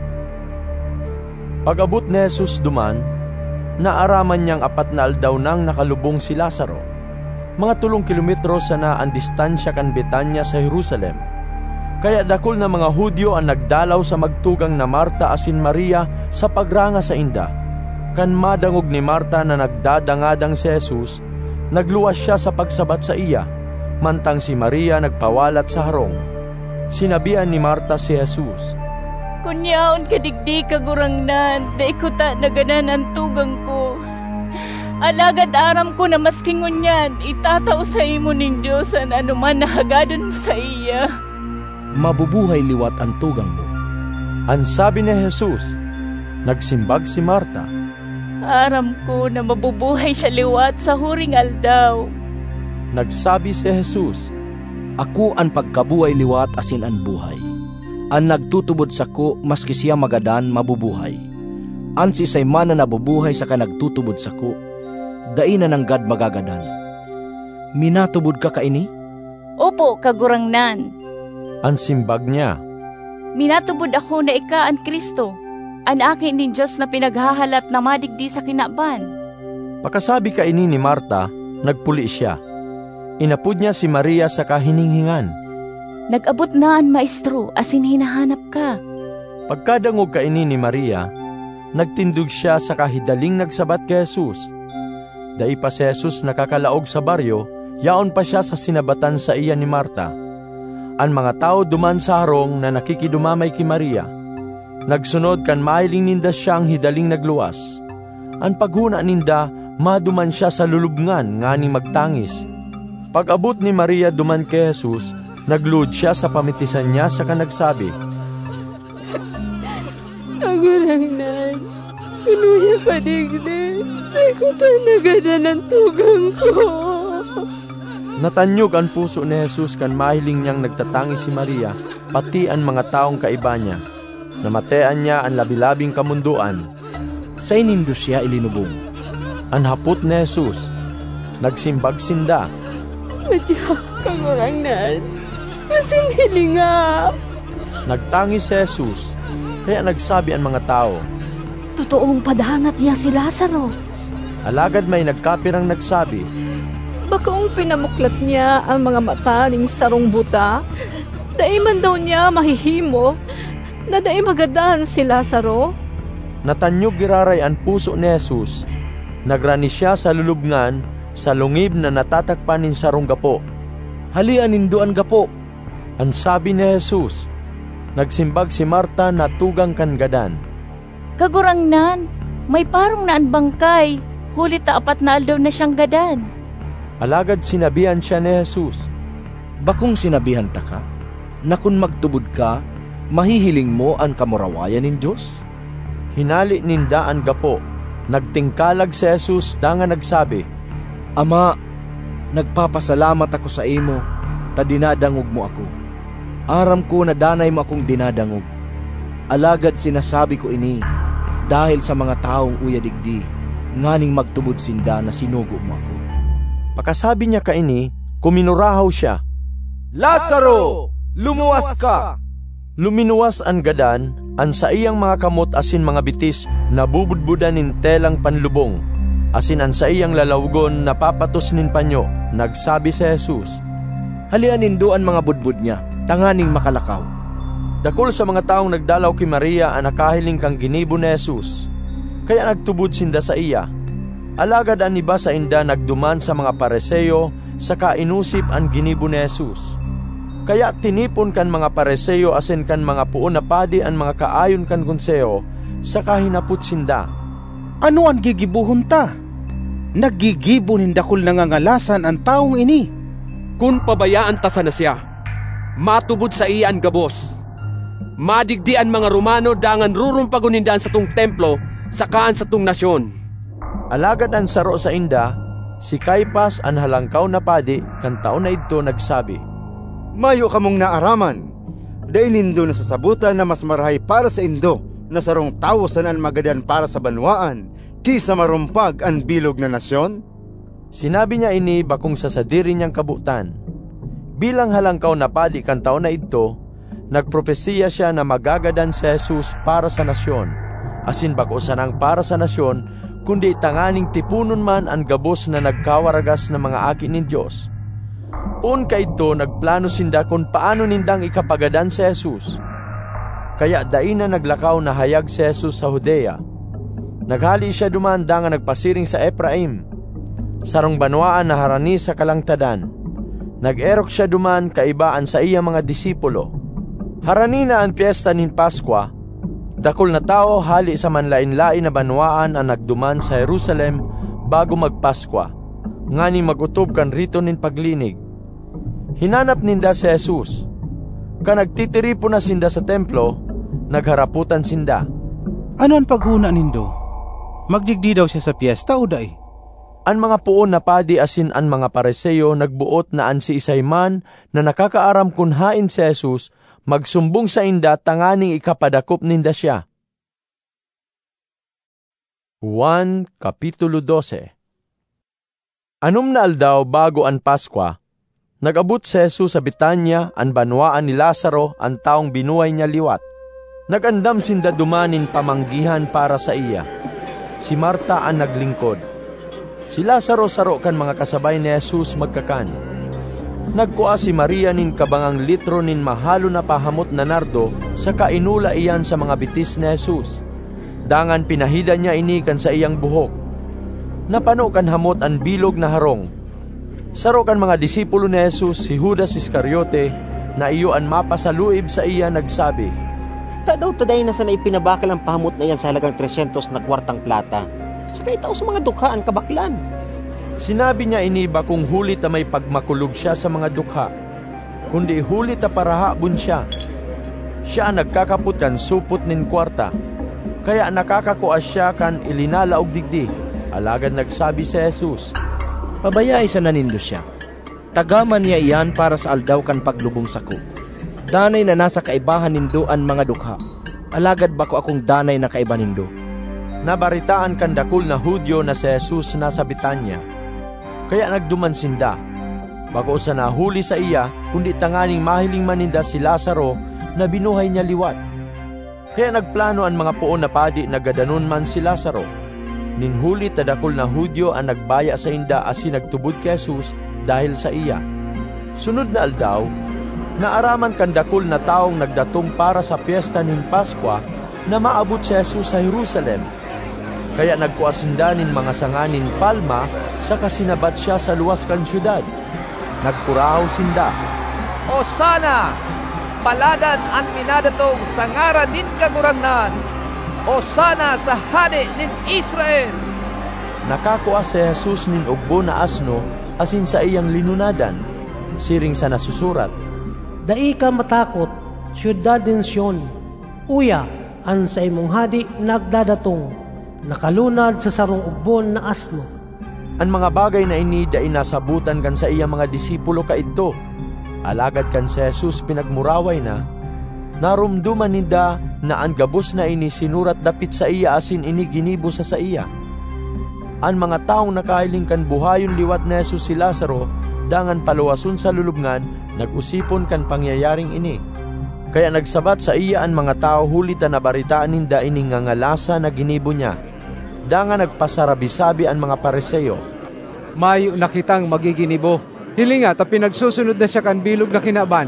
Pag-abot ni Jesus duman, naaraman niyang apat na aldaw nang nakalubong si Lazaro. Mga tulong kilometro sana ang distansya kan Betania sa Jerusalem. Kaya dakol na mga Hudyo ang nagdalaw sa magtugang na Marta asin Maria sa pagranga sa inda. Kan madangog ni Marta na nagdadangadang si Jesus, nagluwas siya sa pagsabat sa iya, mantang si Maria nagpawalat sa harong. Sinabihan ni Marta si Jesus, Kunyaon kadigdi kagurangnan, da ikuta na ganan ang tugang ko. Alagad aram ko na maskingon yan, itatao sa imo ning Diyos an anuman nahagadon mo sa iya. Mabubuhay liwat ang tugang mo. Ang sabi ni Jesus, nagsimbag si Marta, Aram ko na mabubuhay siya liwat sa huring aldaw. Nagsabi si Jesus, Ako ang pagkabuhay liwat asin ang buhay. Ang nagtutubod sa ko, maski siya magadan, mabubuhay. An si Simon na nabubuhay sa kanagtutubod sa ko, dai na nanggad magagadan. Minatubod ka kaini? Opo, kagurangnan. Ang simbag niya, Minatubod ako na ika ang Kristo, ang akin din Diyos na pinaghahalat na madigdi sa kinaban. Pakasabi kaini ni Marta, nagpuli siya. Inapod niya si Maria sa kahininghingan. Nag-abot na ang maestro, asin hinahanap ka. Pagkadangog kaini ni Maria, nagtindog siya sa kahidaling nagsabat kay Jesus. Dai pa si Jesus nakakalaog sa baryo, yaon pa siya sa sinabatan sa iya ni Marta. Ang mga tao duman sa harong na nakikidumamay ki Maria. Nagsunod kan mailing ninda siyang hidaling nagluwas. Ang paghuna ninda, maduman siya sa lulubngan nga ni magtangis. Pag-abot ni Maria duman kay Jesus, nagluod siya sa pamitisan niya sa kanagsabi, Kagurangnan, kunuya padigdi, naikutan na gada ng tugang ko. Natanyog ang puso ni Jesus kan mahiling niyang nagtatangi si Maria, pati ang mga taong kaiba niya. Namatean niya ang labilabing kamunduan. Sa inindo siya ilinubong. Ang hapot ni Jesus, nagsimbag sinda, Madya, kagurangnan, kasin hilinga. Nagtangi si Jesus, kaya nagsabi ang mga tao, Totoong padangat niya si Lazaro. Alagad may nagkapirang nagsabi, Bakaong pinamuklat niya ang mga mata ning sarong buta, daiman daw niya mahihimo Nadae magadan si Lazaro? Natanyog giraray ang puso ni Jesus. Nagrani siya sa lulubngan, sa lungib na natatakpan nin sarong gapo. Halian nindo ang gapo. Ang sabi ni Jesus. Nagsimbag si Marta na tugang kan gadan. Kagurangnan, may parong na ang bangkay. Huli ta apat na aldaw na siyang gadan. Alagad sinabihan siya ni Jesus. Bakong sinabihan ta ka, na kung magtubod ka, mahihiling mo ang kamurawayan ng Diyos? Hinali ninda ang gapo. Nagtingkalag si Jesus da nga nagsabi, Ama, nagpapasalamat ako sa imo, ta dinadangog mo ako. Aram ko na danay mo akong dinadangog. Alagad sinasabi ko ini, dahil sa mga taong uyadigdi, nganing magtubod sinda na sinugo mo ako. Pagkasabi niya kaini, kuminurahaw siya. Lazaro, lumuwas ka! Luminuwas ang gadan, ang sa iyang mga kamot asin mga bitis na bubudbudan nin telang panlubong, asin ang sa iyang lalawgon na papatos nin panyo. Nagsabi si Jesus, halian nindo ang mga budbud niya, tanganing makalakaw. Dakol sa mga taong nagdalaw kay Maria ang nakahiling kang ginibo ni Jesus, kaya nagtubod sinda sa iya. Alagad ang iba sa inda nagduman sa mga Pariseo, saka inusip ang ginibo ni Jesus. Kaya tinipon kan mga Pariseo asin kan mga puon na padi ang mga kaayon kan konseho, saka hinapot sinda. Ano ang gigibuhon ta? Nagigibo nin dakol nangangalasan ang taong ini. Kung pabayaan ta sana siya, matubod sa iya ang gabos. Madigdi ang mga Romano dangan rurumpagunindaan sa tung templo, sakaan sa tung nasyon. Alagad ang saro sa inda, si Caiphas ang halangkaw na padi, kan taon na ito nagsabi, Mayo kamong naaraman, day nindo na sasabutan na mas marahay para sa indo, na sarong tawo sanan magadan para sa banwaan, kisa marumpag ang bilog na nasyon? Sinabi niya ini bakong sasadiri niyang kabutan. Bilang halangkaw na padi kan taon na ito, nagpropesiya siya na magagadan si Jesus para sa nasyon, asin bako sanang para sa nasyon, kundi tanganing tipunon man ang gabos na nagkawaragas na mga akin ng Diyos. Poon ka ito, nagplano sinda kung paano nindang ikapagadan si Jesus. Kaya dain na naglakaw na hayag si Jesus sa Judea. Naghali siya duman da nga nagpasiring sa Ephraim, sarong banwaan na harani sa kalangtadan. Nag-erok siya duman kaibaan sa iya mga disipulo. Harani na ang piyesta nin Paskwa, dakol na tao hali sa manlain-lain na banwaan ang nagduman sa Jerusalem bago magpaskwa, ngani magutob kan rito nin paglinig. Hinanap ninda si Jesus. Ka nagtitiripo na sinda sa templo, nagharaputan sinda. Ano ang paghuna nindo? Magdigdi daw siya sa piyesta o day? Ang mga puon na padi asin ang mga Pariseo nagbuot na an si Isayman na nakakaaram kun hain si Jesus, magsumbong sa inda tanganing ikapadakop ninda siya. Juan Kapitulo twelve. Anom na aldaw bago ang Paskwa, nag-abot si Jesus sa Betania, ang banwaan ni Lazaro, ang taong binuhay niya liwat. Nagandam sinda dumanin pamanggihan para sa iya. Si Marta ang naglingkod. Si Lazaro saro kan mga kasabay ni Jesus magkakan. Nagkua si Maria nin kabangang litro nin mahalo na pahamot na nardo, sa kainula iyan sa mga bitis ni Jesus. Dangan pinahida niya inikan sa iyang buhok. Napano kan hamot ang bilog na harong. Saro kan mga disipulo ni Jesus si Judas Iscariote, na iyo ang mapasaluib sa iya nagsabi, Tadaw taday na sana ipinabakal ang pahamot na yan sa halagang tresyentos na kwartang plata. Sakay tao sa mga dukha ang kabaklan. Sinabi niya ini bakong huli ta may pagmakulog siya sa mga dukha, kundi huli ta parahabon siya. Siya ang nagkakaput kan supot nin kwarta, kaya nakakakuha siya kan ilinalaog digdi. Alagad nagsabi si Jesus, Pabayay sa nanindo siya. Tagaman niya iyan para sa aldaw kan paglubong sako. Danay na nasa kaibahan nindo ang mga dukha. Alagad bako akong danay na kaiba nindo. Nabaritaan kan dakul na Hudyo na si Jesus nasa Betania. Kaya nagduman sinda. Bako sa nahuli sa iya, kundi tanganing mahiling maninda si Lazaro na binuhay niya liwat. Kaya nagplano ang mga puon na padi na gadanon man si Lazaro. Ninhuli tadakol na Hudyo ang nagbaya sa inda asin nagtubod kay Jesus dahil sa iya. Sunod na aldaw, Naaraman kan dakul na taong nagdatong para sa piyesta nin Paskwa na maabot si Jesus sa Jerusalem. Kaya nagkuasinda nin mga sanganin palma sa kasinabat siya sa luwas kan syudad. Nagpurahaw sinda, Osana! Paladan ang minadatong sa ngaran nin kagurangnan! Osana sa hadi nin Israel! Nakakuha si Jesus nin ugbo na asno asin sa iyang linunadan. Siring sa nasusurat, Dai ka matakot, syudad din Sion. Uya, an sa imong hadi nagdadatong, nakalunad sa sarong ugbon na asno. Ang mga bagay na ini da inasabutan kan sa iyang mga disipulo kaidto. Alagad kan si Jesus pinagmuraway na, narumduman ninda na ang gabos na ini sinurat dapit sa iya asin ini ginibo sa sa iya. Ang mga taong nakahiling kan buhayon liwat na Jesus si Lazaro, dangan paluwason sa lulubngan, nag-usipon kan pangyayaring ini. Kaya nagsabat sa iya ang mga tao hulita na baritaan ninda ini ngangalasa na ginibo niya. Dangan nagpasarabi-sabi ang mga Pariseo, Mayo na kitang magiginibo. Hilinga ta pinagsusunod na siya kan bilog na kinaban.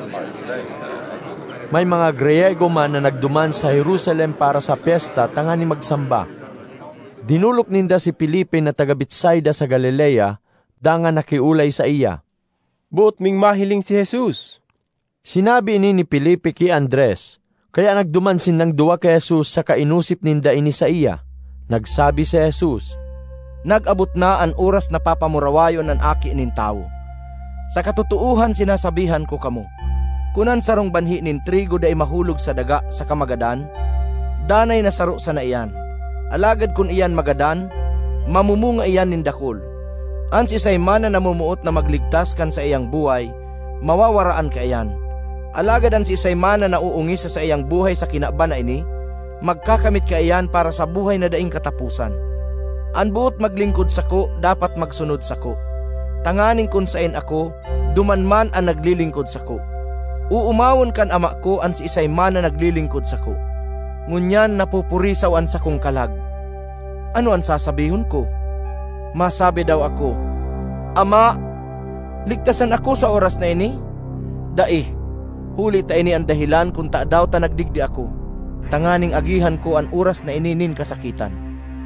May mga Griego man na nagduman sa Jerusalem para sa piyesta tangani magsamba. Dinulok ninda si Felipe na taga Betsaida sa Galilea, dangan nakiulay sa iya. Buot ming mahiling si Jesus. Sinabi ini ni Felipe kay Andres, kaya nagduman sinang duwa kay Jesus sa kainusip ninda ini sa iya. Nagsabi si Jesus, Nag-abot na ang oras na papamurawayon ang aki nin tao. Sa katutuuhan sinasabihan ko kamo, kunan sarong banhi nin trigo day mahulog sa daga sa kamagadan, danay na saro sa naiyan. Alagad kun iyan magadan, mamumunga iyan nin dakol. Ans isay man na namumuot na magligtas kan sa iyang buhay, mawawaraan ka iyan. Alagad ans isay man na nauungis sa iyang buhay sa kinaban na ini, magkakamit ka iyan para sa buhay na daing katapusan. An buot maglingkod sako, dapat magsunod sako. Tanganing kun sain ako, duman man ang naglilingkod sako. Uumawon kan ama ko an si isay man na naglilingkod sako. Ngunyan napupurisaw an sakong kalag. Ano ang sasabihon ko? Masabi daw ako, Ama, ligtasan ako sa oras na ini? Dai, huli ta ini ang dahilan kung ta daw ta nagdigdi ako. Tanganing agihan ko ang oras na ininin kasakitan.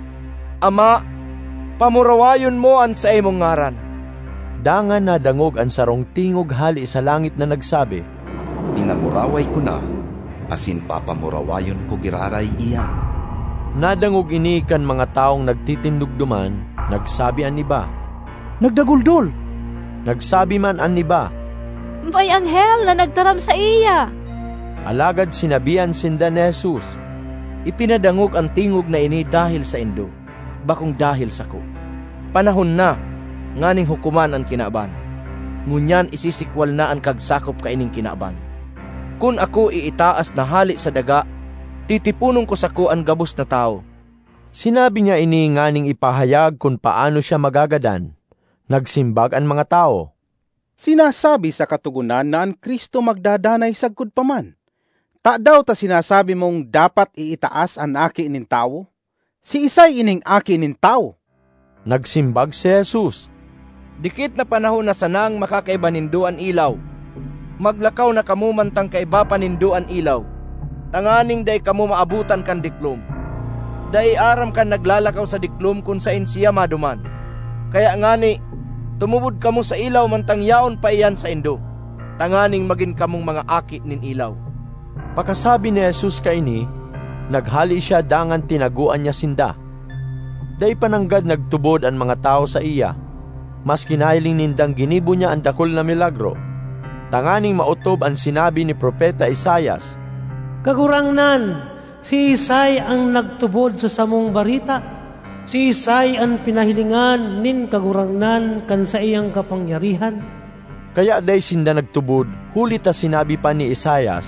Ama, pamurawayon mo ang sa imong ngaran. Dangan na dangog ang sarong tingog hali sa langit na nagsabi, Pinamuraway ko na, asin papamurawayon ko giraray iyan. Nadangog ini kan mga taong nagtitindugduman, nagsabi an iba, Nagdaguldol. Nagsabi man an iba, May anghel na nagtaram sa iya. Alagad sinabihan sinda ni Jesus, Ipinadangog ang tingog na ini dahil sa indo, bakong dahil sako. Panahon na, nganing hukuman ang kinaban. Ngunyan isisikwal na ang kagsakop kaining kinaban. Kung ako iitaas na hali sa daga, titipunong ko sako ang gabos na tao. Sinabi niya ini nganing ipahayag kung paano siya magagadan. Nagsimbag ang mga tao. Sinasabi sa katugunan na ang Kristo magdadanay sagkod pa man. Ta daw ta sinasabi mong dapat iitaas ang aki nin tao? Si isay ining aki nin tao. Nagsimbag si Jesus, Dikit na panahon na sanang makakaiba ninduan ilaw. Maglakaw na kamu mantang kaiba paninduan ilaw. Tanganing day kamu maabutan kan diklom. Day aram kan naglalakaw sa diklom kung sain siya maduman. Kaya ngani, tumubod kamu sa ilaw mantang yaon pa iyan sa indo. Tanganing magin kamong mga aki nin ilaw. Pakasabi ni Jesus kaini, naghali siya dangan tinaguan niya sinda. Day pananggad nagtubod ang mga tao sa iya. Mas kinahiling nindang ginibo niya ang dakol na milagro. Tanganing mautob ang sinabi ni Propeta Isayas, Kagurangnan, si Isay ang nagtubod sa samong barita. Si Isay ang pinahilingan nin kagurangnan kan sa iyang kapangyarihan. Kaya day sinda nagtubod, hulita sinabi pa ni Isayas,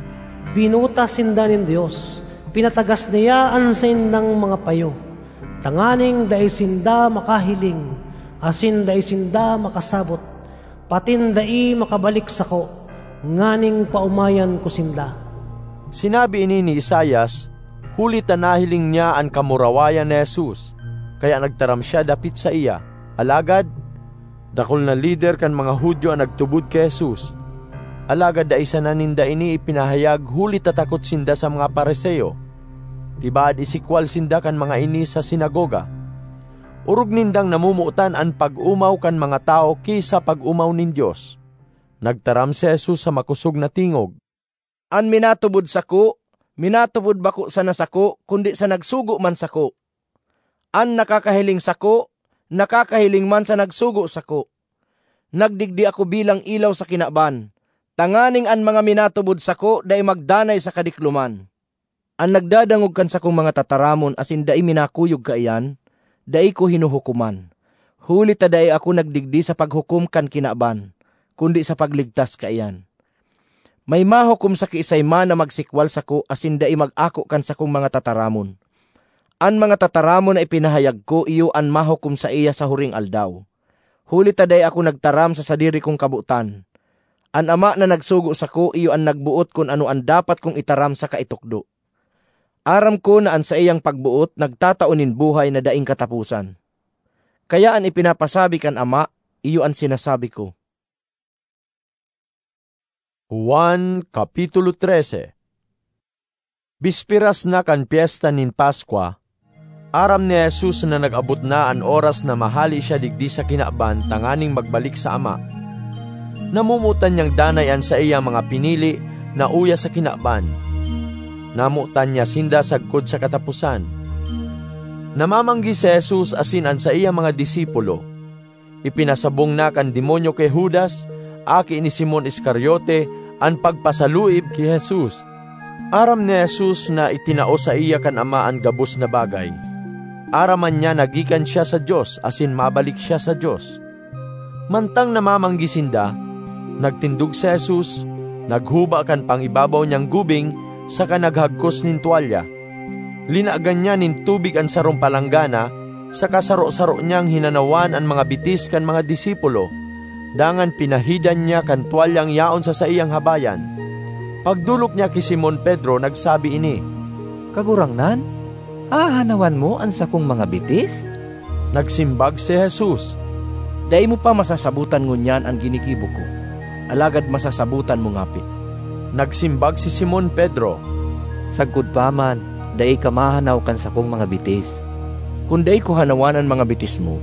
Binuta sinda nin Dios, pinatagas niyaan sa indang mga payo. Tanganing day sinda makahiling, asin day sinda makasabot, patin day makabalik sako, nganing paumayan ko sinda. Sinabi ini ni Isayas, hulit na nahiling niya ang kamurawayan ni Jesus, kaya nagtaram siya dapit sa iya. Alagad, dakol na lider kan mga Hudyo ang nagtubod kay Jesus. Alagad da isa na ninda ini ipinahayag huli tatakot sinda sa mga Pariseo. Tibaad isikwal sinda kan mga ini sa sinagoga. Urog nindang namumuutan an pag-umaw kan mga tao kisa pag-umaw nin Diyos. Nagtaram si Jesus sa makusog na tingog. An minatubod sako, minatubod bako sa nasako, kundi sa nagsugo man sako. An nakakahiling sako, nakakahiling man sa nagsugo sako. Nagdigdi ako bilang ilaw sa kinaban. Tanganing an mga minatubod sako, day magdanay sa kadikluman. An nagdadangog kan sakong mga tataramon, asin day minakuyog kaiyan, day ko hinuhukuman. Huli ta day ako nagdigdi sa paghukum kan kinaban, kundi sa pagligtas kaiyan. May mahukom sa kiisay man na magsikwal sako, asin day mag-ako kan sakong mga tataramon. An mga tataramon na ipinahayag ko, iyo an mahukom sa iya sa huring aldaw. Huli ta day ako nagtaram sa sadiri kong kabutan. An ama na nagsugo sako, iyo an nagbuot kun ano an dapat kong itaram sa kaitukdo. Aram ko na an sa iyang pagbuot nagtataunin buhay na daing katapusan. Kaya an ipinapasabi kan ama, iyo an sinasabi ko. Juan Kapitulo trese. Bispiras na kan piyesta nin Paskwa, aram ni Jesus na nag-abot na an oras na mahali siya digdi sa kinaban tanganing magbalik sa ama. Namumutan niyang danayan sa iya mga pinili na uya sa kinaban. Namutan niya sinda sagkod sa katapusan. Namamanggi si Jesus asin an sa iya mga disipulo. Ipinasabong na kan demonyo kay Judas, aki ni Simon Iscariote, an pagpasaluib kay Jesus. Aram ni Jesus na itinao sa iya kan ama ang gabos na bagay. Araman niya nagikan siya sa Diyos, asin mabalik siya sa Diyos. Mantang namamanggi sinda, nagtindog si Jesus, naghuba kan pangibabaw niyang gubing, saka naghagkos nin tuwalya. Linagan niya nin tubig ang sarong palanggana, saka saro-saro niyang hinanawan ang mga bitis kan mga disipulo. Dangan pinahidan niya kan tuwalyang yaon sa saiyang habayan. Pagdulok niya kay Simon Pedro, nagsabi ini, Kagurangnan, ahanawan mo ang sakong mga bitis? Nagsimbag si Jesus, Dai mo pa masasabutan ngunyan ang ginigibo ko, alagad masasabutan mo ngapit. Nagsimbag si Simon Pedro, Sagkod pa man, dai ka mahanaw kan sakong mga bitis. Kung dai ko hanawanan mga bitis mo,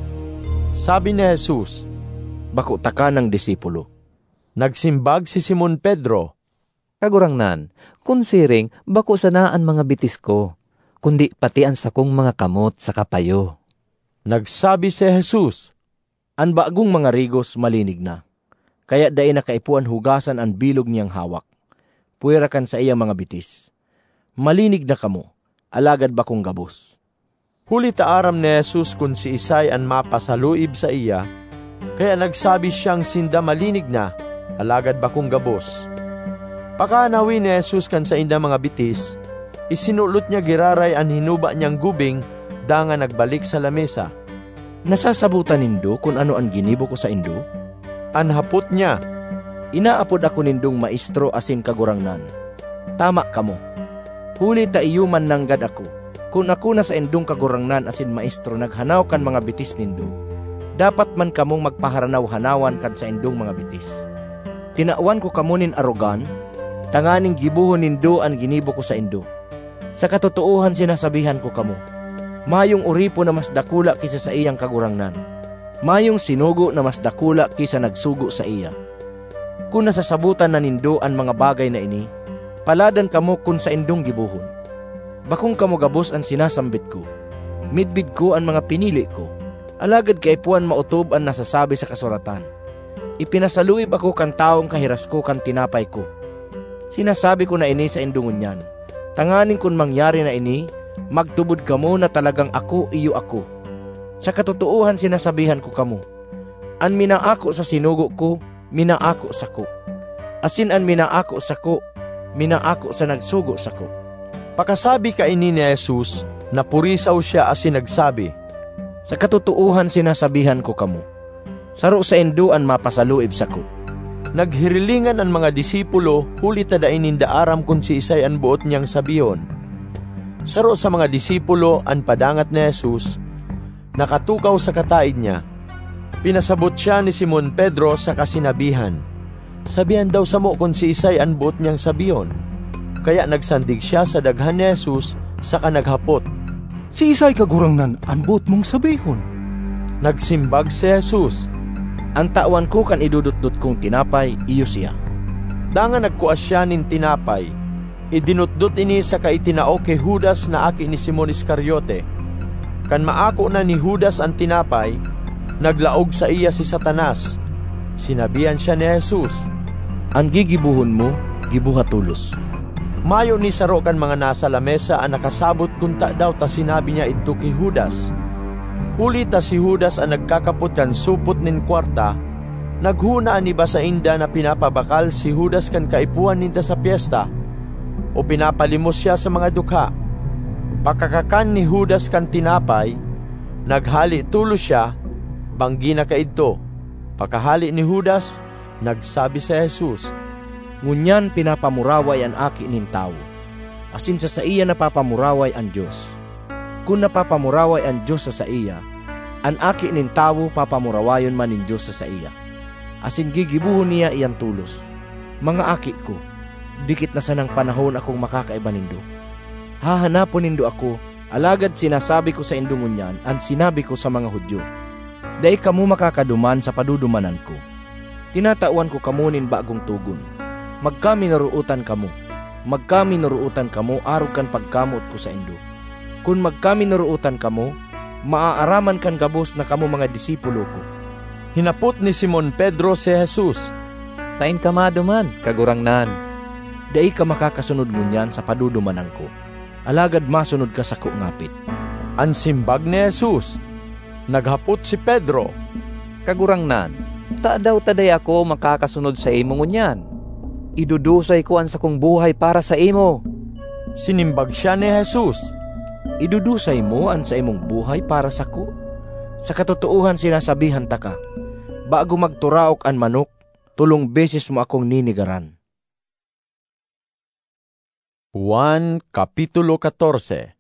sabi ni Jesus, bako taka ng disipulo. Nagsimbag si Simon Pedro, Kagurangnan, kunsiring bako sanaan mga bitis ko, kundi pati ang sakong mga kamot sa kapayo. Nagsabi si Jesus, An bagong mga rigos malinig na, kaya dai na kaipuan hugasan ang bilog niyang hawak. Puwera kan sa iyang mga bitis. Malinig na kamo, alagad ba kong gabos? Huli taaram ni Jesus kung si Isay an mapasaluib sa iya, kaya nagsabi siyang sinda malinig na, alagad ba kong gabos? Pakanawi ni Jesus kan sa inda mga bitis, isinulot niya giraray an hinuba niyang gubing, danga nagbalik sa lamesa. Nasasabutan nindo kung ano ang ginibo ko sa indo? Anhapot niya, Inaapod ako nindong maestro asin kagurangnan. Tama kamo. Huli ta iyuman nanggad ako. Kung ako na sa indong kagurangnan asin maestro naghanaw kan mga bitis nindo, dapat man kamong magpaharanaw-hanawan kan sa indong mga bitis. Tinauan ko kamunin arogan, tanganing gibuhon nindo ang ginibo ko sa indo. Sa katotohan sinasabihan ko kamo, mayong uripo na mas dakula kisa sa iyang kagurangnan. Mayong sinugo na mas dakula kisa nagsugo sa iya. Kung nasasabutan na nindo ang mga bagay na ini, paladan kamo kung sa indong gibuhon. Bakong kamo gabos ang sinasambit ko, midbid ko ang mga pinili ko, alagad kaipuan mautob ang nasasabi sa kasuratan. Ipinasaluib ako kan taong kahiras ko kan tinapay ko. Sinasabi ko na ini sa indungon niyan, tanganing kung mangyari na ini, magtubod kamo na talagang ako iyo ako. Sa katotohan sinasabihan ko kamo, an minaako sa sinugo ko, minaako sa ko. Asin an minaako sa ko, minaako sa nagsugo sa ko. Pakasabi ka ini ni Jesus, napurisaw siya asin nagsabi, Sa katotohan sinasabihan ko kamo, saro sa induan mapasaluib sa ko. Naghirilingan ang mga disipulo, huli tadain ninda aram kung si Isay an buot niyang sabiyon. Saro sa mga disipulo an padangat ni Jesus, nakatukaw sa kataid niya. Pinasabot siya ni Simon Pedro sa kasinabihan, Sabihan daw sa mo kung si Isay ang buot niyang sabiyon. Kaya nagsandig siya sa daghan ni Jesus sa kanaghapot. Si Isay kagurangnan ang buot mong sabihon. Nagsimbag si Jesus. Ang tawan ko kan idudutdut kong tinapay, iyo siya. Dangan nagkuas siya nin tinapay. Idinutdut ini sa kaitinao kay Judas na aki ni Simon Iscariote. Kan maako na ni Judas ang tinapay, naglaog sa iya si Satanas. Sinabihan siya ni Jesus, ang gigibuhon mo, gibuhatulos. Mayo ni saro kan mga nasa lamesa ang nakasabot kunta daw ta sinabi niya ito kay Judas. Huli ta si Judas ang nagkakapot kan supot nin kwarta, naghuna ni ba sa inda na pinapabakal si Judas kan kaipuan ninta sa piyesta, o pinapalimos siya sa mga dukha. Pakakakan ni Judas kan tinapay, naghali tulo siya, banggi na kaidto. Pakahali ni Judas, nagsabi sa Jesus, ngunyan pinapamuraway ang aki nin tao, asin sa sa iya napapamuraway ang Diyos. Kung napapamuraway ang Diyos sa sa iya, ang aki nin tao papamurawayon man nin Diyos sa sa iya. Asin gigibuhon niya iyang tulos. Mga aki ko, dikit na sanang panahon akong makakaiba nindo. Hahanapon nindo ako, alagad sinasabi ko sa indo ngunyan, ang sinabi ko sa mga Hudyo. Dahil kamu makakaduman sa padudumanan ko. Tinatauan ko kamunin bagong tugon. Magkami naruutan kamu. Magkami naruutan kamu, arog kan pagkamot ko sa indo. Kung magkami naruutan kamu, maaaraman kan gabos na kamu mga disipulo ko. Hinapot ni Simon Pedro si Jesus, tain ka maduman, kagurangnan. Dahil ka makakasunod ngunyan sa padudumanan ko. Alagad masunod ka sa kungapit. Ang simbag ni Jesus. Naghapot si Pedro, kagurangnan, ta daw taday ako makakasunod sa imo ngunyan. Idudusay ko ang sakong buhay para sa imo. Sinimbag siya ni Jesus, idudusay mo ang sa imong buhay para sa ko. Sa katotohan sinasabihan ta ka, bago magturaok ang manok, tulong beses mo akong ninigaran. Juan Kapitulo fourteen.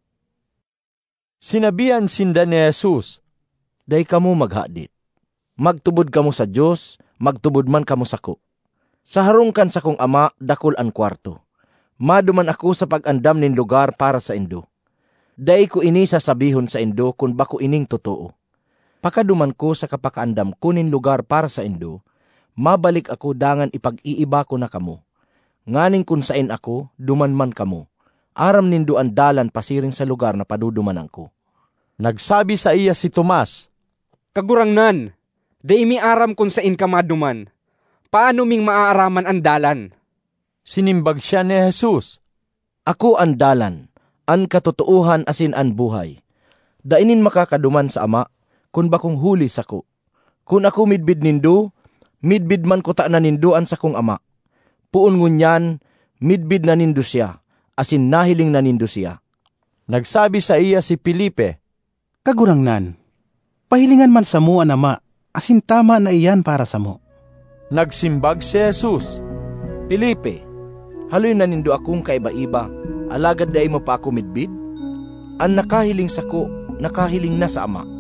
Sinabihan sinda ni Jesus, day kamo maghadit. Magtubod kamo sa Diyos, magtubod man kamo sa ko. Sa harungkan sa kong ama, dakol ang kwarto. Maduman ako sa pag-andam nin lugar para sa indo. Day ko ini sasabihon sa indo kung bako ining totoo. Pakaduman ko sa kapakaandam ko nin lugar para sa indo, mabalik ako dangan ipag-iiba ko na kamo. Nganing kung sain ako, duman man kamo. Aram nindo ang dalan pasiring sa lugar na padudumanan ko. Nagsabi sa iya si Tomas, kagurangnan, day mi aram kung sain ka maduman. Paano ming maaaraman ang dalan? Sinimbag siya ni Jesus, ako ang dalan, ang katotohan asin ang buhay. Dainin makakaduman sa ama, kun bakong huli sa ko. Kun ako midbid nindo, midbid man ko ta na nindoan sa kong ama. Puon ngunyan, midbid na nindo siya, asin nahiling na nindo siya. Nagsabi sa iya si Felipe, kagurangnan, pahilingan man sa mo an ama, asin tama na iyan para sa mo. Nagsimbag si Jesus, Felipe, haloy na nindo akong kaiba-iba, alagad day mo pa ako midbid? Ang nakahiling sa ko, nakahiling na sa ama.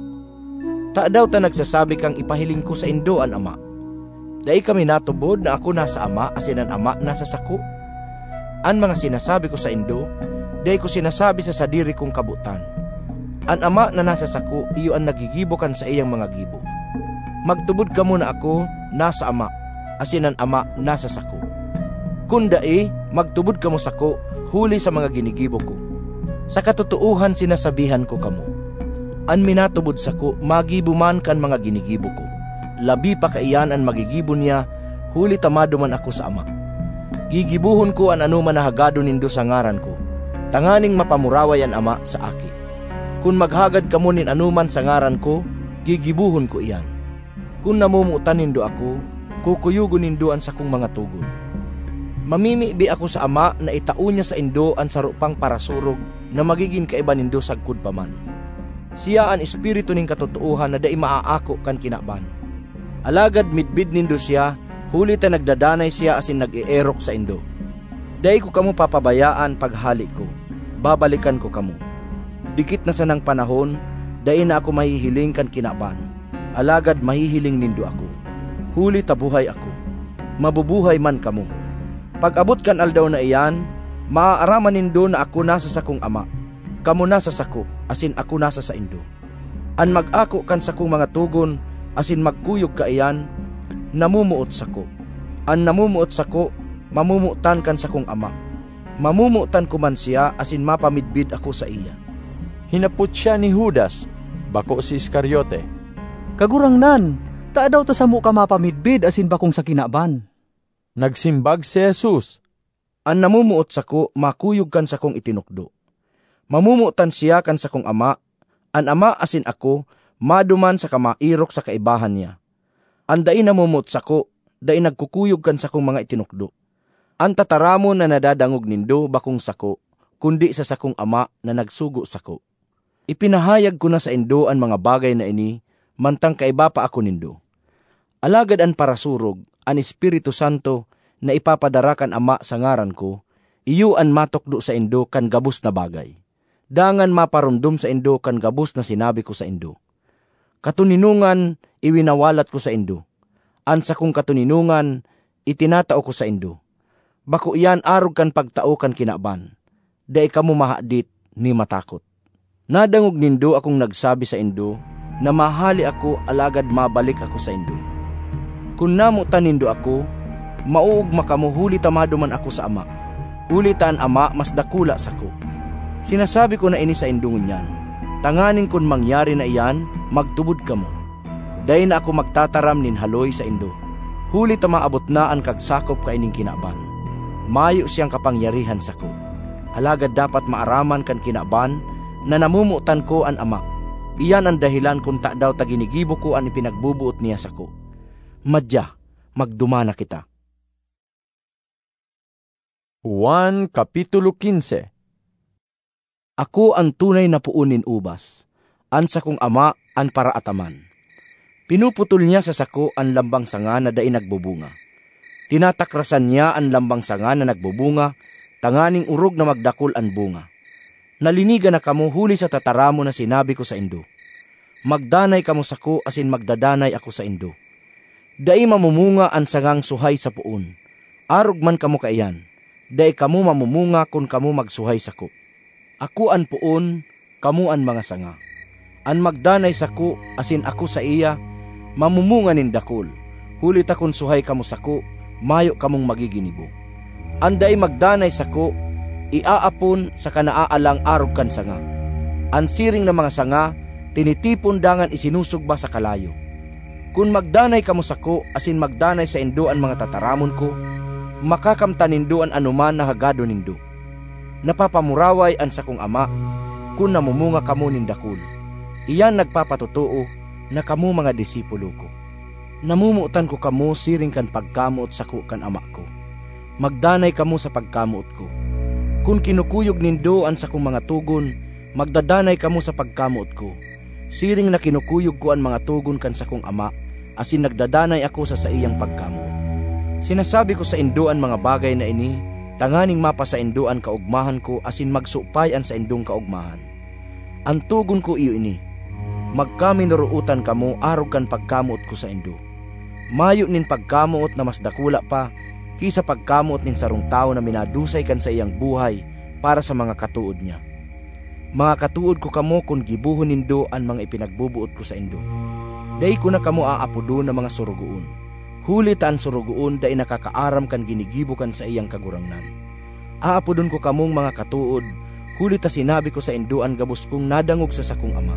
Ta daw ta nagsasabi kang ipahiling ko sa indo an ama. Dahil kami natubod na ako nasa ama, asin ang ama nasa sako. Ang mga sinasabi ko sa indo, dahil ko sinasabi sa sadiri kong kabutan. Ang ama na nasa sako, iyo ang nagigibo kan sa iyang mga gibo. Magtubod ka muna ako, nasa ama, asin ang ama nasa sako. Kung dai, magtubod ka mo sako, huli sa mga ginigibo ko. Sa katotohan sinasabihan ko kamo, an minatubod sako, magibo man kan mga ginigibo ko. Labi pa kaiyan ang magigibo niya, huli tamado man ako sa ama. Gigibuhon ko an anuman na hagado nindo sa ngaran ko, tanganing mapamuraway ang ama sa aki. Kung maghagad kamo nin anuman sa ngaran ko, gigibuhon ko iyan. Kung namumutan nindo ako, kukuyugon nindoan sa kong mga tugon. Mamimibi ako sa ama na itao niya sa indo ang sarupang parasurog na magiging kaiba nindo sagkod pa man. Siya ang espiritu ning katotohan na dai maaako kan kinaban. Alagad midbid nindo siya, huli ta nagdadanay siya asin nag-eerok sa indo. Dai ko kamo papabayaan paghali ko, babalikan ko kamo. Dikit na sanang panahon, dai na ako mahihiling kan kinaban. Alagad mahihiling nindo ako. Huli ta buhay ako. mabubuhay man kamo. Pag-abot kan aldaw na iyan, maaaraman nindo na ako nasa sakong ama, kamo nasa sako, asin ako nasa sa indo. An mag-ako kan sakong mga tugon, asin magkuyog ka iyan, namumuot sako. An namumuot sako, mamumutan kan sakong ama. Mamumutan ko man siya, asin mapamidbid ako sa iya. Hinapot siya ni Judas, bako si Iscariote. Kagurangnan, taa daw ta sa mo ka mapamidbid asin bakong sa kinaban. Nagsimbag si Jesus, an namumuot sako, makuyog kan sakong itinukdo. Mamumutan siya kan sakong ama, an ama asin ako, maduman sa kamairok sa kaibahan niya. An dai namumuot sako, dai nagkukuyog kan sakong mga itinukdo. An tataramon na nadadangog nindo bakong sako, kundi sa sakong ama na nagsugo sako. Ipinahayag ko na sa indo an mga bagay na ini, mantang kaiba pa ako nindo. Alagad an parasurog, an Espiritu Santo, na ipapadarakan ama sa ngaran ko, iyo an matokdo sa indo kan gabus na bagay. Dangan maparundom sa indo kan gabus na sinabi ko sa indo. Katuninungan, iwinawalat ko sa indo. An sakong katuninungan, itinatao ko sa indo. Bako iyan arog kan pagtao kan kinaban. Dai kamo mahadit ni matakot. Nadangog nindo akong nagsabi sa indo, na mahali ako alagad mabalik ako sa indo. Kung namutan nindo ako, mauugma kamo huli tamado man ako sa ama. Huli taan ama mas dakula sako. Sinasabi ko na ini sa indungon niyan. Tanganin kun mangyari na iyan, magtubod kamo. Dahil na ako magtataram nin haloy sa indo. Huli tamaabot na ang kagsakop ka ining kinaban. Mayo siyang kapangyarihan sako. Alagad dapat maaraman kan kinaban na namumutan ko an ama. Iyan ang dahilan kung ta daw taginigibo ko ang ipinagbubuot niya sako. Madya, magdumana kita. Juan Kapitulo fifteen. Ako ang tunay na puunin ubas, an sakong ama an paraataman. Pinuputol niya sa sako ang lambang sanga na dai nagbubunga. Tinatakrasan niya ang lambang sanga na nagbubunga, tanganing urog na magdakol ang bunga. Nalinigan na kamo huli sa tataramo na sinabi ko sa indo. Magdanay kamo sako asin magdadanay ako sa indo. Dai mamumunga ang sangang suhay sa puon. Arog man kamo kaiyan. Dai kamo mamumunga kung kamo magsuhay sako. Ako an puon, kamo an mga sanga. An magdanay sako asin ako sa iya, mamumunga nin dakol. Huli ta kung suhay kamo sako, mayo kamong magiginibo. An dai magdanay sako, iaapon sa kanaaalang arog kan sanga. An siring na mga sanga, tinitipon dangan isinusugba sa kalayo. Kung magdanay kamo sako, asin magdanay sa indo an mga tataramon ko, makakamta nindo an anuman na hagado nindo. Napapamuraway an sakong ama, kung namumunga kamo nindakul. Iyan nagpapatutuo na kamo mga disipulo ko. Namumuutan ko kamo siring kan pagkamuot sako kan ama ko. Magdanay kamo sa pagkamuot ko. Kung kinukuyog nindo an sakong mga tugon, magdadanay kamo sa pagkamuot ko. Siring na kinukuyog ko ang mga tugon kan sakong ama, asin nagdadanay ako sa sa iyang pagkamuot. Sinasabi ko sa indo ang mga bagay na ini, tanganing mapa sa indo ang kaugmahan ko, asin magsupayan sa indong kaugmahan. Ang tugon ko iyo ini, magkaminuruutan kamo arog kan pagkamuot ko sa indo. Mayo nin pagkamuot na mas dakula pa, kisa pagkamuot nin sarong tao na minadusay kan sa iyang buhay para sa mga katuod niya. Mga katuod ko kamo kung gibuhon nindo ang mga ipinagbubuot ko sa indo. Day ko na kamo aapudo na mga surugoon. Huli taan surugoon day nakakaaram kan ginigibo kan sa iyang kagurangnan. Aapudon ko kamong mga katuod, huli ta sinabi ko sa indo ang gabos kong nadangog sa sakong ama.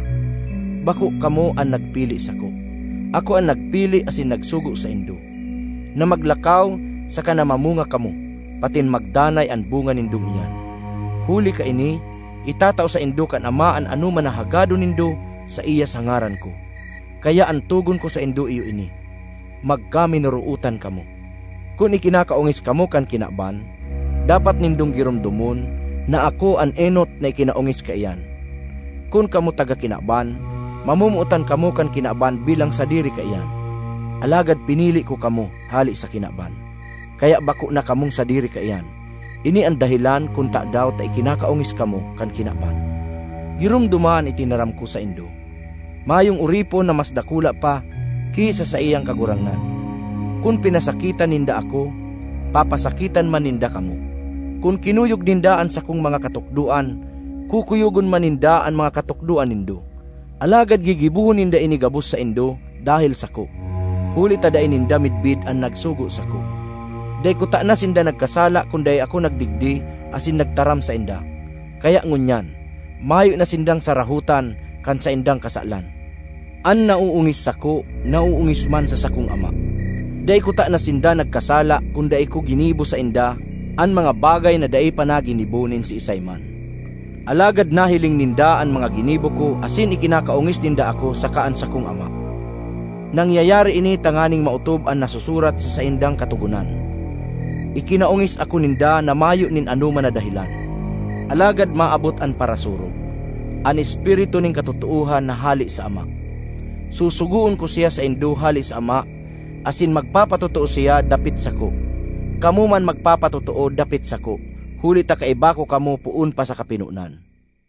Bako kamo ang nagpili sako. Ako ang nagpili asin nagsugo sa indo. Na maglakaw sa kanamamunga kamo, patin magdanay ang bunga nindong iyan. Huli ka ini, itatao sa indo kan ama an anuman na hagado nindo sa iya sangaran ko. Kaya ang tugon ko sa indo iyo ini, magkaminuruutan kamo. Kung ikinakaungis kamo kan kinaban, dapat nindong girumdumon na ako an enot na ikinaungis ka iyan. Kung kamo taga kinaban, mamumuutan kamo kan kinaban bilang sadiri ka iyan. Alagad pinili ko kamo hali sa kinaban. Kaya bako na kamong sadiri ka iyan. Ini ang dahilan kung ta daw ta ikinakaungis kamo kan kinaban. Girumduman itinaram ko sa indo. Mayong uripo na mas dakula pa kisa sa iyang kagurangnan. Kung pinasakitan ninda ako, papasakitan man ninda kamo. Kung kinuyog nindaan sa kong mga katukduan, kukuyugon man ninda ang mga katukduan nindo. Alagad gigibuhon ninda inigabos sa indo dahil sako. Huli tada ininda midbid ang nagsugo sako. Day ko ta na sinda nagkasala kung day ako nagdigdi asin nagtaram sa inda. Kaya ngunyan, mayo na sindang sarahutan kan sa indang kasalan. An nauungis sako, nauungis man sa sakong ama. Day ko ta na sinda nagkasala kung day ko ginibo sa inda an mga bagay na day pa na ginibunin si isay man. Alagad nahiling ninda ang mga ginibo ko asin ikinakaungis ninda ako sa kaan sa kong ama. Nangyayari ini tanganing mautob ang nasusurat sa saindang katugunan. Ikinaungis ako ninda na mayo nin anuman na dahilan. Alagad maabot ang parasurog. An espiritu ning katotuuhan na hali sa ama. Susuguon ko siya sa indo hali sa ama, asin magpapatotoo siya dapit sako. Kamu man magpapatotoo dapit sako. Huli ta kaiba ko kamo puun pa sa kapinunan.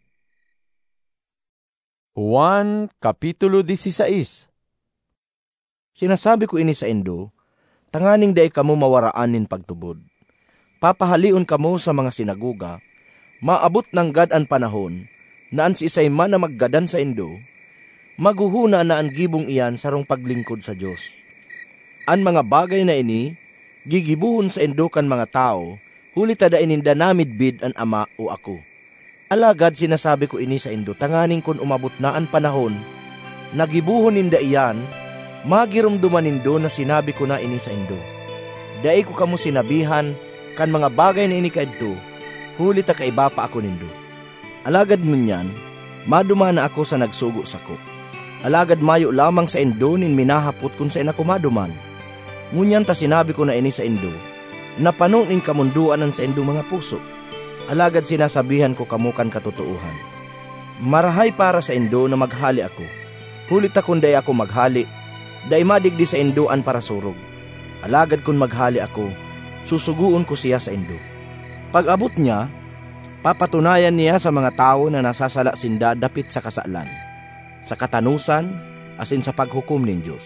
Juan Kapitulo sixteen. Sinasabi ko ini sa indo, tanganing day kamo mawaraan nin pagtubod. Papahalion kamo sa mga sinaguga, maabot ng gad an panahon, naan si isay man na maggadan sa indo, maguhuna na ang gibong iyan sarong paglingkod sa Diyos. An mga bagay na ini, gigibuhon sa indo kan mga tao, huli tada ininda namidbid an ama o ako. Alagad sinasabi ko ini sa indo, tanganing kun umabot na ang panahon, nagibuhon ninda iyan, magirumduman nindo na sinabi ko na ini sa indo. Dai ko kamo sinabihan, kan mga bagay na ini kaidto, huli ta kaiba pa ako nindo. Alagad munyan, maduma na ako sa nagsugo sako. Alagad mayo lamang sa indo nin minahapot kung sa ina ko maduman. Ngunyan ta sinabi ko na ini sa indo, napanong ning kamunduan sa indo mga puso. Alagad sinasabihan ko kamo kan katotuuhan. Marahay para sa indo na maghali ako. Huli ta kung day ako maghali, day madigdi sa indo an para surog. Alagad kung maghali ako, susuguon ko siya sa indo. Pag abot niya, papatunayan niya sa mga tao na nasasala sinda dapit sa kasalan, sa katanusan, asin sa paghukom nin Diyos.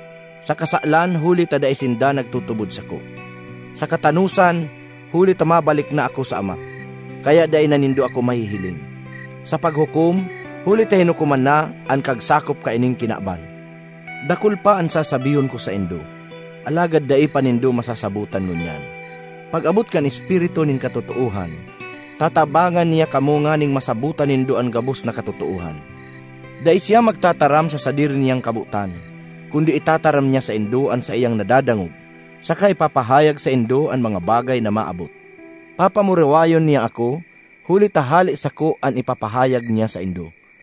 Sa kasalan, huli tada isinda nagtutubod sako. Sa katanusan, huli ta mabalik na ako sa ama. Kaya day nanindo ako mahihiling. Sa paghukom, huli ta hinukuman na ang kagsakop ka ining kinaban. Dakul pa ang sasabiyon ko sa indo, alagad dai panindo masasabutan ngunyan. Pag abot kan espiritu nin katotuuhan, tatabangan niya kamo nga ning masabutan nindo ang gabos na katotuuhan. Dai siya magtataram sa sadir niyang kabutan, kundi itataram niya sa indo an sa iyang nadadangog, saka ipapahayag sa indo ang mga bagay na maabot. Papamurewayon niya ako, huli tahali sako an ipapahayag niya sa indo.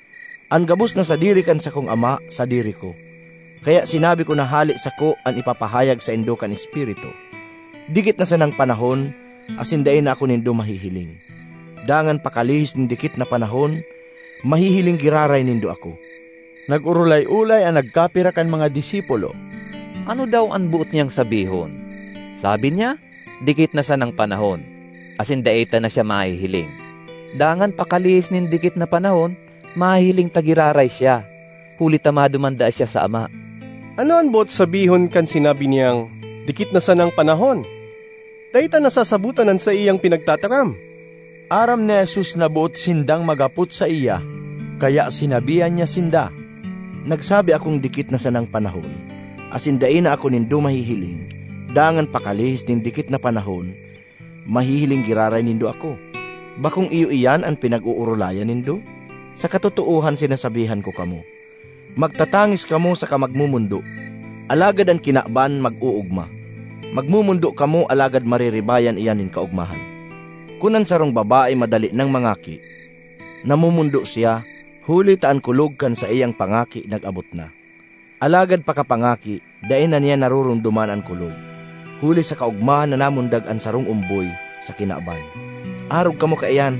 Ang gabos na sadiri kan sa kong ama, sadiri ko. Kaya sinabi ko na hali sako an ipapahayag sa indo kan espiritu. Dikit na sanang panahon, asin dain na ako nindo mahihiling. Dangan pakalihis ng dikit na panahon, mahihiling giraray nindo ako. Nag-urulay-ulay ang nagkapira kan mga disipulo. Ano daw ang buot niyang sabihon? Sabi niya, dikit na sanang panahon, asin daita na siya mahihiling. Dangan pakalihis ng dikit na panahon, mahihiling tagiraray siya. Huli tamadumanda siya sa ama. Ano ang buot sabihon kan sinabi niyang, dikit na sanang panahon? Daita nasasabutan sa iyang pinagtataram. Aram ni Jesus na buot sindang magapot sa iya, kaya sinabihan niya sinda. Nagsabi akong dikit na sanang panahon, asin dain na ako nindo mahihiling, dangan pakalihis ng dikit na panahon, mahihiling giraray nindo ako. Bakong iyo iyan ang pinag-uurulayan nindo? Sa katotuuhan sinasabihan ko kamo, magtatangis kamo sa kamagmumundo, alagad ang kinaban mag-uugma. Magmumundo kamo alagad mariribayan iyanin kaugmahan. Kunan sarong babae madali ng mangaki, namumundo siya, huli taan kulog kan sa iyang pangaki nag-abot na. Alagad pakapangaki, dain na niya narurunduman ang kulog. Huli sa kaugmahan na namundag ang sarong umboy sa kinaban. Arog kamo kaiyan,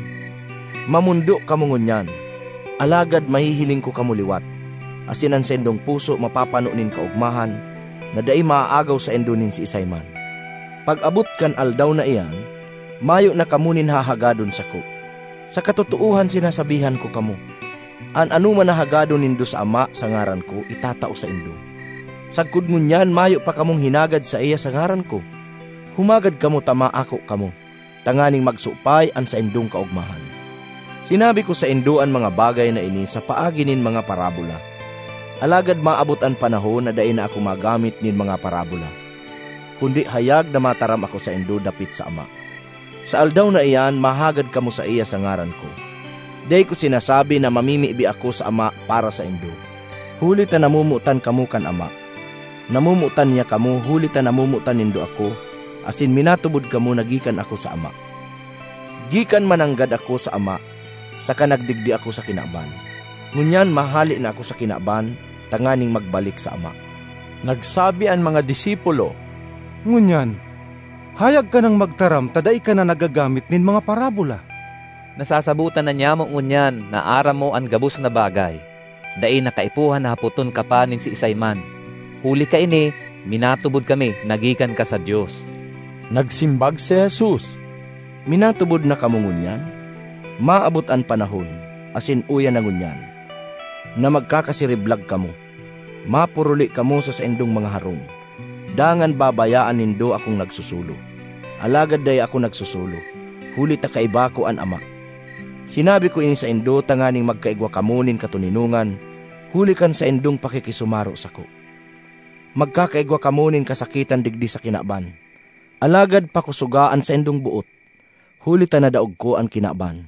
mamundo kamo ngunyan, alagad mahihiling ko kamo liwat. Asin ang sendong puso mapapanonin kaugmahan, na dai maaagaw sa endunin si isayman. Pag abot kan aldaw na iyan, mayo na kamunin hahagadon sako. Sa katotuuhan sinasabihan ko kamo, an anuman nahagadon nindo sa ama sa ngaran ko, itatao sa indo. Sagkod ngunyan mayo pa kamong hinagad sa iya sa ngaran ko. Humagad kamo tama ako kamo, tanganing magsupay an sa indong kaugmahan. Sinabi ko sa induan mga bagay na ini sa paagi nin mga parabola. Alagad maabot ang panahon na dain na ako magamit nin mga parabola. Kundi hayag na mataram ako sa indo dapit sa Ama. Sa aldaw na iyan, mahagad kamo sa iya sa ngaran ko. Day ko sinasabi na mamimibi ako sa Ama para sa indo. Huli ta namumutan kamo kan Ama. Namumutan niya kamo, huli ta namumutan nindo ako, asin minatubod kamo nagikan ako sa Ama. Gikan mananggad ako sa Ama, saka nagdigdi ako sa kinaban. Ngunyan mahali na ako sa kinaban, tanganing magbalik sa Ama. Nagsabi ang mga disipulo, Ngunyan, hayag ka nang magtaram, taday ka na nagagamit nin mga parabola. Nasasabutan na niya mong unyan na aram mo ang gabos na bagay. Dai nakaipuhan na haputon ka pa nin si Isayman. Huli ka ini, minatubod kami, nagikan ka sa Diyos. Nagsimbag si Jesus, minatubod na kamo ngunyan, maabot ang panahon, asin uya na ngunyan, na magkakasiriblag kamo, mapuruli kamo sa saindong mga harong. Dangan babayaan nindo akong nagsusulo. Alagad day ako nagsusulo. Huli ta kaiba ko an Ama. Sinabi ko ini sa indo, tanganing magkaigwa kamunin katuninungan, huli kan sa indong pakikisumaro sako. Magkakaigwa kamunin kasakitan digdi sa kinaban. Alagad pakusugaan sa indong buot. Huli ta na daog ko ang kinaban.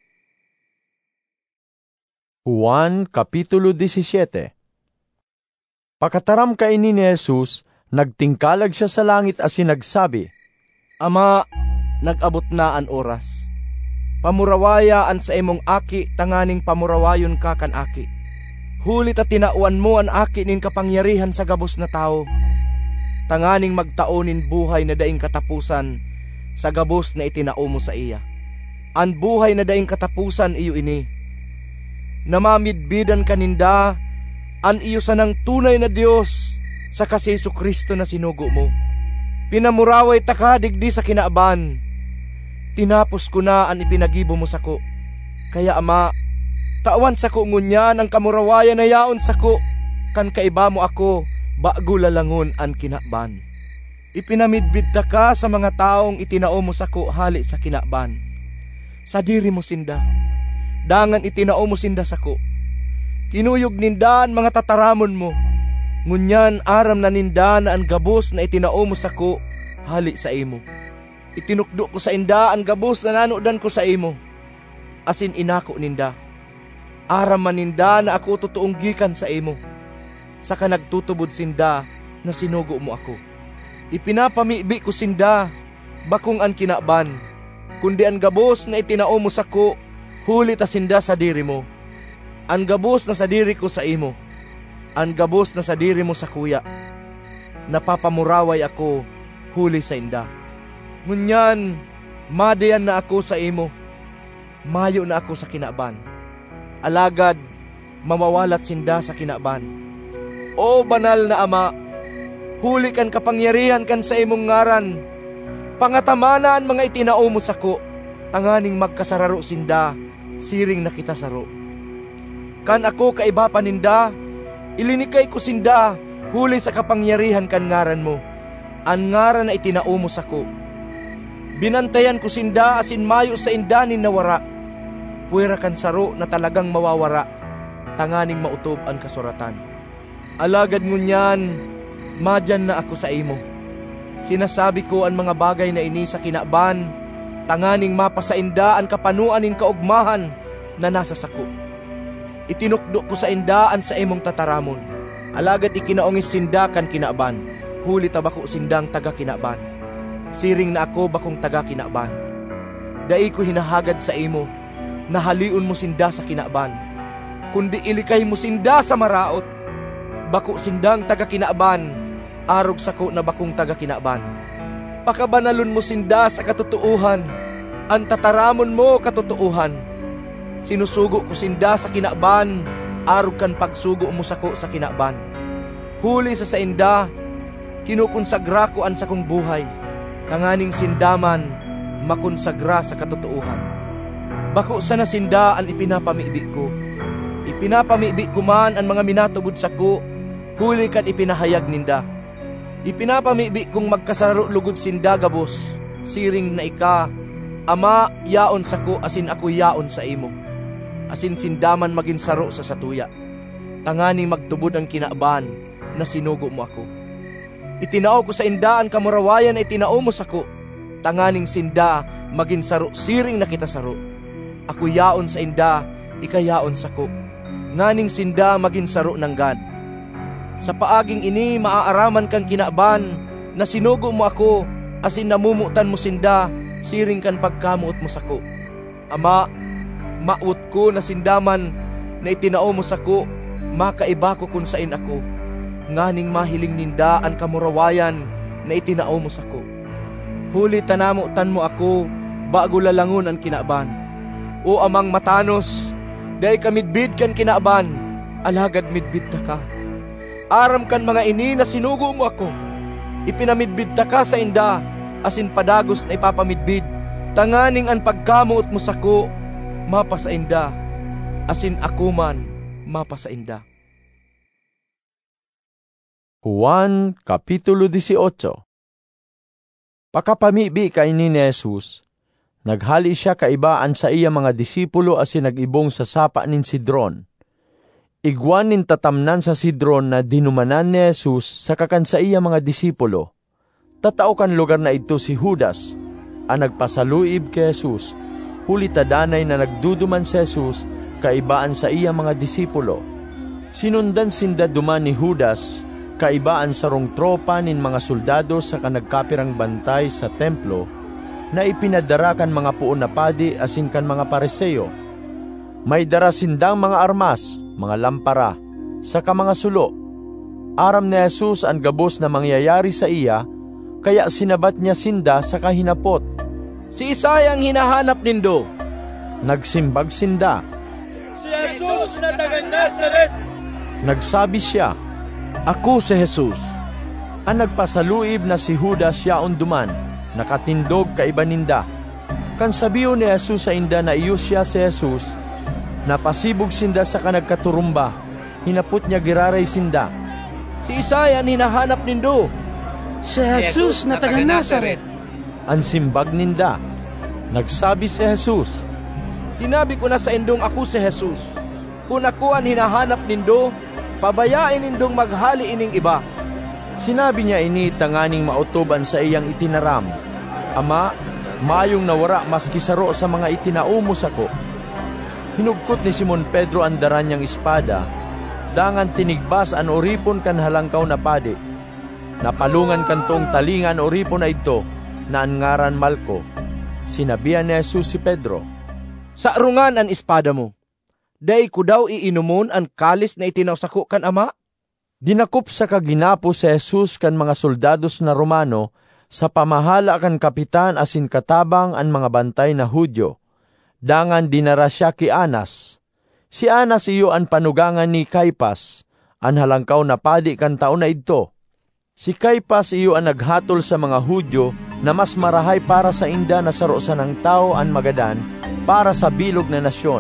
Juan Kapitulo seventeen. Pakataram kaini ni Jesus, nagtingkalag siya sa langit asin nagsabi, Ama, nag-abot na an oras. Pamurawayaan sa imong aki, tanganing pamurawayon ka kan aki. Huli ta tinauan mo an aki nin kapangyarihan sa gabos na tao. Tanganing magtaonin buhay na daing katapusan sa gabos na itinao mo sa iya. An buhay na daing katapusan iyo ini. Namamidbidan kaninda an iyo sanang tunay na Dios sa kasi Jesu Kristo na sinugo mo. Pinamuraway ta ka digdi sa kinaaban. Tinapos ko na ang ipinagibo mo sako. Kaya Ama, tawan sako ngunyan ang kamurawayan na yaon sako, kan kaiba mo ako, bago lalangon ang kinaaban. Ipinamidbid ta ka sa mga taong itinao mo sako hali sa kinaaban. Sa diri mo sinda, dangan itinao mo sinda sako. Tinuyog ninda ang mga tataramon mo. Ngunyan aram na ninda na ang gabos na itinao mo sako hali sa imo. Itinukdo ko sa inda ang gabos na nanudan ko sa imo. Asin inako ninda. Aram man ninda na ako totoong gikan sa imo. Saka nagtutubod sinda na sinugo mo ako. Ipinapamibi ko sinda, bakong an kinaban, kundi ang gabos na itinao mo sako, huli ta sinda sa diri mo. Ang gabos na sa diri ko sa imo. Ang gabos na sa diri mo sa kuya. Napapamuraway ako, huli sa inda. Ngunyan, madayan na ako sa imo. Mayo na ako sa kinaban. Alagad, mamawalat sinda sa kinaban. O banal na Ama, huli kan kapangyarihan kan sa imong ngaran. Pangatamana ang mga itinao mo sako, tanganing magkasararo sinda, siring na kita saro. Kan ako kaiba paninda, ilinikay ko sinda, huli sa kapangyarihan kan ngaran mo. Ang ngaran na itinao mo sako. Binantayan ko sinda asin mayo sa indanin na wara. Puwera kan saro na talagang mawawara, tanganing mautob ang kasuratan. Alagad ngunyan, madyan na ako sa imo. Sinasabi ko ang mga bagay na ini sa kinaban, tanganing mapasainda ang kapanuan nin kaugmahan na nasa sako. Itinukdo ko sa indaan sa imong tataramon. Alagad ikinaongis sinda kan kinaban, huli tabako sindang taga kinaban. Siring na ako bakong taga kinaban. Dai ko hinahagad sa imo, nahaliun mo sinda sa kinaban. Kundi ilikay mo sinda sa maraot, bako sindang taga kinaban, arog sako na bakong taga kinaban. Pakabanalon mo sinda sa katotohan, ang tataramon mo katotohan. Sinusugo ko sinda sa kinaban, arog kan pagsugo mo sako sa kinaban. Huli sa sainda, kinukonsagra ko an sakong buhay, tanganing sindaman, makonsagra sa katotohan. Bako sana sinda ang ipinapamibi ko. Ipinapamibi ko man ang mga minatubod sako, huli kan ipinahayag ninda. Ipinapamibi kong magkasaro lugod sinda gabos, siring na ika, Ama, yaon sako asin ako yaon sa imo. Asin sindaman maging saro sa satuya. Tangani magtubod ang kinaaban na sinugo mo ako. Itinao ko sa indaan kamurawayan na itinao mo sako. Tanganing sinda maging saro siring na kita saro. Ako yaon sa inda, ikayaon sako. Nganing sinda maging saro ng God. Sa paaging ini maaaraman kang kinaaban na sinugo mo ako asin namumutan mo sinda siring kan pagkamuot mo sako. Ama, maut ko na sindaman na itinao mo sako, makaiba ko kung sain ako. Nganing mahiling ninda ang kamurawayan na itinao mo sako. Huli tanamutan mo ako, bago lalangon ang kinaaban. O amang matanos, day kamidbid kan kinaaban, alagad midbid ta ka. Aram kan mga ini na sinugo mo ako, ipinamidbid ta ka sa inda, asin padagos na ipapamidbid, tanganing ang pagkamuot mo sako, mapasainda, asin ako man, mapasainda. Juan Kapitulo eighteen. Pakapamibi kay ni Jesus, naghali siya kaibaan sa iya mga disipulo asin nag-ibong sa sapa nin Sidron. Igwan nin tatamnan sa Sidron na dinumanan ni Jesus sa kakan sa iya mga disipulo. Tatao kan lugar na ito si Judas, ang nagpasaluib kay Jesus, huli tadanay na nagduduman si Jesus, kaibaan sa iya mga disipulo. Sinundan sinda duman ni Judas, kaibaan sa rong tropa nin mga soldado sa kanagkapirang bantay sa templo, na ipinadara kan mga puon na padi asin kan mga pareseyo. May dara sindang mga armas, mga lampara, saka mga sulo. Aram ni Jesus ang gabos na mangyayari sa iya, kaya sinabat niya sinda sa kahinapot. Si Isaya ang hinahanap nindo. Nagsimbag sinda. Si Jesus na taga Nazaret. Nagsabi siya, Ako si Jesus. Ang nagpasaluib na si Judas yaon duman, nakatindog kaiba ninda. Kan sabiyo ni Jesus sa inda na iyo siya si Jesus, napasibog sinda sa kanagkaturumba, hinapot niya giraray sinda. Si Isaya ang hinahanap nindo. Si Jesus na taga Nazaret. Ang simbag ninda. Nagsabi si Jesus, Sinabi ko na sa indong ako si Jesus. Kung ako ang hinahanap nindo, pabayain nindong maghali ining iba. Sinabi niya ini tanganing mautoban sa iyang itinaram. Ama, mayong nawara maski saro sa mga itinaumos ako. Hinugkot ni Simon Pedro ang daran niyang espada, dangan tinigbas ang oripon kan halangkaw na padi. Napalungan kantong talingan oripon na ito, na ang ngaran Malko. Sinabihan ni Jesus si Pedro, Sa arungan ang espada mo, day ko daw iinumon ang kalis na itinawsako kan ama? Dinakop sa kaginapo si Jesus kan mga soldados na Romano, sa pamahala kan kapitan asin katabang ang mga bantay na Hudyo. Dangan dinara siya ki Anas. Si Anas iyo ang panugangan ni Caiphas, ang halangkaw na padi kan taon na ito. Si Caiphas iyo ang naghatol sa mga Hudyo na mas marahay para sa inda na sarosan ng tao ang magadan para sa bilog na nasyon.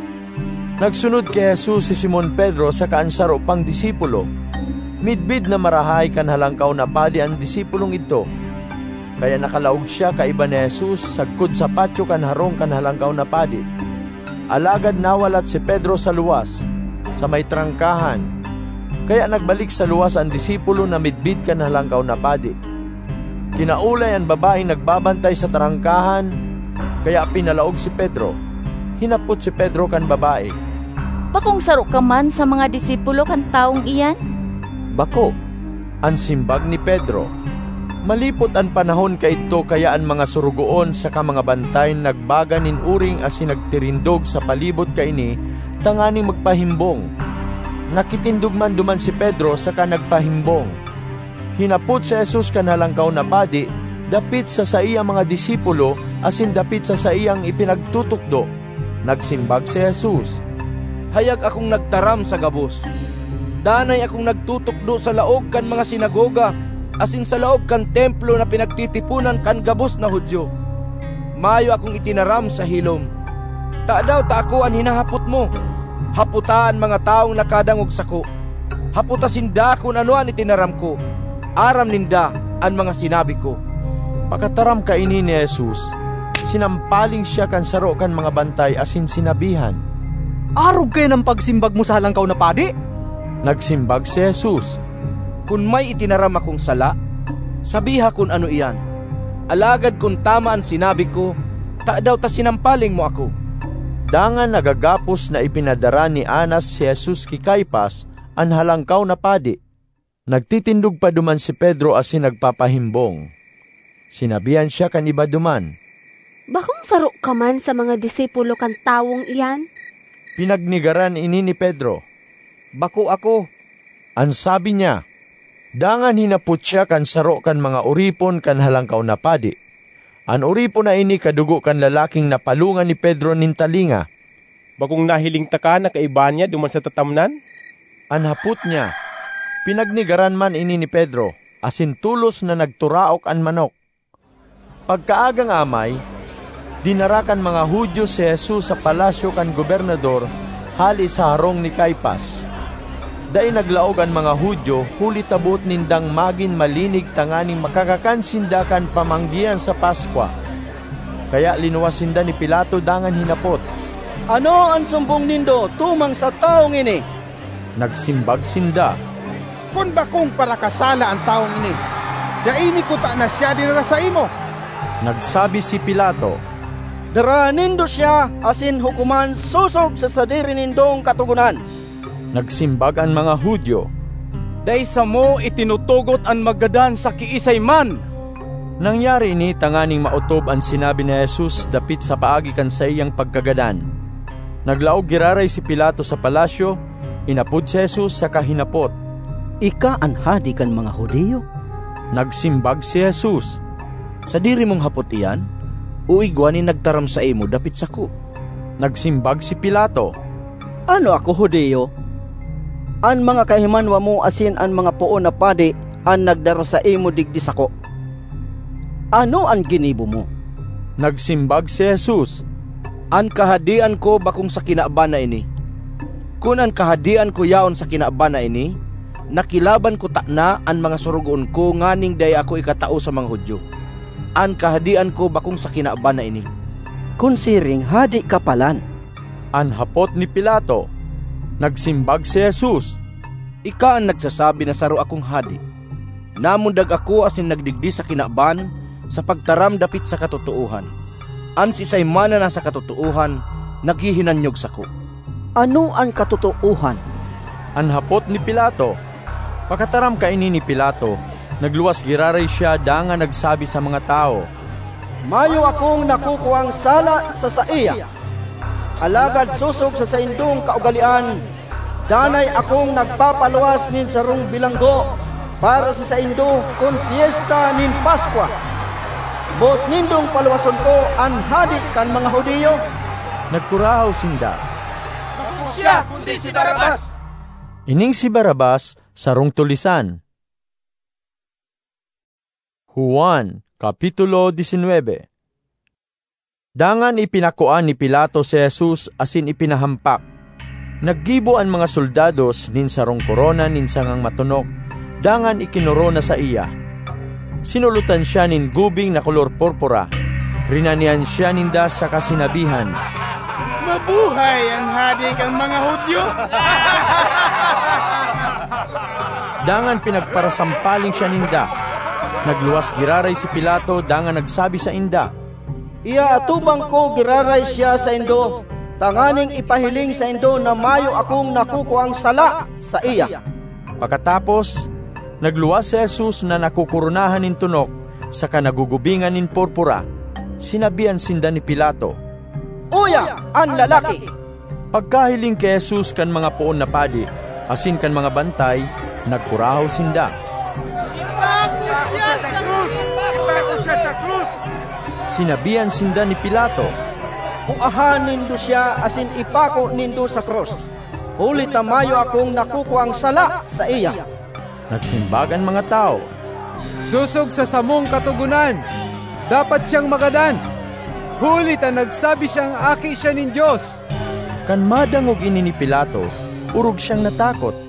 Nagsunod kay Jesus si Simon Pedro sa kaansaro pang disipulo. Midbid na marahay kan halangkaw na padi ang disipulong ito. Kaya nakalaog siya kaiba ni Jesus sagkod sa patyo kan harong kan halangkaw na padi. Alagad nawalat si Pedro sa luwas, sa may trangkahan. Kaya nagbalik sa luwas ang disipulo na midbid kan halangkaw na padi. Kinaulay ang babaeng nagbabantay sa trangkahan, kaya pinalaog si Pedro. Hinapot si Pedro kan babae. Bakong saro ka man sa mga disipulo kan taong iyan? Bako, ang simbag ni Pedro. Malipot ang panahon ka ito kaya ang mga surugoon sa ka mga bantay nagbaga nin uring asin nagtirindog sa palibot ka ini, tanganing magpahimbong. Nakitindog man duman si Pedro sa ka nagpahimbong. Hinapot si Jesus kan halangkaw na padi, dapit sa sa iyang mga disipulo asin dapit sa sa iyang ipinagtutukdo. Nagsimbag si Jesus, Hayag akong nagtaram sa gabos. Danay akong nagtutukdo sa laog kan mga sinagoga, asin sa laog kan templo na pinagtitipunan kan gabos na Hudyo. Mayo akong itinaram sa hilom. Ta daw ta ako ang hinahapot mo. Haputaan mga taong nakadangog sako. Haputa sinda kung ano an itinaram ko. Aram ninda ang mga sinabi ko. Pakataram kaini ni Jesus, sinampaling siya kan saro kan mga bantay asin sinabihan, Arog kayo ng pagsimbag mo sa halangkaw na padi? Nagsimbag si Jesus, Kung may itinaram akong sala, sabiha kung ano iyan. Alagad kung tama ang sinabi ko, ta daw ta sinampaling mo ako. Dangan nagagapos na ipinadara ni Anas si Jesus ki Caiphas an halangkaw na padi. Nagtitindog pa duman si Pedro asin nagpapahimbong. Sinabihan siya kan iba duman, Bakong saro ka man sa mga disipulo kan tawong iyan? Pinagnigaran ini ni Pedro, Bako ako. Ang sabi niya, dangan hinapot siya kan saro kan mga uripon kan halangkaw na padi. An uripon na ini kadugo kan lalaking napalungan ni Pedro nin talinga. Bakong nahiling taka na kaiba niya duman sa tatamnan? An hapot niya, pinagnigaran man ini ni Pedro, asin tulos na nagturaok an manok. Pagkaagang amay, dinarakan mga Hudyo si Jesus sa palasyo kan gobernador hali sa harong ni Caiphas. Dai naglaog ang mga Hudyo huli tabot nindang magin malinig tanganing makakakansindakan pamanggihan sa Paskwa. Kaya linuwasinda ni Pilato dangan hinapot, Ano ang sumbong nindo tumang sa taong ini? Nagsimbag sinda, Kung bakong para kasala ang taong ini, daini ko ta na siya dinara sa imo. Nagsabi si Pilato, Dara nindo siya asin hukuman susog sa sadiri nindong katugunan. Nagsimbag ang mga Hudyo, Day sa mo itinutugot ang magadan sa kiisay man. Nangyari ini tanganing mautob ang sinabi ni Jesus dapit sa paagi kan sa iyang pagkagadan. Naglaog giraray si Pilato sa palasyo, inapod si Jesus sa kahinapot, Ika ang hadi kan mga Hudiyo? Nagsimbag si Jesus, Sa diri mong hapot iyan, uigwanin nagtaram sa imo dapit sako. Nagsimbag si Pilato, Ano ako Hudiyo? An mga kahimanwa mo asin an mga puon na padi an nagdaro sa imo digdi sako. Ano ang ginibo mo? Nagsimbag si Jesus, An kahadian ko bakong sa kinaaban na ini. Kung ang kahadian ko yaon sa kinaaban na ini, nakilaban ko takna ang mga surugon ko nganing day ako ikatao sa mga Hudyo. An kahadian ko bakong sa kinaaban na ini. Kunsiring hadi kapalan. An hapot ni Pilato. Nagsimbag si Jesus, Ika ang nagsasabi na saro akong hadi. Namundag ako asin nagdigdi sa kinaaban sa pagtaram dapit sa katotuuhan. An sisay man na nasa katotuuhan, naghihinanyog sako. Ano ang katotuuhan? An hapot ni Pilato. Pakataram kaini ni Pilato, nagluwas giraray siya dangan nagsabi sa mga tao, Mayo akong nakukuhang sala sa saiya. Alagad susog sa saindong kaugalian, danay akong nagpapaluwas nin sarong bilanggo para sa saindo kung fiesta nin Paskwa. Bot nindong paluwason ko ang hadi kan mga Hudiyo. Nagkurahaw sinda, Bakong siya kundi si Barabas. Ining si Barabas sarong tulisan. Juan, Kapitulo nineteen. Dangan ipinakuan ni Pilato si Jesus asin ipinahampak. Naggibo ang mga soldados nin sarong korona nin sangang matunok, dangan ikinurona sa iya. Sinulutan siya nin gubing na kolor porpora. Rinanian siya ninda sa kasinabihan, Mabuhay ang hadi kang mga Hudyo. Dangan pinagparasampaling siya ninda. Nagluwas giraray si Pilato dangan nagsabi sa inda, Iya atubang ko giraray siya sa indo, tanganing ipahiling sa indo na mayo akong nakukuhang sala sa iya. Pagkatapos, nagluwas si Jesus na nakukurunahan nin tunok sa kanagugubingan nin porpora. Sinabihan sinda ni Pilato, Uya, ang lalaki! Pagkahiling kay Jesus kan mga puon na padi, asin kan mga bantay, nagkurahaw sinda. Ipako siya sa krus! Ipako siya sa krus! Sinabihan sinda ni Pilato, Kuahan nindo siya asin ipako nindo sa krus. Huli tamayo akong nakukuhang sala sa iya. Nagsimbagan mga tao, Susog sa samong katugunan, dapat siyang magadan. Huli ta nagsabi siyang aki siya nin Diyos. Kan madangog ini ni Pilato, urog siyang natakot.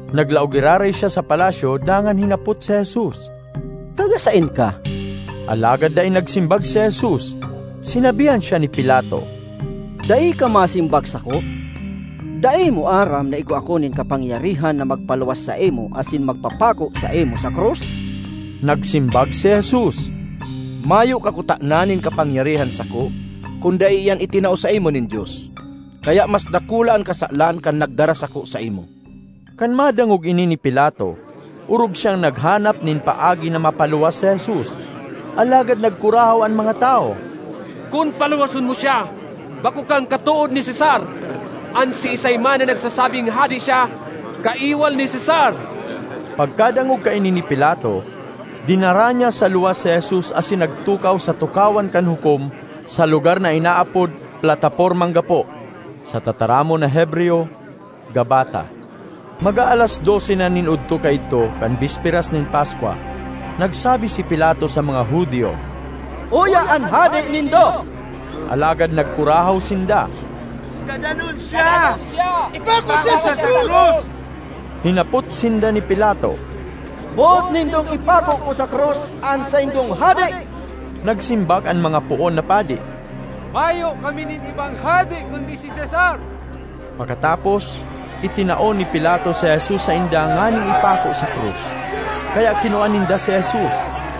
Naglaog-iraray siya sa palasyo, dangan hinapot si Jesus. Kagasain ka? Alagad dai nagsimbag si Jesus. Sinabihan siya ni Pilato, Dai ka masimbag sako? Dai mo aram na igo ako nin kapangyarihan na magpaluwas sa imo asin magpapako sa imo sa krus? Nagsimbag si Jesus, Mayo kakutananin kapangyarihan sako, kunda iyan itinao sa imo nin Dios. Kaya mas dakula ang kasalan kan nagdara sako sa imo. Kan madangog ini ni Pilato, urog siyang naghanap nin paagi na mapaluwas si Jesus. Alagad nagkurahaw ang mga tao. Kung paluwason mo siya, bako kang katuod ni Cesar. An si isay man na nagsasabing hadi siya, kaiwal ni Cesar. Pagkadangog kaini ni Pilato, dinara niya sa luwas si Jesus asin nagtukaw sa tukawan kan hukom sa lugar na inaapod Platapormang Gapo, sa tataramo na Hebreo, Gabata. Mag-aalas dose na ninudto ka ito kan bispiras nin Paskwa. Nagsabi si Pilato sa mga Hudyo, Uya an hadi nindo! Alagad nagkurahaw sinda. Gadanon siya! Ipako siya sa krus! Hinapot sinda ni Pilato, Buot nindong ipako ko sa krus an sa indong hadi! Nagsimbag ang mga puon na padi. Mayo kami nin ibang hadi kundi si Cesar. Pagkatapos, itinaon ni Pilato si Jesus sa inda nganing ipako sa krus. Kaya kinuan ninda si Jesus.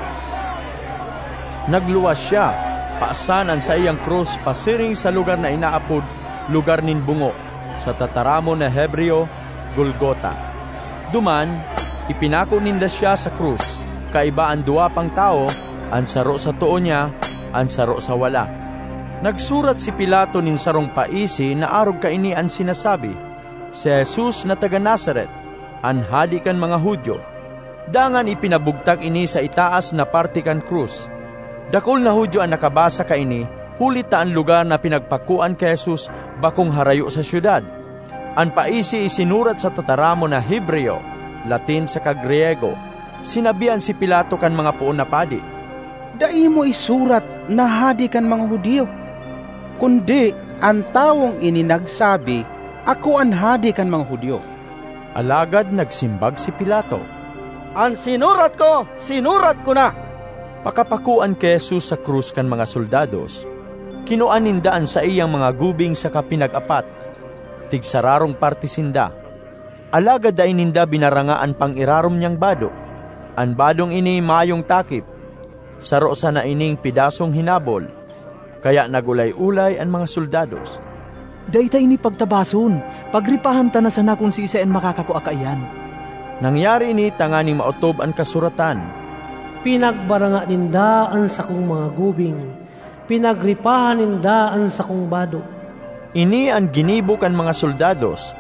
Nagluwas siya, paasanan sa iyang krus pasiring sa lugar na inaapod lugar nin bungo, sa tataramo na Hebreo, Golgota. Duman, ipinako ninda siya sa krus. Kaiba ang duwa pang tao, ang saro sa tuo niya, ang saro sa wala. Nagsurat si Pilato nin sarong paisi na arog kaini ang sinasabi, si Jesus na taga Nazaret, an hadi kan mga Hudyo. Dangan ipinabugtag ini sa itaas na parte kan krus. Dakol na Hudyo ang nakabasa kaini, hulit ta ang lugar na pinagpakuan kay Jesus bakong harayo sa syudad. Ang paisi isinurat sa tataramo na Hebreo, Latin sa Kagriego. Sinabihan si Pilato kan mga puon na padi, Dai mo isurat na hadi kan mga Hudyo, kundi ang tawong ini nagsabi, Ako ang hadi kan mga Hudyo. Alagad nagsimbag si Pilato, Ang sinurat ko, sinurat ko na. Pakapakuan kay Jesus sa krus kan mga soldados, kinuan nindaan sa iyang mga gubing sa kapinag-apat, tigsararong partisinda. Alagad ay ninda binarangaan pang irarom niyang bado. Ang badong ini mayong takip, saro sa na ining pidasong hinabol, kaya nagulay-ulay ang mga soldados. Dayta ini pagtabason, pagripahan ta na sana kung si isaen makakakuakaian. Nangyari ini tanganing maotob ang kasuratan. Pinagbaranga nindaan sa kong mga gubing, pinagripahan nindaan sa kong bado. Ini ang ginibo kan mga soldados.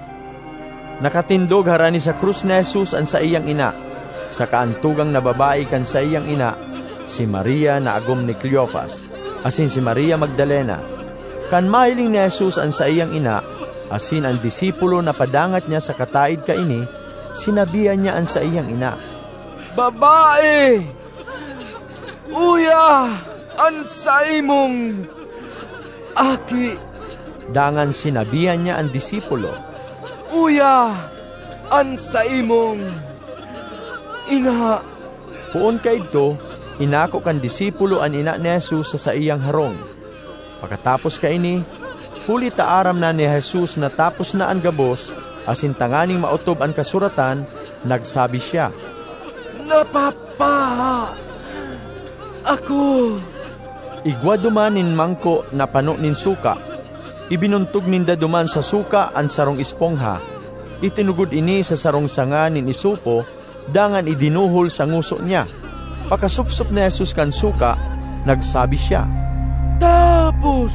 Nakatindog harani sa krus ni Jesus ang sa iyang ina, sa kaantugang na babae kan sa iyang ina, si Maria na agom ni Cleopas, asin si Maria Magdalena. Kan mahiling ni Jesus ang sa iyang ina, asin ang disipulo na padangat niya sa kataid kaini, sinabihan niya ang sa iyang ina, Babae! Uya! An sa imong aki! Dangan sinabihan niya ang disipulo, Uya! An sa imong ina! Puon kaidto, inako kan disipulo ang ina ni Jesus sa sa iyang harong. Pagkatapos kaini, huli taaram na ni Jesus na tapos na ang gabos, asin tanganing maotob ang kasuratan, nagsabi siya, Napapa! Ako! Igwa duman nin mangko na pano nin suka. Ibinuntog ninda duman sa suka ang sarong espongha. Itinugod ini sa sarong sanga nin isupo, dangan idinuhol sa nguso niya. Pakasupsup ni Jesus kan suka, nagsabi siya, Tapos!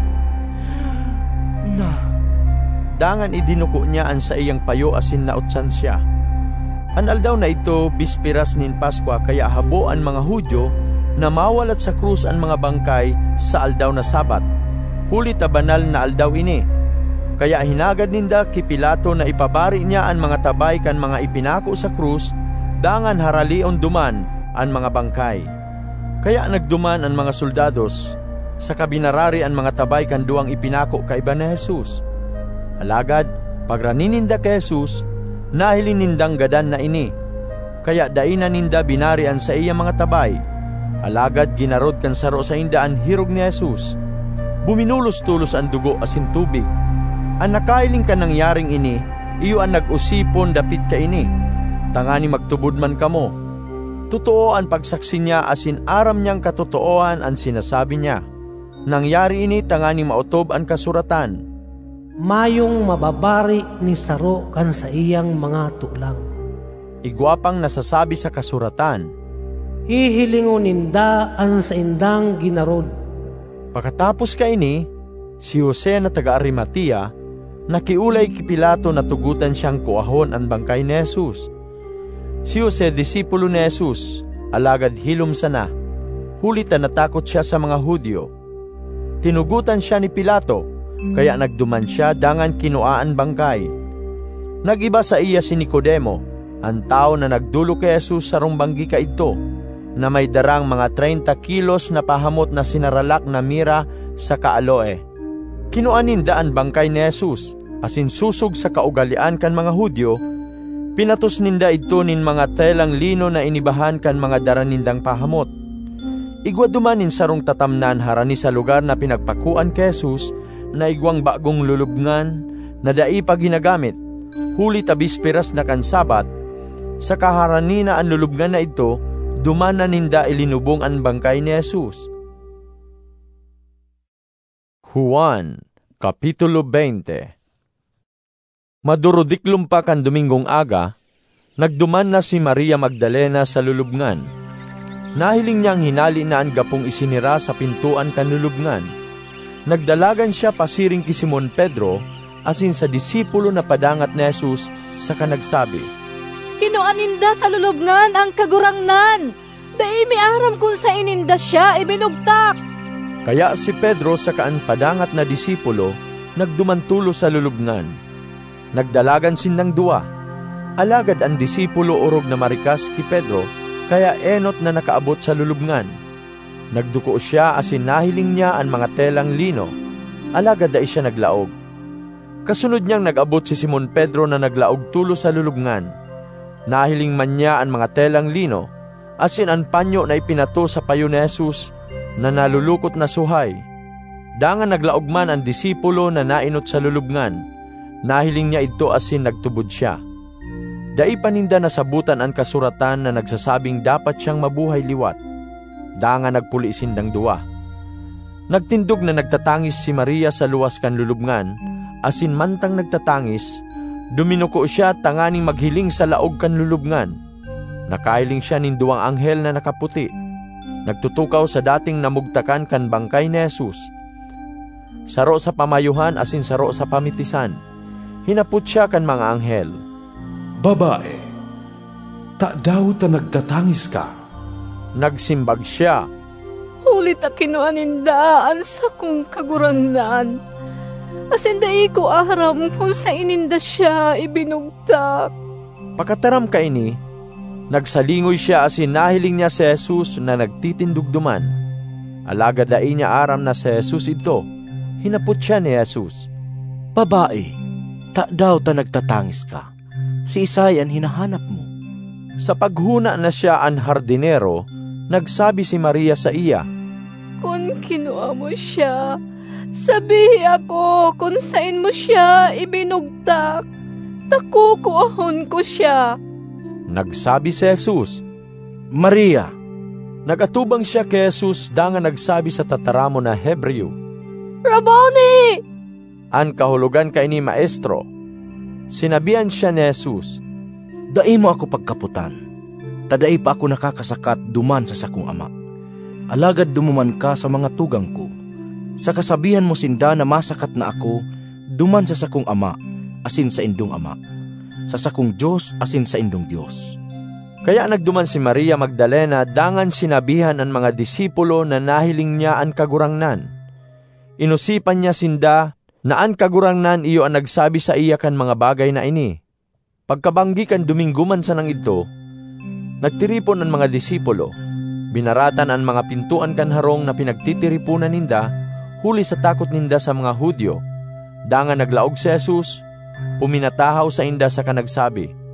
Na! Dangan idinuko niya ang sa iyang payo asin nautsan siya. An aldaw na ito, bispiras nin Paskwa, kaya habo ang mga Hudyo na mawalat sa krus ang mga bangkay sa aldaw na Sabat. Huli ta banal na aldaw ini. Kaya hinagad ninda ki Pilato na ipabari niya ang mga tabay kan mga ipinako sa krus, dangan haralion duman ang mga bangkay. Kaya nagduman ang mga soldados, sa kabinarari ang mga tabay kan duang ipinako kay iba na Jesus. Alagad, pagranininda kay Jesus, Nahilin nindang gadan na ini, kaya daina ninda binarian sa iya mga tabay. Alagad ginarod kan saro sa indaan hirog ni Jesus. Buminulos-tulos ang dugo asin tubig. Ang nakailing ka nangyaring ini, iyo ang nag-usipon dapit ka ini. Tangani magtubod man kamo. Totoo ang pagsaksi niya asin aram niyang katotooan ang sinasabi niya. Nangyari ini tangani mautob ang kasuratan. Mayong mababari ni saro kan sa iyang mga tulang. Igwapang nasasabi sa kasuratan, hihilingon ninda an sa indang ginarod. Pagkatapos ka ini, si Jose na taga Arimatea, nakiulay ki Pilato na tugutan siyang kuahon ang bangkay ni Jesus. Si Jose, disipulo ni Jesus, alagad hilom sana, hulita natakot siya sa mga Hudyo. Tinugutan siya ni Pilato, kaya nagduman siya dangan kinuaan bangkay. Nagiba sa iya si Nicodemo, ang tao na nagdulo kay Jesus sa rumbanggi ka ito, na may darang mga thirty kilos na pahamot na sinaralak na mira sa kaaloe. Kinuan ninda ang bangkay ni Jesus, asin susog sa kaugalian kan mga Hudyo, pinatos ninda ito nin mga telang lino na inibahan kan mga daranindang pahamot. Igwa dumanin sarong tatamnan harani sa lugar na pinagpakuan kay Jesus, na igwang bagong lulubngan na dai pa ginagamit, huli tabisperas na kan Sabat. Sa kaharani na ang lulubngan na ito, dumana ninda ilinubong ang bangkay ni Jesus. Juan, Kapitulo twenty. Madurodiklum pa kan Domingong aga, nagduman na si Maria Magdalena sa lulubngan. Nahiling niyang hinali na ang gapong isinira sa pintuan kan lulubngan. Nagdalagan siya pasiring ki Simon Pedro, asin sa disipulo na padangat ni Jesus, sa kanagsabi, kinuaninda sa lulubngan ang kagurangnan, dai mi aram kung sa ininda siya ibinugtak. Kaya si Pedro sa kaan padangat na disipulo, nagdumantulo sa lulubngan. Nagdalagan sindang dua. Alagad ang disipulo urog na marikas ki Pedro, kaya enot na nakaabot sa lulubngan. Nagduko siya asin nahiling niya ang mga telang lino, alagad dai siya naglaog. Kasunod niyang nag-abot si Simon Pedro na naglaog tulo sa lulubngan. Nahiling man niya ang mga telang lino, asin ang panyo na ipinato sa payo ni Jesus na nalulukot na suhay. Dangan naglaog man ang disipulo na nainot sa lulubngan, nahiling niya ito asin nagtubod siya. Dai paninda nasabutan ang kasuratan na nagsasabing dapat siyang mabuhay liwat. Dangan nagpuli sindang duwa. Nagtindog na nagtatangis si Maria sa luwas kan lulubngan, asin mantang nagtatangis, duminuko siya tanganing maghiling sa laog kan lulubngan. Nakailing siya nin duwang anghel na nakaputi. Nagtutukaw sa dating namugtakan kan bangkay ni Jesus. Saro sa pamayuhan asin saro sa pamitisan. Hinaput siya kan mga anghel, babae, ta daw ta nagtatangis ka? Nagsimbag siya, huli ta kinuanindaan sa kong kagurangnan, asin dai ko aram kung sa ininda siya ibinugtak. Pakataram ka ini, nagsalingoy siya asin nahiling niya si Jesus na nagtitindugduman. Alagad dai niya aram na si Jesus ito. Hinaput siya ni Jesus, babae, ta daw ta nagtatangis ka? Si Isay ang hinahanap mo. Sa paghuna na siya ang hardinero, nagsabi si Maria sa iya, kung kinua mo siya, sabihi ako kung saan mo siya ibinugtak, takukuahon ko siya. Nagsabi si Jesus, Maria. Nagatubang siya kay Jesus dangan nagsabi sa tataramo na Hebreo, Rabboni! An kahulugan kay ni Maestro. Sinabihan siya ni Jesus, dai mo ako pagkaputan, tadai pa ako nakakasakat duman sa sakong ama. Alagad dumuman ka sa mga tugang ko. Sa kasabihan mo sinda na masakat na ako, duman sa sakong ama, asin sa indong ama. Sa sakong Diyos, asin sa indong Diyos. Kaya nagduman si Maria Magdalena dangan sinabihan ang mga disipulo na nahiling niya ang kagurangnan. Inusipan niya sinda na ang kagurangnan iyo ang nagsabi sa iya kan mga bagay na ini. Pagkabanggi kan Dumingguman sa nang ito, nagtiripon ang mga disipulo, binaratan ang mga pintuan kan harong na pinagtitiripunan ninda, huli sa takot ninda sa mga Hudyo. Dangan naglaog si Jesus, puminatahaw sa inda sa kanagsabi,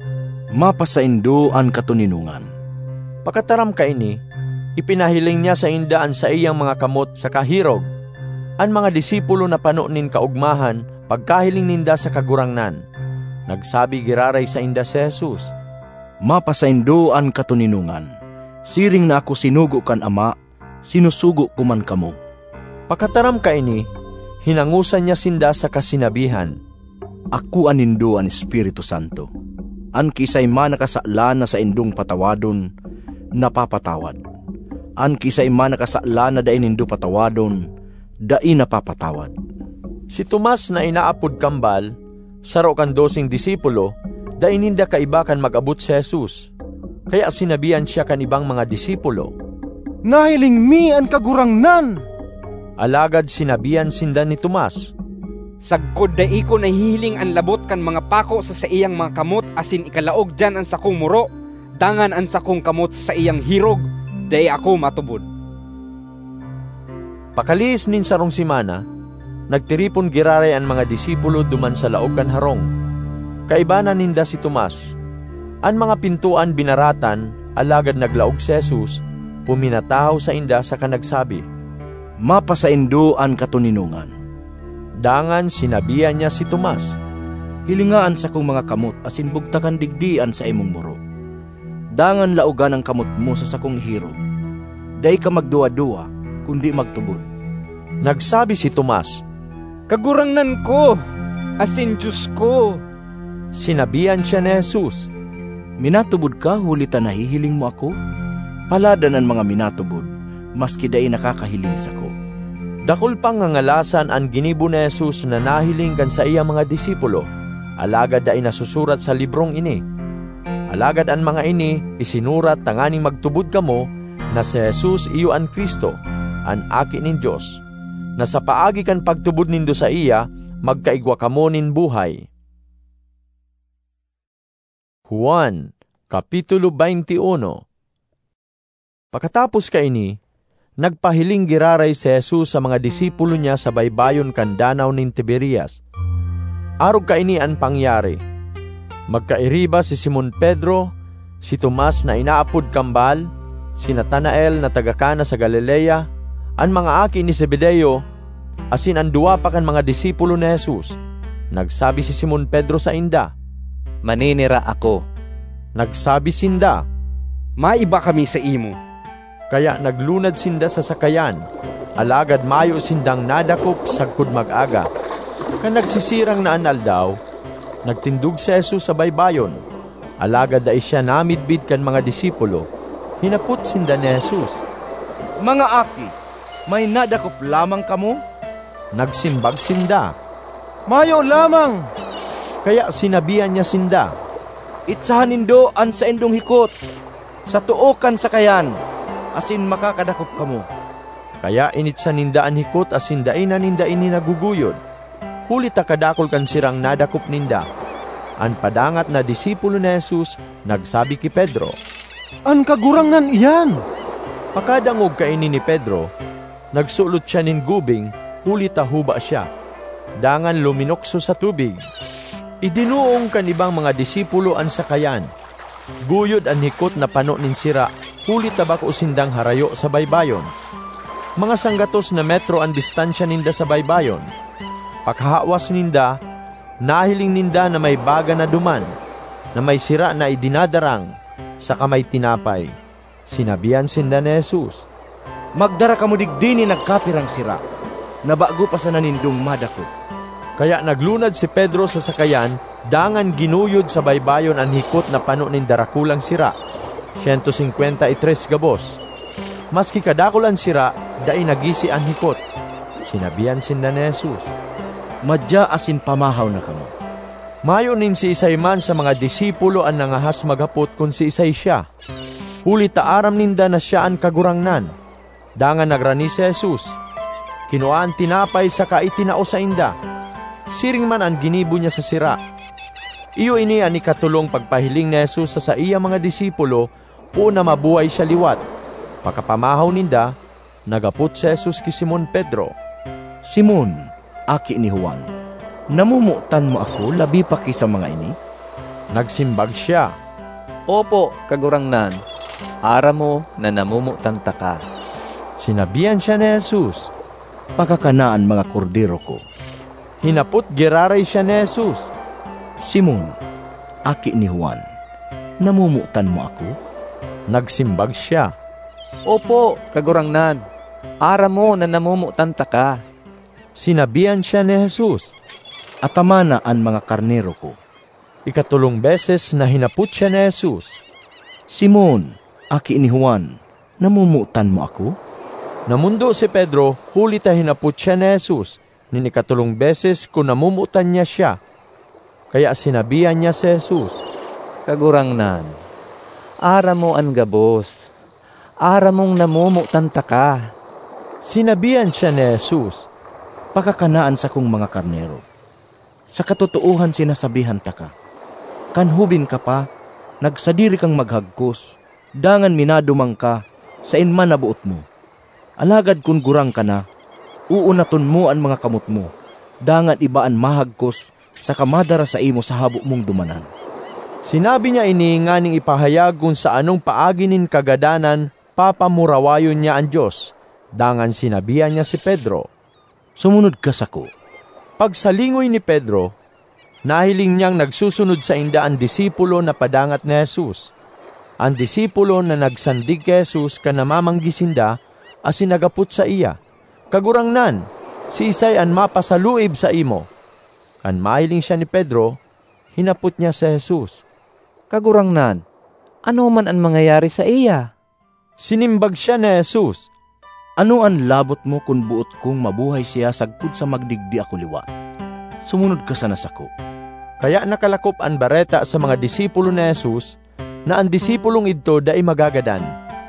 Mapasaindo an katuninungan. Pakataram ka ini, ipinahiling niya sa indaan sa iyang mga kamot sa kahirog, an mga disipulo na pano nin kaugmahan, pagkahiling ninda sa kagurangnan. Nagsabi giraray sa inda si Jesus, Mapasaindo an katuninungan. Siring na ako sinugo kan Ama, sinusugo ko man kamo. Pakataram ka ini, hinangusan niya sinda sa kasinabihan, Ako anindo an Espiritu Santo. An kisay man nakasala na sa indong patawadon, napapatawad. An kisay man nakasala na dain indo patawadon, dai napapatawad. Si Tomas na inaapod kambal, saro kan dosing disipulo, dai ninda kaiba kan mag-abot si Jesus. Kaya sinabihan siya kan ibang mga disipulo, Nahiling mi an kagurangnan. Alagad sinabihan sinda ni Tomas, Sagkod dai ko nahihiling ang labot kan mga pako sa sa iyang mga kamot asin ikalaog dyan ang sakong muro, dangan ang sakong kamot sa iyang hirog, dai ako matubod. Pakaliis nin sarong simana, nagtiripon giraray ang mga disipulo duman sa laog kan harong. Kaibana ninda si Tomas. Ang mga pintuan binaratan, alagad naglaog si Jesus, puminatahaw sa inda sa kanagsabi, Mapasaindo an katuninungan. Dangan sinabihan niya si Tomas, Hilingaan sa kong mga kamot asin bugtakan digdian sa imong muro. Dangan laugan ang kamot mo sa sakong hiro. Day ka magduwa-duwa, kundi magtubod. Nagsabi si Tomas, Kagurangnan ko, asin Diyos ko. Sinabihan siya ni Jesus, Minatubod ka, hulita nahihiling mo ako? Paladan ang mga minatubod, maski day nakakahiling sa ko. Dakol pang ngangalasan ang ginibo ni Jesus na nahiling kan sa iyang mga disipulo, alagad day nasusurat sa librong ini. Alagad ang mga ini, isinurat tanganing magtubod kamo, na si Jesus iyo an Kristo, an aki nin Diyos, na sa paagi kan pagtubod nindo sa iya, magkaigwa kamo nin buhay. Juan, Kapitulo twenty-one. Pagkatapos kaini, nagpahiling giraray si Jesus sa mga disipulo niya sa baybayon kan danaw nin Tiberias. Arog kaini an pangyari. Magkairiba si Simon Pedro, si Tomas na inaapod kambal, si Natanael na taga-Kana sa Galilea, ang mga aki ni Zebedeo, asin ang duwa pa kan mga disipulo ni Jesus. Nagsabi si Simon Pedro sa inda, Maninira ako. Nagsabi sinda, Maiba kami sa imo. Kaya naglunad sinda sa sakayan, alagad mayo sindang nadakop sagkod mag-aga. Kan nagsisirang na anal daw, nagtindog si Jesus sa baybayon, alagad ay siya namidbid kan mga disipulo. Hinapot sinda ni Jesus, Mga aki, may nadakop lamang kamo? Nagsimbag sinda, Mayo lamang. Kaya sinabihan niya sinda, Itsahan nindo an sa indong hikot, sa tuokan sa kayan, asin makakadakop kamo. Kaya initsa ninda an hikot asin daina ninda ini naguguyod. Huli ta kadakol kan sirang nadakop ninda. An padangat na disipulo ni Jesus nagsabi ki Pedro, An kagurangnan iyan. Pakadangog kaini ni Pedro, nagsulot siya nin gubing, huli ta huba siya. Dangan luminokso sa tubig. Idinuong kan ibang mga disipulo ang sakayan. Guyod ang hikot na pano nin sira, huli tabako sindang harayo sa baybayon. Mga sanggatos na metro ang distansya ninda sa baybayon. Paghahawas ninda, nahiling ninda na may baga na duman, na may sira na idinadarang, sa kamay tinapay. Sinabihan sinda ni Jesus, Magdara kamo digdi ni nagkapirang sira, na bago pa sa nanindong madakop. Kaya naglunad si Pedro sa sakayan, dangan ginuyod sa baybayon ang hikot na pano nin darakulang sira, one hundred fifty-three gabos. Maski kadakol ang sira, dai nagisi ang hikot. Sinabihan sinda ni Jesus, Madya asin pamahaw na kamo. Mayo nin si isay man sa mga disipulo ang nangahas magapot kung si isay siya. Huli taaram ninda na siya ang kagurangnan. Dangan nagrani si Jesus. Kinuhaan tinapay sa kaitinao sa inda. Siring man ang ginibo niya sa sira. Iyo ini ang ikatulong pagpahiling ni Jesus sa sa iya mga disipulo po na mabuhay siya liwat. Pakapamahaw ninda, nagapot si Jesus ki Simon Pedro. Simon, aki ni Juan, namumutan mo ako labi pa ki sa mga ini? Nagsimbag siya, Opo, kagurangnan, ara mo na namumutanta ka. Sinabihan siya ni Jesus, Pakakanaan mga kordero ko. Hinapot giraray siya ni Jesus, Simon, aki ni Juan, namumutan mo ako? Nagsimbag siya, Opo, kagurangnan, ara mo na namumutanta ka. Sinabihan siya ni Jesus, Atamana ang mga karnero ko. Ikatulong beses na hinapot siya ni Jesus, Simon, aki ni Juan, namumutan mo ako? Namundo si Pedro, huli ta hinapot siya ni Jesus, nin ikatulong beses kung namumutan niya siya. Kaya sinabihan niya si Jesus, Kagurangnan, ara mo ang gabos, ara mong namumutanta ka. Sinabihan siya ni Jesus, Pakakanaan sa kong mga karnero. Sa katotohan sinasabihan ta ka, kanhubin ka pa, nagsadiri kang maghagkos, dangan minadumang ka, sa inman nabuot mo. Alagad kung gurang ka na, uunaton mo ang mga kamot mo, dangan ibaan mahagkos, sa kamadara sa imo sa habo mong dumanan. Sinabi niya ini nga ning ipahayag kung sa anong paaginin kagadanan, papamurawayon niya ang Diyos. Dangan sinabihan niya si Pedro, Sumunod ka sako. Pagsalingoy ni Pedro, nahiling niyang nagsusunod sa inda ang disipulo na padangat ni Jesus. Ang disipulo na nagsandig kay Jesus ka namamanggisinda, asin nagaput sa iya. Kagurangnan, si Isay an mapasaluib sa imo. Kan mahiling siya ni Pedro, hinapot niya si Jesus, Kagurangnan, ano man ang mangyayari sa iya? Sinimbag siya ni Jesus, Ano ang labot mo kung buot kong mabuhay siya sagpud sa magdigdi ako liwa? Sumunod ka sana sako. Kaya nakalakop ang bareta sa mga disipulo ni Jesus, na ang disipulong ito dai magagadan.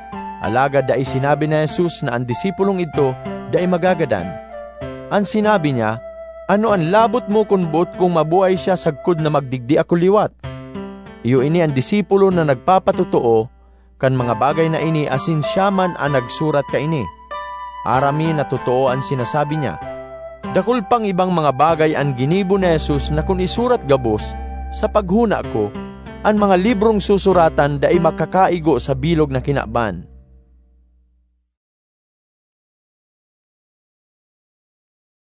Alagad dai sinabi ni Jesus na ang disipulong ito dai magagadan. Ang sinabi niya, Ano ang labot mo kung buot kong mabuhay siya sagkud na magdigdi ako liwat? Iyo ini ang disipulo na nagpapatutuo, kan mga bagay na ini asin siya man ang nagsurat ka ini. Arami na totoo ang sinasabi niya. Dakul pang ibang mga bagay ang ginibo ni Jesus na kung isurat gabos, sa paghuna ko, ang mga librong susuratan dai makakaigo sa bilog na kinaban.